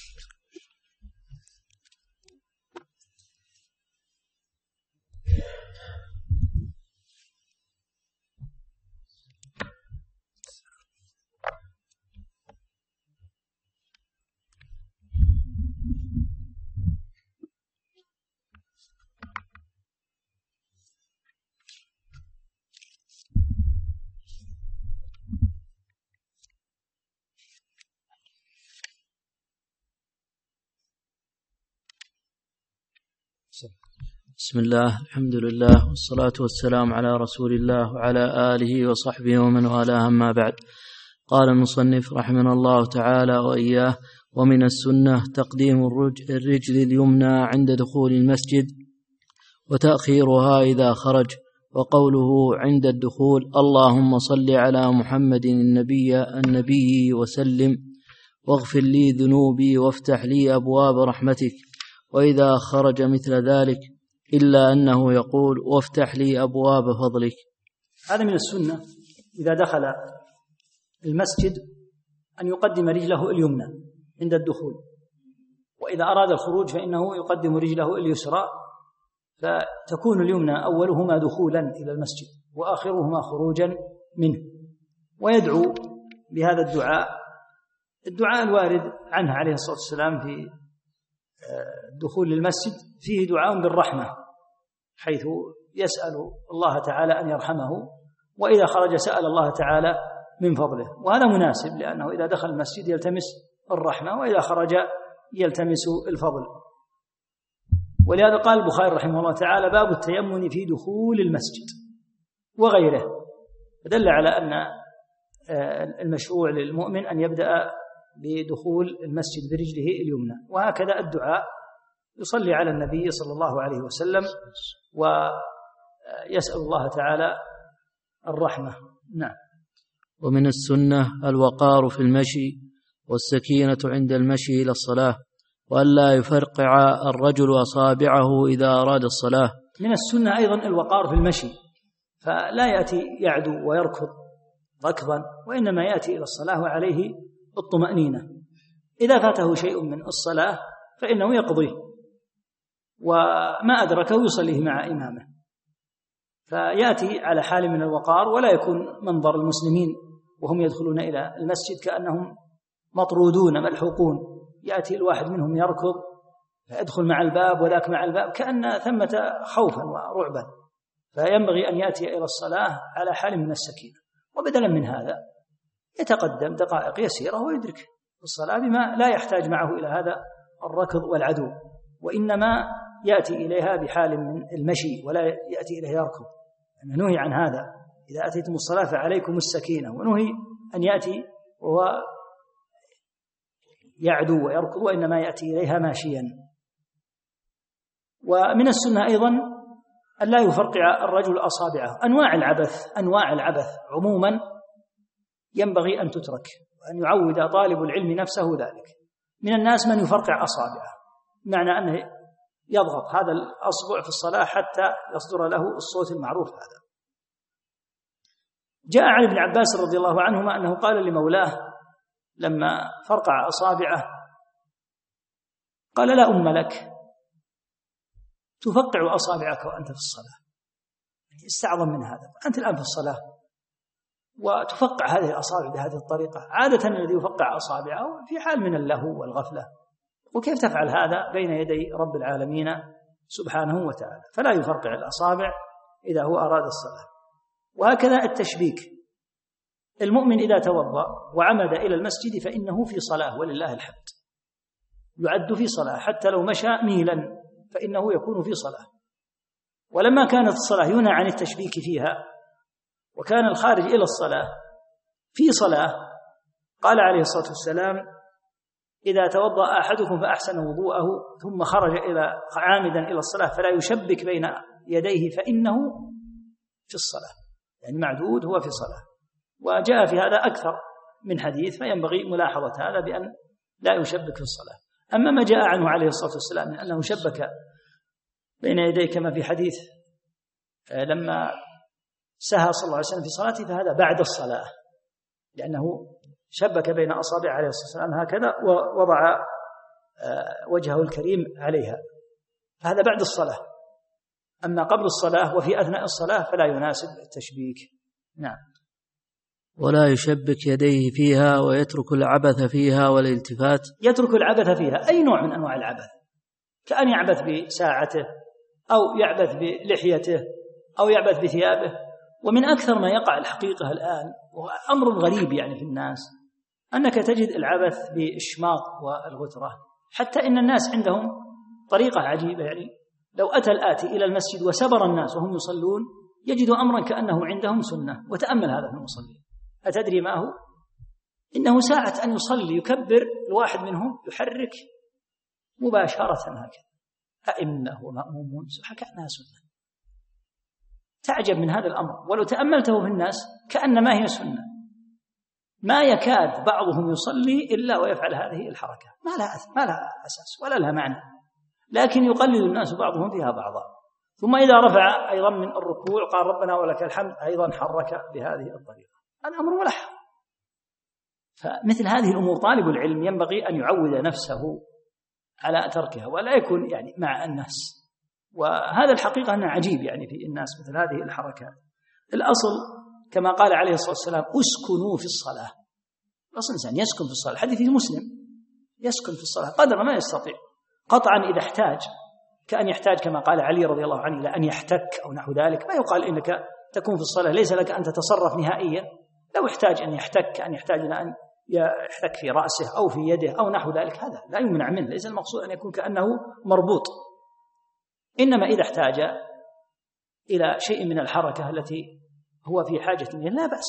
بسم الله، الحمد لله، والصلاة والسلام على رسول الله وعلى آله وصحبه ومن والاه، أما بعد. قال المصنف رحمه الله تعالى وإياه: ومن السنة تقديم الرجل اليمنى عند دخول المسجد وتأخيرها إذا خرج، وقوله عند الدخول: اللهم صل على محمد النبي وسلم، واغفر لي ذنوبي وافتح لي أبواب رحمتك. وإذا خرج مثل ذلك، إلا أنه يقول: وافتح لي أبواب فضلك. هذا من السنة إذا دخل المسجد أن يقدم رجله اليمنى عند الدخول، وإذا أراد الخروج فإنه يقدم رجله اليسرى، فتكون اليمنى أولهما دخولا إلى المسجد وآخرهما خروجا منه. ويدعو بهذا الدعاء الوارد عنه عليه الصلاة والسلام في الدخول للمسجد، فيه دعاء بالرحمة، حيث يسأل الله تعالى أن يرحمه، وإذا خرج سأل الله تعالى من فضله. وهذا مناسب، لأنه إذا دخل المسجد يلتمس الرحمة، وإذا خرج يلتمس الفضل. ولهذا قال البخاري رحمه الله تعالى: باب التيمم في دخول المسجد وغيره، فدل على أن المشروع للمؤمن أن يبدأ بدخول المسجد برجله اليمنى. وهكذا الدعاء يصلي على النبي صلى الله عليه وسلم ويسأل الله تعالى الرحمة. نعم. ومن السنة الوقار في المشي والسكينة عند المشي إلى الصلاة، وألا يفرقع الرجل أصابعه إذا أراد الصلاة. من السنة أيضا الوقار في المشي، فلا يأتي يعدو ويركض ركضا، وإنما يأتي إلى الصلاة وعليه الطمأنينة. إذا فاته شيء من الصلاة فإنه يقضيه، وما أدركه يصليه مع إمامه، فيأتي على حال من الوقار، ولا يكون منظر المسلمين وهم يدخلون إلى المسجد كأنهم مطرودون ملحوقون، يأتي الواحد منهم يركض فيدخل مع الباب وذاك مع الباب، كأن ثمة خوفا ورعبا. فينبغي أن يأتي إلى الصلاة على حال من السكينة. وبدلا من هذا يتقدم دقائق يسيرة ويدرك الصلاة بما لا يحتاج معه إلى هذا الركض والعدو، وإنما يأتي إليها بحال من المشي، ولا يأتي إليها يركض، أنه نهي عن هذا. إذا أتيتم الصلاة فعليكم السكينة، ونهي أن يأتي وهو يعدو ويركض، وإنما يأتي إليها ماشيا. ومن السنة أيضا أن لا يفرقع الرجل أصابعه. أنواع العبث عموما ينبغي أن تترك، وأن يعود طالب العلم نفسه ذلك. من الناس من يفرقع أصابعه، معنى أنه يضغط هذا الأصبع في الصلاة حتى يصدر له الصوت المعروف هذا. جاء عن ابن عباس رضي الله عنهما أنه قال لمولاه لما فرقع أصابعه، قال: لا أم لك، تفقع أصابعك وأنت في الصلاة. استعظم من هذا، أنت الآن في الصلاة وتفقع هذه الأصابع بهذه الطريقة. عادة الذي يفقع أصابعه في حال من اللهو والغفلة، وكيف تفعل هذا بين يدي رب العالمين سبحانه وتعالى؟ فلا يفرقع الأصابع إذا هو أراد الصلاة. وهكذا التشبيك، المؤمن إذا توضأ وعمد إلى المسجد فإنه في صلاة ولله الحمد، يعد في صلاة، حتى لو مشى ميلا فإنه يكون في صلاة. ولما كانت الصلاة ينهى عن التشبيك فيها، وكان الخارج إلى الصلاة في صلاة، قال عليه الصلاة والسلام: إذا توضأ أحدكم فأحسن وضوءه ثم خرج عامدا إلى الصلاة فلا يشبك بين يديه فإنه في الصلاة، يعني معدود هو في الصلاة. وجاء في هذا أكثر من حديث، فينبغي ملاحظة هذا بأن لا يشبك في الصلاة. أما ما جاء عنه عليه الصلاة والسلام من أنه شبك بين يديه كما في حديث لما سهى صلى الله عليه وسلم في صلاته فهذا بعد الصلاة، لأنه شبك بين أصابع عليه الصلاة والسلام هكذا ووضع وجهه الكريم عليها، فهذا بعد الصلاة. أما قبل الصلاة وفي أثناء الصلاة فلا يناسب التشبيك. نعم. ولا يشبك يديه فيها ويترك العبث فيها والالتفات. يترك العبث فيها أي نوع من أنواع العبث، كأن يعبث بساعته أو يعبث بلحيته أو يعبث بثيابه. ومن أكثر ما يقع الحقيقة الآن وأمر غريب يعني في الناس أنك تجد العبث بالشماغ والغترة، حتى إن الناس عندهم طريقة عجيبة، يعني لو أتى الآتي إلى المسجد وسبر الناس وهم يصلون يجد أمرا كأنه عندهم سنة. وتأمل هذا في المصلين، أتدري ما هو؟ إنه ساعة أن يصلي يكبر الواحد منهم يحرك مباشرة هكذا أئمة ومأمومون كأنها سنة. تعجب من هذا الأمر، ولو تأملته في الناس كأنما هي سنة. ما يكاد بعضهم يصلي إلا ويفعل هذه الحركة، ما لها أساس ولا لها معنى، لكن يقلل الناس بعضهم فيها بعضا. ثم إذا رفع أيضا من الركوع قال ربنا ولك الحمد أيضا حرك بهذه الطريقة. هذا أمر ملح. فمثل هذه الأمور طالب العلم ينبغي أن يعود نفسه على تركها ولا يكون يعني مع الناس. وهذا الحقيقة أنه عجيب يعني في الناس مثل هذه الحركات. الأصل كما قال عليه الصلاة والسلام اسكنوا في الصلاة. الأصل الإنسان يسكن في الصلاة. الحديث في مسلم يسكن في الصلاة قدر ما يستطيع، قطعا إذا احتاج، كأن يحتاج كما قال علي رضي الله عنه إلى أن يحتك أو نحو ذلك. ما يقال إنك تكون في الصلاة ليس لك أن تتصرف نهائيا. لو احتاج أن يحتك، أن يحتاج إلى أن يحتك في رأسه أو في يده أو نحو ذلك، هذا لا يمنع منه، ليس المقصود أن يكون كأنه مربوط. إنما إذا احتاج إلى شيء من الحركة التي هو في حاجة إليه لا بأس.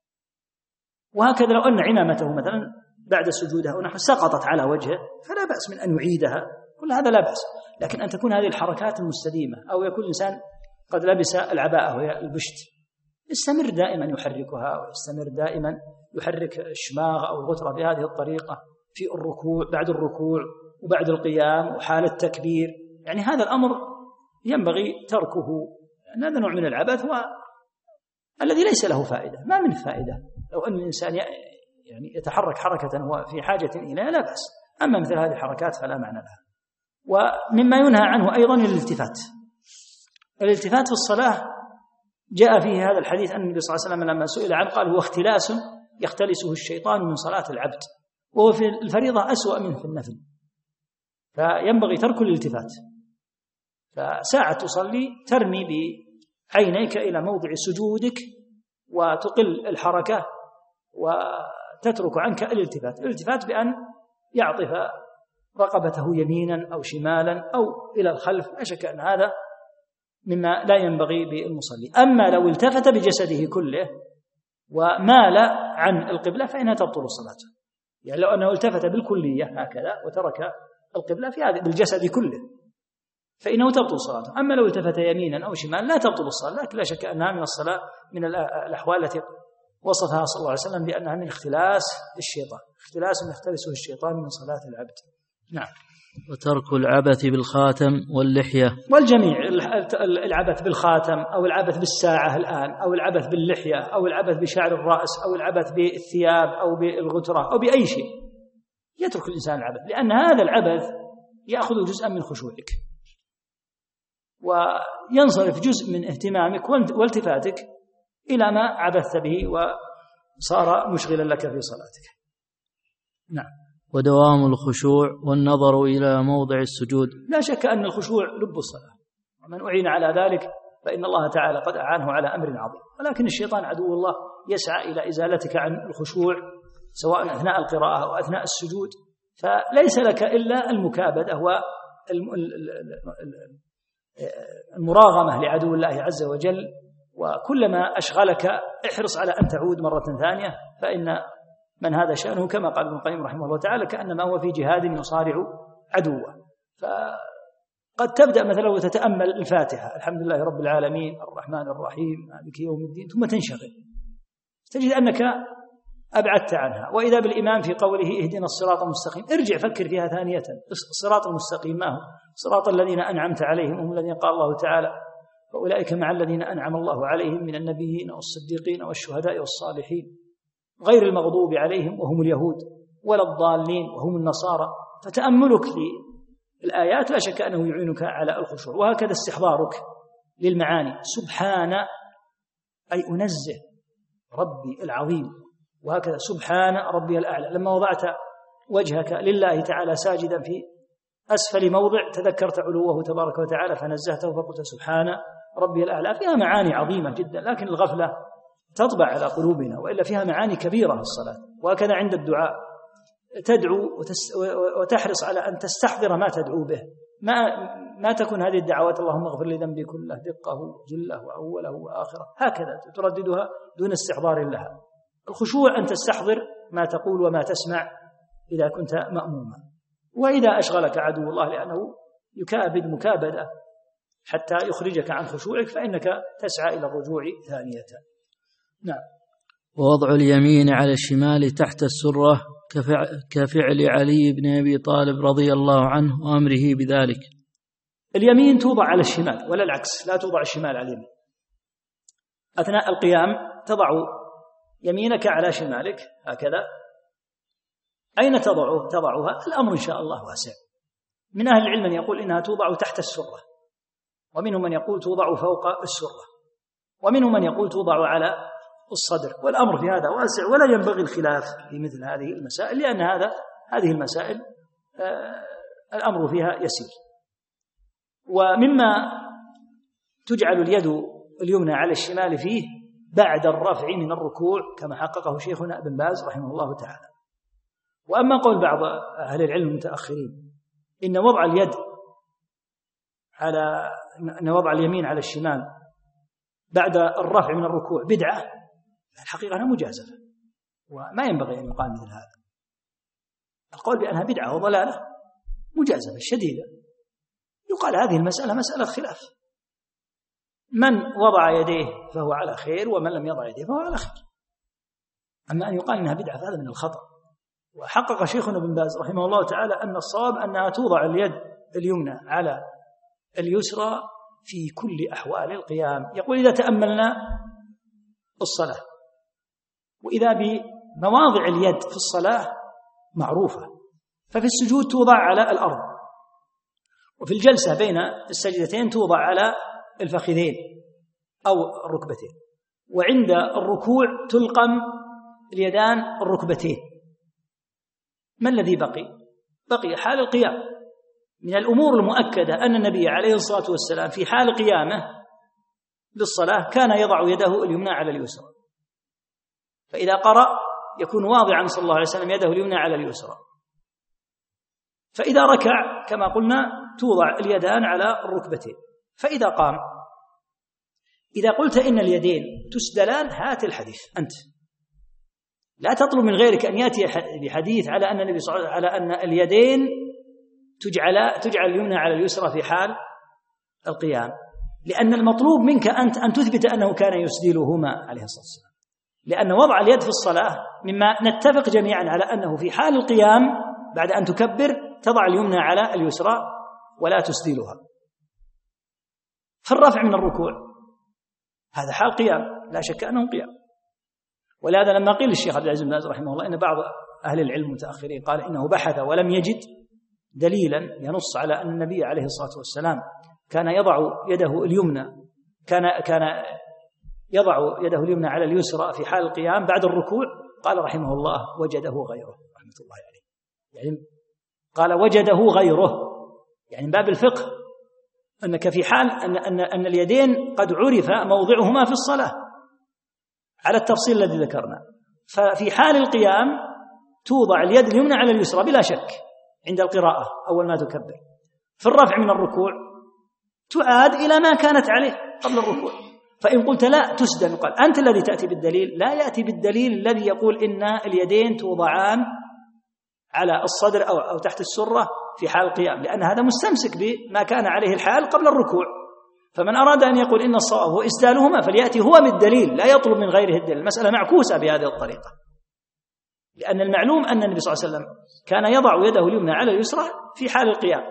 وهكذا لو أن عمامته مثلا بعد سجودها ونحو سقطت على وجهه فلا بأس من أن يعيدها، كل هذا لا بأس. لكن أن تكون هذه الحركات المستديمة، أو يكون الإنسان قد لبس العباءة وهي البشت يستمر دائما يحركها، ويستمر دائما يحرك الشماغ أو الغترة بهذه الطريقة في الركوع بعد الركوع وبعد القيام وحال التكبير، يعني هذا الأمر ينبغي تركه. هذا نوع من العبث الذي ليس له فائدة، ما من فائدة. لو أن الإنسان يعني يتحرك حركة هو في حاجة إليها لا بأس، أما مثل هذه الحركات فلا معنى لها. ومما ينهى عنه أيضا الالتفات. الالتفات في الصلاة جاء فيه هذا الحديث أن النبي صلى الله عليه وسلم لما سئل عنه قال هو اختلاس يختلسه الشيطان من صلاة العبد، وهو في الفريضة أسوأ منه في النفل، فينبغي ترك الالتفات. فساعة تصلي ترمي بعينيك إلى موضع سجودك وتقل الحركة وتترك عنك الالتفات. الالتفات بأن يعطف رقبته يمينا أو شمالا أو إلى الخلف، لا شك أن هذا مما لا ينبغي بالمصلي. أما لو التفت بجسده كله ومال عن القبلة فإنها تبطل الصلاة. يعني لو أنه التفت بالكلية هكذا وترك القبلة في هذا بالجسد كله فإنه تبطل صلاته. أما لو التفت يمينا أو شمالا لا تبطل الصلاة، لكن لا شك أنها من الصلاة من الأحوال التي وصفها صلى الله عليه وسلم بأنها من اختلاس الشيطان، اختلاس يختلسه الشيطان من صلاة العبد. نعم. وترك العبث بالخاتم واللحية والجميع، العبث بالخاتم أو العبث بالساعة الآن أو العبث باللحية أو العبث بشعر الرأس أو العبث بالثياب أو بالغترة أو بأي شيء، يترك الإنسان العبث، لأن هذا العبث يأخذ جزءا من خشوعك وينصرف جزء من اهتمامك والتفاتك إلى ما عبثت به وصار مشغلا لك في صلاتك. نعم. ودوام الخشوع والنظر إلى موضع السجود. لا شك أن الخشوع لب الصلاة، ومن أعين على ذلك فإن الله تعالى قد أعانه على أمر عظيم. ولكن الشيطان عدو الله يسعى إلى إزالتك عن الخشوع سواء أثناء القراءة أو أثناء السجود، فليس لك إلا المكابدة والمراغمة لعدو الله عز وجل. وكلما أشغلك احرص على أن تعود مرة ثانية، فإن من هذا شأنه كما قال ابن القيم رحمه الله تعالى كأنما هو في جهاد يصارع عدوه. فقد تبدأ مثلا وتتأمل الفاتحة الحمد لله رب العالمين الرحمن الرحيم مالك يوم الدين، ثم تنشغل تجد أنك أبعدت عنها. وإذا بالإمام في قوله اهدنا الصراط المستقيم، ارجع فكر فيها ثانية. الصراط المستقيم ما هو؟ صراط الذين أنعمت عليهم هم الذين قال الله تعالى فأولئك مع الذين أنعم الله عليهم من النبيين والصديقين والشهداء والصالحين غير المغضوب عليهم وهم اليهود ولا الضالين وهم النصارى. فتأملك للآيات لا شك أنه يعينك على الخشوع. وهكذا استحضارك للمعاني. سبحان أي أنزه ربي العظيم، وهكذا سبحان ربي الأعلى. لما وضعت وجهك لله تعالى ساجدا في أسفل موضع تذكرت علوه تبارك وتعالى فنزهته فقلت سبحان ربي الأعلى. فيها معاني عظيمة جدا، لكن الغفلة تطبع على قلوبنا، وإلا فيها معاني كبيرة في الصلاة. وهكذا عند الدعاء تدعو وتحرص على أن تستحضر ما تدعو به، ما تكون هذه الدعوات اللهم اغفر لي ذنبي كله دقه جله وأوله وآخره، هكذا ترددها دون استحضار لها. الخشوع أن تستحضر ما تقول وما تسمع إذا كنت مأموما. وإذا أشغلك عدو الله لأنه يكابد مكابدة حتى يخرجك عن خشوعك فإنك تسعى إلى الرجوع ثانية. نعم. ووضع اليمين على الشمال تحت السرة كفعل علي بن أبي طالب رضي الله عنه وأمره بذلك. اليمين توضع على الشمال ولا العكس، لا توضع الشمال على اليمين. أثناء القيام تضع يمينك على شمالك هكذا. أين تضعها؟ الأمر إن شاء الله واسع. من أهل العلم من يقول إنها توضع تحت السرة، ومنهم من يقول توضع فوق السرة، ومنهم من يقول توضع على الصدر. والأمر في هذا واسع، ولا ينبغي الخلاف في مثل هذه المسائل، لأن هذه المسائل الأمر فيها يسير. ومما تجعل اليد اليمنى على الشمال فيه بعد الرفع من الركوع كما حققه شيخنا ابن باز رحمه الله تعالى. وأما قول بعض أهل العلم المتأخرين إن وضع اليمين على الشمال بعد الرفع من الركوع بدعة، الحقيقة أنها مجازفة وما ينبغي أن يقال مثل هذا. القول بأنها بدعة وضلالة مجازفة شديدة. يقال هذه المسألة مسألة خلاف، من وضع يديه فهو على خير ومن لم يضع يديه فهو على خير. أما أن يقال إنها بدعة فهذا من الخطأ. وحقق شيخنا ابن باز رحمه الله تعالى أن الصواب أنها توضع اليد اليمنى على اليسرى في كل أحوال القيام. يقول إذا تأملنا الصلاة وإذا بمواضع اليد في الصلاة معروفة، ففي السجود توضع على الأرض، وفي الجلسة بين السجدتين توضع على الفخذين أو الركبتين، وعند الركوع تلقم اليدان الركبتين. ما الذي بقي حال القيام. من الأمور المؤكدة أن النبي عليه الصلاة والسلام في حال قيامه للصلاة كان يضع يده اليمنى على اليسرى، فإذا قرأ يكون واضعا صلى الله عليه وسلم يده اليمنى على اليسرى، فإذا ركع كما قلنا توضع اليدان على الركبتين. فإذا قام، إذا قلت إن اليدين تسدلان هات الحديث أنت، لا تطلب من غيرك أن يأتي بحديث على أن النبي صلى الله عليه وسلم على أن اليدين تجعل اليمنى على اليسرى في حال القيام، لأن المطلوب منك أنت أن تثبت أنه كان يسدلهما عليه الصلاة والسلام، لأن وضع اليد في الصلاة مما نتفق جميعا على أنه في حال القيام بعد أن تكبر تضع اليمنى على اليسرى ولا تسدلها. في الرفع من الركوع هذا حال قيام لا شك أنه قيام. ولهذا لما قيل للشيخ عبد العزيز بن باز رحمه الله إن بعض أهل العلم المتأخرين قال إنه بحث ولم يجد دليلا ينص على أن النبي عليه الصلاة والسلام كان يضع يده اليمنى كان يضع يده اليمنى على اليسرى في حال القيام بعد الركوع، قال رحمه الله وجده غيره رحمة الله عليه. يعني قال وجده غيره، يعني من باب الفقه أنك في حال أن اليدين قد عرف موضعهما في الصلاة على التفصيل الذي ذكرنا، ففي حال القيام توضع اليد اليمنى على اليسرى بلا شك عند القراءة أول ما تكبر. في الرفع من الركوع تعاد إلى ما كانت عليه قبل الركوع. فإن قلت لا تسدل، قال أنت الذي تأتي بالدليل، لا يأتي بالدليل الذي يقول إن اليدين توضعان على الصدر أو تحت السرة في حال القيام، لأن هذا مستمسك بما كان عليه الحال قبل الركوع. فمن أراد أن يقول إن الصواب هو إسدالهما فليأتي هو بالدليل، لا يطلب من غيره الدليل. المسألة معكوسة بهذه الطريقة، لأن المعلوم أن النبي صلى الله عليه وسلم كان يضع يده اليمنى على اليسرى في حال القيام،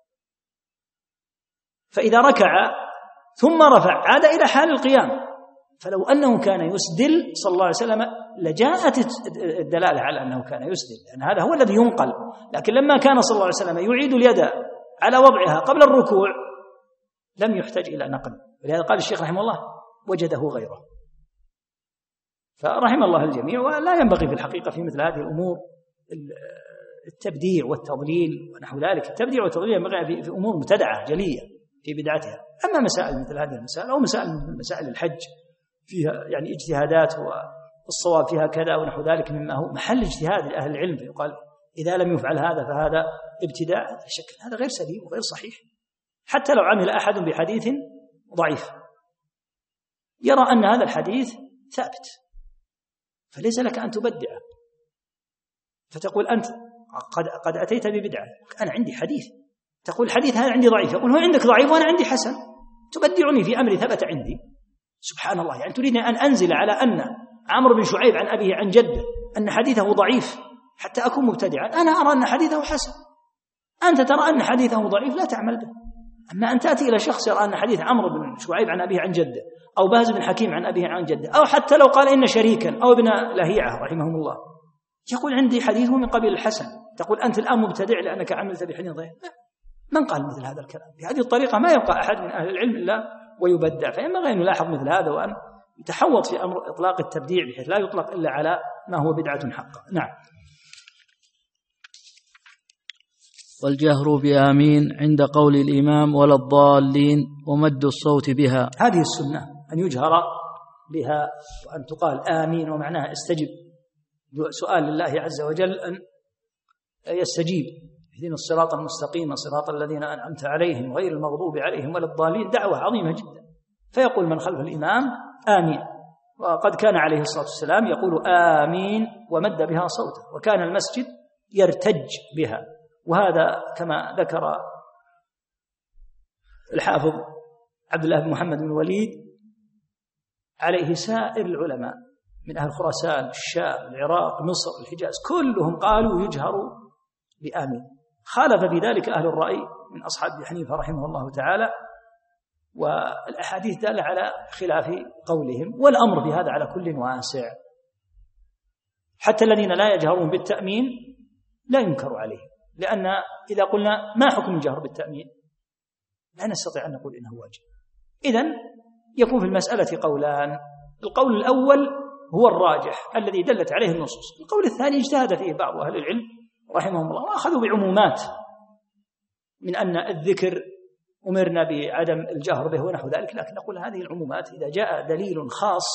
فإذا ركع ثم رفع عاد إلى حال القيام. فلو أنه كان يسدل صلى الله عليه وسلم لجاءت الدلالة على أنه كان يسدل، لأن هذا هو الذي ينقل. لكن لما كان صلى الله عليه وسلم يعيد اليد على وضعها قبل الركوع لم يحتاج إلى نقل، ولهذا قال الشيخ رحمه الله وجده غيره. فرحم الله الجميع. ولا ينبغي في الحقيقة في مثل هذه الأمور التبديع والتضليل ونحو ذلك. التبديع والتضليل ينبغي في أمور مبتدعة جلية في بدعتها. أما مسائل مثل هذه المسائل أو مسائل الحج فيها يعني اجتهادات والصواب فيها كذا ونحو ذلك مما هو محل اجتهاد لأهل العلم، فيقال إذا لم يفعل هذا فهذا ابتداع، لا شك هذا غير سليم وغير صحيح. حتى لو عمل أحد بحديث ضعيف يرى أن هذا الحديث ثابت، فليس لك أن تبدعه فتقول أنت قد أتيت ببدعة. أنا عندي حديث، تقول الحديث هذا عندي ضعيف، يقول هو عندك ضعيف وأنا عندي حسن، تبدعني في أمر ثبت عندي. سبحان الله، يعني تريد أن أنزل على أن عمرو بن شعيب عن أبيه عن جده أن حديثه ضعيف حتى أكون مبتدعا؟ أنا أرى أن حديثه حسن، أنت ترى أن حديثه ضعيف لا تعمل به. أما أن تأتي إلى شخص يرى أن حديث عمرو بن شعيب عن أبيه عن جده أو باز بن حكيم عن أبيه عن جده أو حتى لو قال إن شريكا أو ابن لهيعة رحمهم الله يقول عندي حديثه من قبيل الحسن، تقول أنت الآن مبتدع لأنك عملت بحديث ضعيف؟ من قال مثل هذا الكلام؟ بهذه الطريقة ما يبقى أحد من أهل العلم إلا ويبدع. فينبغي أن نلاحظ مثل هذا وأن يتحوط في أمر إطلاق التبديع بحيث لا يطلق إلا على ما هو بدعة حقا. نعم. والجهر بآمين عند قول الإمام ولا الضالين ومد الصوت بها، هذه السنة أن يجهر بها وأن تقال آمين، ومعناها استجب، سؤال لله عز وجل أن يستجيب. اهدنا الصراط المستقيم صراط الذين أنعمت عليهم غير المغضوب عليهم ولا الضالين، دعوة عظيمة جدا. فيقول من خلف الإمام آمين، وقد كان عليه الصلاة والسلام يقول آمين ومد بها صوته، وكان المسجد يرتج بها. وهذا كما ذكر الحافظ عبد الله بن محمد بن الوليد عليه سائر العلماء من أهل خراسان الشام العراق مصر الحجاز كلهم قالوا يجهر بآمين. خالف في ذلك أهل الرأي من أصحاب أبي حنيفة رحمه الله تعالى، والأحاديث دالة على خلاف قولهم، والأمر في هذا على كل واسع. حتى الذين لا يجهرون بالتأمين لا ينكر عليهم، لأن إذا قلنا ما حكم الجهر بالتأمين لا نستطيع أن نقول إنه واجب. إذن يكون في المسألة قولان، القول الأول هو الراجح الذي دلت عليه النصوص، القول الثاني اجتهد فيه بعض أهل العلم رحمهم الله وأخذوا بعمومات من أن الذكر أمرنا بعدم الجهر به ونحو ذلك، لكن نقول هذه العمومات إذا جاء دليل خاص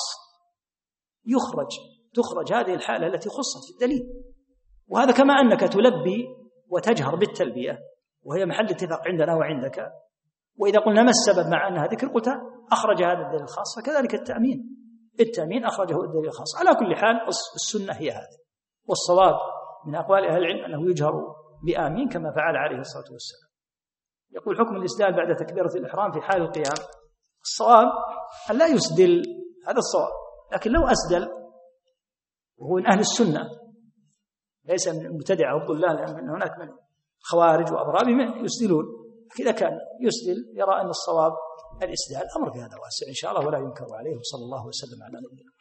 تخرج هذه الحالة التي خصت في الدليل. وهذا كما أنك تلبي وتجهر بالتلبية وهي محل اتفاق عندنا وعندك، وإذا قلنا ما السبب مع أنها ذكر قلت أخرج هذا الدليل الخاص، فكذلك التأمين أخرجه الدليل الخاص. على كل حال السنة هي هذه، والصواب من أقوال أهل العلم أنه يجهر بآمين كما فعل عليه الصلاة والسلام. يقول حكم الإسدال بعد تكبيرة الإحرام في حال القيام. الصواب أن لا يسدل، هذا الصواب، لكن لو أسدل وهو من أهل السنة ليس من المبتدعة والضلال، لأن هناك من خوارج وأضرابهم يسدلون، إذا كان يسدل يرى أن الصواب الإسدال. الأمر في هذا واسع إن شاء الله ولا ينكر عليه. وصلى الله وسلم على نبينا.